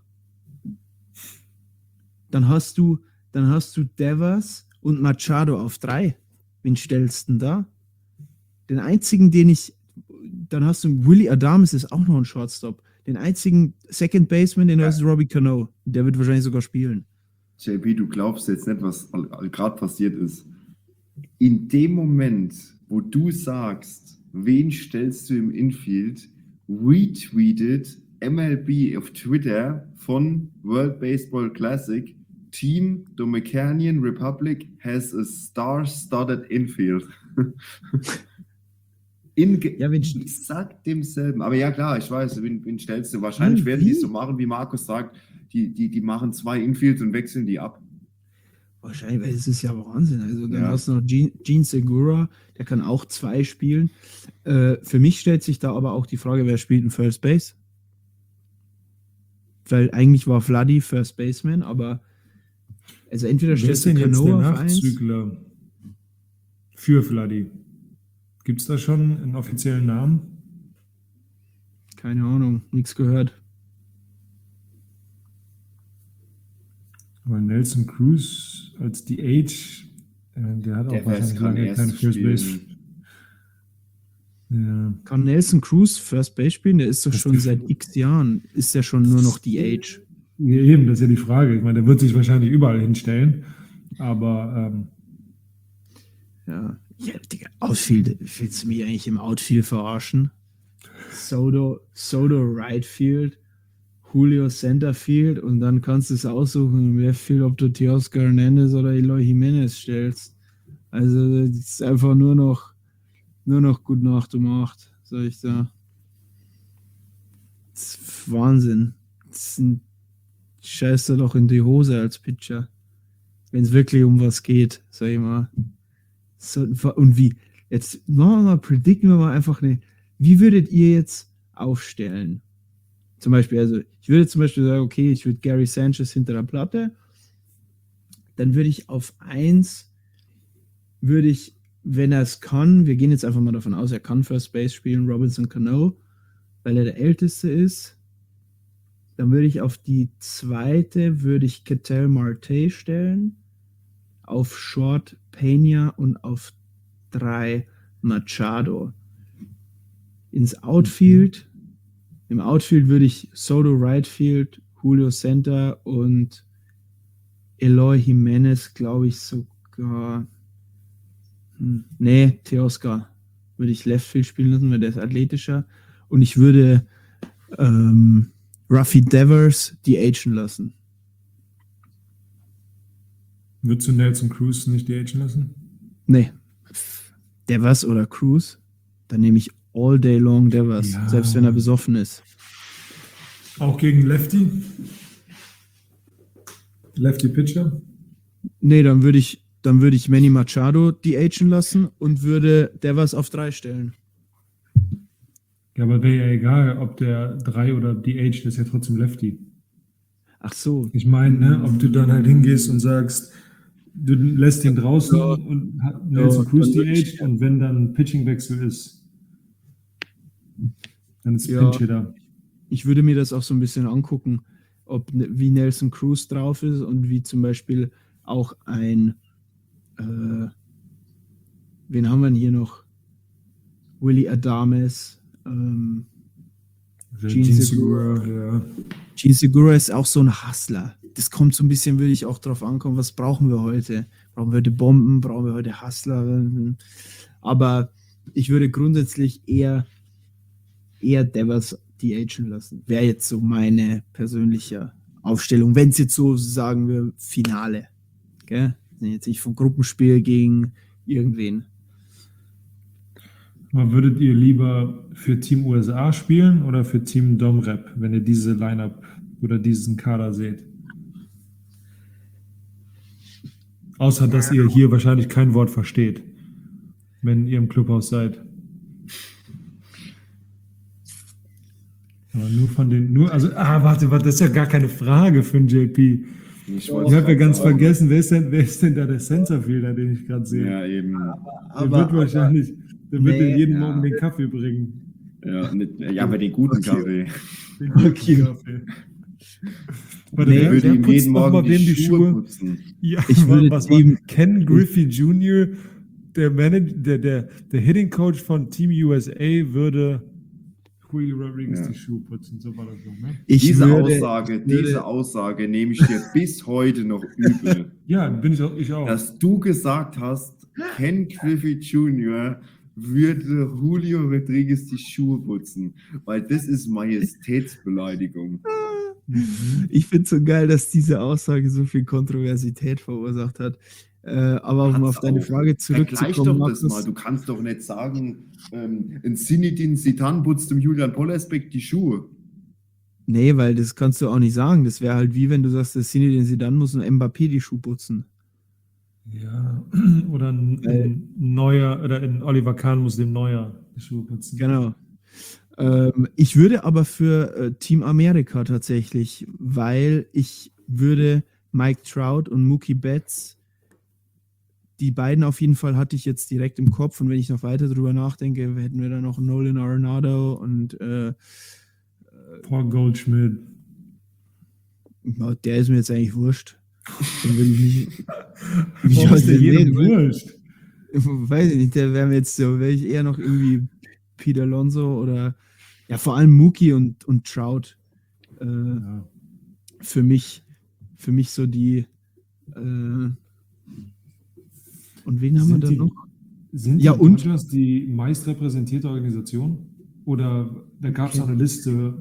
Dann hast du Devers und Machado auf 3. Wen stellst du denn da? Den einzigen, dann hast du Willie Adames, ist auch noch ein Shortstop. Den einzigen Second Baseman, den hast du Robbie Cano. Der wird wahrscheinlich sogar spielen. JP, du glaubst jetzt nicht, was gerade passiert ist. In dem Moment, wo du sagst, wen stellst du im Infield, retweetet MLB auf Twitter von World Baseball Classic, Team Dominican Republic has a star-studded infield. Ja, wen- exakt demselben. Aber ja, klar, ich weiß, wen stellst du? Wahrscheinlich werden die es so machen, wie Markus sagt. Die machen 2 Infields und wechseln die ab. Wahrscheinlich, weil es ist ja Wahnsinn. Also dann Ja. hast du noch Gene Segura, der kann auch 2 spielen. Für mich stellt sich da aber auch die Frage, wer spielt in First Base? Weil eigentlich war Vladdy First Baseman, aber also entweder Wer stellst ist du denn jetzt der Cano auf 1. Nachzügler für Vladdy? Gibt es da schon einen offiziellen Namen? Keine Ahnung, nichts gehört. Aber Nelson Cruz als DH, der hat auch Der wahrscheinlich kann lange erst kein First Base. spielen. Ja. Kann Nelson Cruz First Base spielen? Der ist doch Das schon Gefühl- seit x Jahren, ist der schon nur noch DH. Ja, eben, das ist ja die Frage. Ich meine, der wird sich wahrscheinlich überall hinstellen. Aber Ja, Digga, Outfield, willst du mich eigentlich im Outfield verarschen? Soto Right Field, Julio Center Field und dann kannst du es aussuchen im Left Field, ob du Teoscar Hernandez oder Eloy Jimenez stellst. Also das ist einfach nur noch gut Nacht um 8, sag ich da. Das ist Wahnsinn. Scheiß da doch in die Hose als Pitcher. Wenn es wirklich um was geht, sag ich mal. So, und wie? Jetzt machen wir mal, predikten wir mal einfach wie würdet ihr jetzt aufstellen? Zum Beispiel, also ich würde zum Beispiel sagen, okay, ich würde Gary Sanchez hinter der Platte, dann würde ich auf 1, wenn er es kann, wir gehen jetzt einfach mal davon aus, er kann First Base spielen, Robinson Cano, weil er der Älteste ist, dann würde ich auf die 2. Ketel Marte stellen, auf Short Peña und auf 3 Machado. Im Outfield würde ich Soto Right Field, Julio Center und Eloy Jimenez, glaube ich sogar. Nee, Teoscar würde ich Left Field spielen lassen, weil der ist athletischer. Und ich würde Rafi Devers DHen lassen. würdest du Nelson Cruz nicht DHen lassen? Nee. Devers oder Cruz, dann nehme ich all day long Devers, Ja. selbst wenn er besoffen ist. Auch gegen Lefty? Lefty Pitcher? Nee, dann würde ich Manny Machado DHen lassen und würde Devers auf 3 stellen. Ja, aber wäre ja egal, ob der 3 oder DH, das ist ja trotzdem Lefty. Ach so. Ich meine, ne, ob du dann halt hingehst und sagst, du lässt ihn draußen Ja. und Nelson Ja, Cruz dann würde ich- DH und wenn dann Pitchingwechsel ist, dann ist Ja. Pinch-Hitter. Ich würde mir das auch so ein bisschen angucken, wie Nelson Cruz drauf ist und wie zum Beispiel auch ein wen haben wir denn hier noch? Willy Adames, Gene Segura. Ja. Gene Segura ist auch so ein Hustler. Das kommt so ein bisschen, würde ich auch drauf ankommen, was brauchen wir heute? Brauchen wir heute Bomben? Brauchen wir heute Hustler? Aber ich würde grundsätzlich eher Devers DHen lassen. Wäre jetzt so meine persönliche Aufstellung. Wenn es jetzt so, sagen wir, Finale. Gell? Jetzt nicht vom Gruppenspiel gegen irgendwen. Aber würdet ihr lieber für Team USA spielen oder für Team Domrep, wenn ihr diese Lineup oder diesen Kader seht? Außer, dass ihr hier wahrscheinlich kein Wort versteht, wenn ihr im Clubhaus seid. Aber warte, das ist ja gar keine Frage für den JP. Ich habe ja ganz vergessen, wer ist denn da der Centerfielder, den ich gerade sehe? Ja, eben. Der wird dir jeden Morgen den Kaffee bringen. Ja, aber den guten Kaffee. Den guten Kaffee. Warte, Ich wer würde ihm putzt jeden noch Morgen mal die Schuhe putzen. Ja, Ich würde was war ihm- Ken Griffey Jr., der Hitting Coach von Team USA, würde Julio Rodriguez Ja. die Schuhe putzen. So war das so, ne? Diese Aussage nehme ich dir bis heute noch übel. Ja, ich auch. Dass du gesagt hast, Ken Griffey Jr. würde Julio Rodriguez die Schuhe putzen, weil das ist Majestätsbeleidigung. Ich finde es so geil, dass diese Aussage so viel Kontroversität verursacht hat. Aber um auf deine Frage Vergleich zurückzukommen, doch das mal. Markus, Du kannst doch nicht sagen, ein Zinedine Zidane putzt dem Julian Pollersbeck die Schuhe. nee, weil das kannst du auch nicht sagen. Das wäre halt wie wenn du sagst, das Zinedine Zidane muss ein Mbappé die Schuhe putzen. Ja, oder ein Neuer, oder ein Oliver Kahn muss dem Neuer die Schuhe putzen. Genau. Ich würde aber für Team Amerika tatsächlich, weil ich würde Mike Trout und Mookie Betts, die beiden auf jeden Fall hatte ich jetzt direkt im Kopf, und wenn ich noch weiter drüber nachdenke, hätten wir da noch Nolan Arenado und Paul Goldschmidt. der ist mir jetzt eigentlich wurscht. Den will ich nicht. Warum ist der jedem wurscht? Weiß ich nicht, der wäre mir jetzt so, wäre ich eher noch irgendwie Pete Alonso oder ja, vor allem Mookie und Trout. Ja. Für mich so die und wen haben wir da noch? Sind Ja, die und? Dodgers die meist repräsentierte Organisation? Oder da gab es auch eine Liste?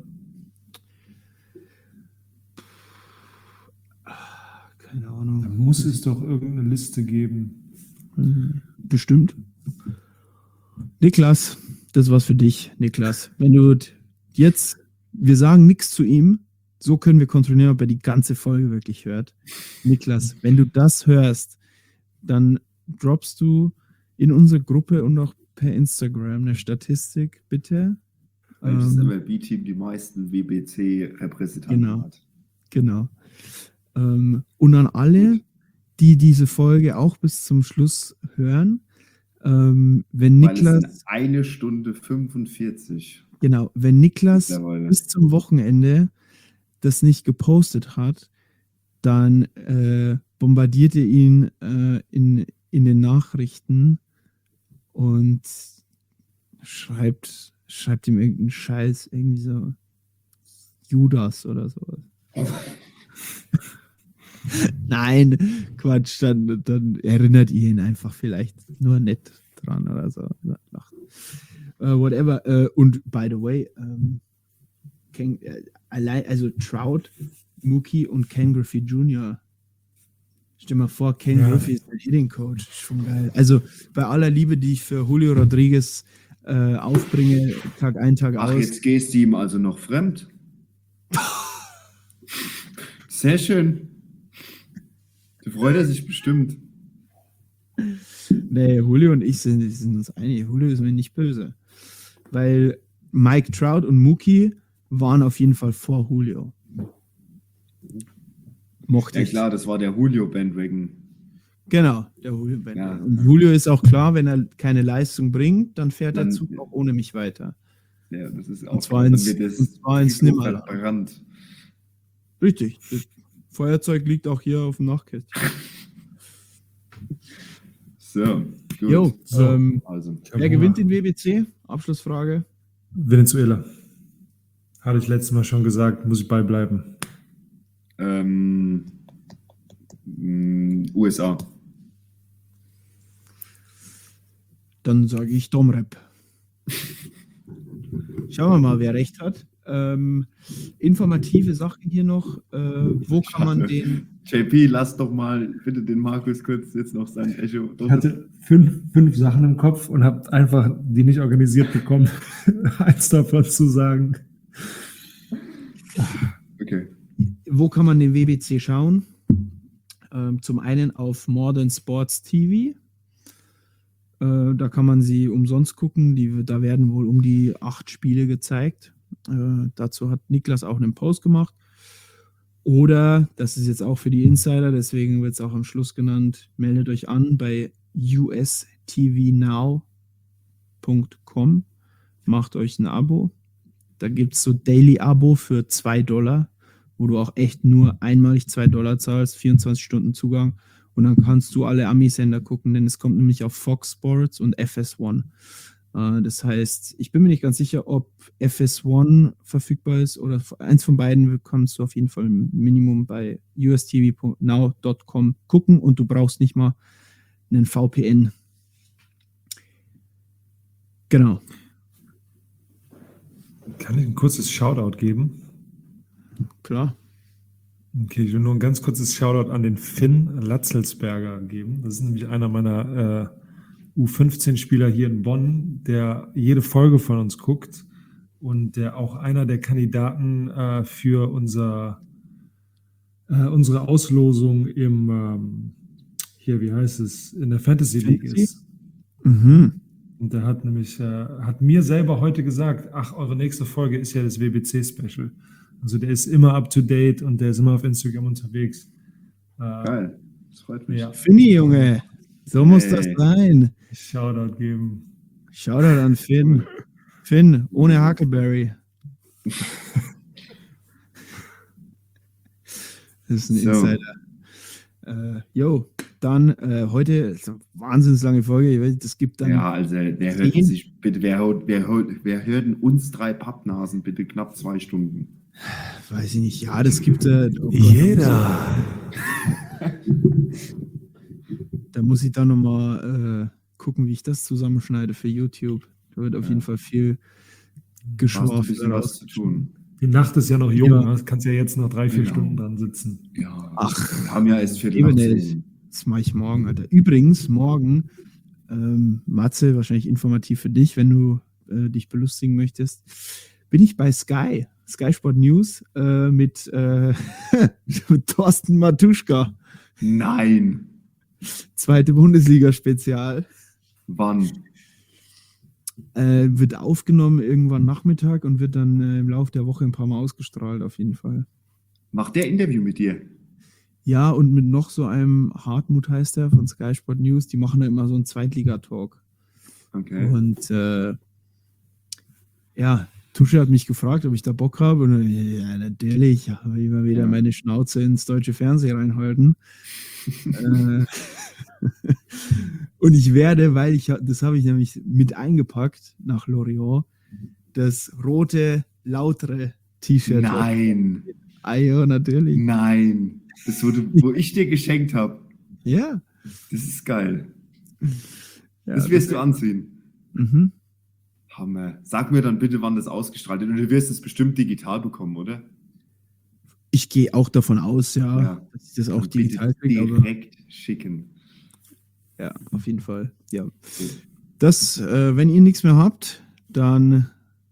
Keine Da Ahnung. muss es doch irgendeine Liste geben. Bestimmt. Niklas, das war's für dich, Niklas. Wenn du jetzt, wir sagen nichts zu ihm, so können wir kontrollieren, ob er die ganze Folge wirklich hört. Niklas, wenn du das hörst, dann droppst du in unsere Gruppe und auch per Instagram eine Statistik, bitte. Welches MLB-Team die meisten WBC-Repräsentanten Genau. hat. Genau. Und an alle, die diese Folge auch bis zum Schluss hören, wenn Weil Niklas, es sind 1 Stunde 45. genau, wenn Niklas Mittlerweile. bis zum Wochenende das nicht gepostet hat, dann bombardiert ihr ihn in den Nachrichten und schreibt ihm irgendeinen Scheiß, irgendwie so Judas oder sowas. Nein, Quatsch, dann erinnert ihr ihn einfach vielleicht nur nett dran oder so. Whatever. Und by the way, also Trout, Mookie und Ken Griffey Jr. Stell mal vor, Ken Griffey ist der Hitting Coach. Schon geil. Also bei aller Liebe, die ich für Julio Rodriguez aufbringe, Tag ein, Tag Ach, aus. jetzt gehst du ihm also noch fremd. Sehr schön. Da freut er sich bestimmt. Nee, Julio und ich sind uns einig. Julio ist mir nicht böse. Weil Mike Trout und Mookie waren auf jeden Fall vor Julio. Mochte Ja ich. klar, das war der Julio-Bandwagon. Genau, der Julio Band. Ja. Und Julio ist auch klar, wenn er keine Leistung bringt, dann fährt der Dann- Zug auch ohne mich weiter. Ja, das ist auch Und zwar dann ins- wird das und zwar ins Trikot Nimmerland. verbrannt. Richtig. Das Feuerzeug liegt auch hier auf dem Nachtkästchen. So, gut. Jo, So. Also, wer gewinnt den WBC? Abschlussfrage. Venezuela. Hatte ich letztes Mal schon gesagt, muss ich beibleiben. USA. Dann sage ich Domrep. Schauen wir mal, wer recht hat. Informative Sachen hier noch. Wo kann man den... JP, lass doch mal bitte den Markus kurz jetzt noch sein Echo. Ich hatte fünf Sachen im Kopf und habe einfach die nicht organisiert bekommen, eins davon zu sagen. Okay. Wo kann man den WBC schauen? Zum einen auf Modern Sports TV. Da kann man sie umsonst gucken. Da werden wohl um die 8 Spiele gezeigt. Dazu hat Niklas auch einen Post gemacht. Oder, das ist jetzt auch für die Insider, deswegen wird es auch am Schluss genannt, meldet euch an bei ustvnow.com. Macht euch ein Abo. Da gibt es so Daily-Abo für $2, wo du auch echt nur einmalig $2 zahlst, 24 Stunden Zugang. Und dann kannst du alle Ami-Sender gucken, denn es kommt nämlich auf Fox Sports und FS1. Das heißt, ich bin mir nicht ganz sicher, ob FS1 verfügbar ist oder eins von beiden bekommst du auf jeden Fall im Minimum bei ustvnow.com gucken und du brauchst nicht mal einen VPN. Genau. Kann ich ein kurzes Shoutout geben? Klar. Okay, ich will nur ein ganz kurzes Shoutout an den Finn Latzelsberger geben. Das ist nämlich einer meiner U15-Spieler hier in Bonn, der jede Folge von uns guckt und der auch einer der Kandidaten für unsere Auslosung im, hier, wie heißt es, in der Fantasy League ist. Mhm. Und der hat nämlich, hat mir selber heute gesagt, ach, eure nächste Folge ist ja das WBC-Special. Also der ist immer up to date und der ist immer auf Instagram unterwegs. Geil. Das freut mich. Ja, Finny, Junge. So muss Hey. das sein. Shoutout geben. Shoutout an Finn. Finn, ohne Huckleberry. Das ist ein So. Insider. Jo, dann heute ist eine wahnsinnig lange Folge. Ich weiß, das gibt dann. Ja, also wer hört 10? sich bitte, wer hört denn uns 3 Pappnasen bitte knapp 2 Stunden? Weiß ich nicht. Ja, das gibt oh Gott, Jeder. Da muss ich dann nochmal gucken, wie ich das zusammenschneide für YouTube. Da wird auf jeden Fall viel Hast ein geschworfen. bisschen was zu tun. Die Nacht ist ja noch jung, Ja. ne? Kannst ja jetzt noch 3-4 Genau. Stunden dran sitzen. Ja. Ach, wir haben ja erst Viertel eben nach nicht. 10. Das mache ich morgen, Alter. Übrigens, morgen, Matze, wahrscheinlich informativ für dich, wenn du dich belustigen möchtest, bin ich bei Sky Sport News mit Thorsten Matuschka. Nein. Zweite Bundesliga-Spezial. Wann? Wird aufgenommen irgendwann Nachmittag und wird dann im Laufe der Woche ein paar Mal ausgestrahlt, auf jeden Fall. Macht der Interview mit dir? Ja, und mit noch so einem Hartmut heißt der von Sky Sport News, die machen da immer so einen Zweitliga-Talk. Okay. Und ja, Tusche hat mich gefragt, ob ich da Bock habe. Und ja, natürlich, habe ich mal wieder Ja. meine Schnauze ins deutsche Fernsehen reinhalten. Und ich werde, weil das habe ich nämlich mit eingepackt nach Lorient, das rote, lautere T-Shirt. Nein. Ah, ja, natürlich. Nein. Das wo ich dir geschenkt habe. Ja. Das ist geil. Ja, Das wirst du anziehen. Mhm. Hammer. Sag mir dann bitte, wann das ausgestrahlt wird. Und du wirst es bestimmt digital bekommen, oder? Ich gehe auch davon aus, ja, Ja. dass ich das auch Dann bitte digital kriege, aber direkt schicken. ja, auf jeden Fall. Ja. Das, wenn ihr nichts mehr habt, dann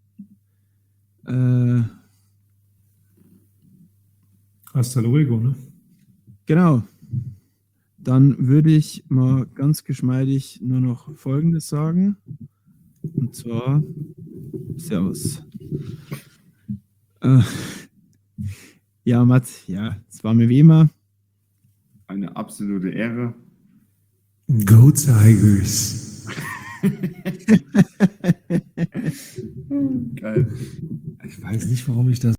Hasta luego, ne? genau. Dann würde ich mal ganz geschmeidig nur noch Folgendes sagen. Und zwar Servus. Ja, Mats, ja, es war mir wie immer. Eine absolute Ehre. Go Tigers. Geil. Ich weiß nicht, warum ich das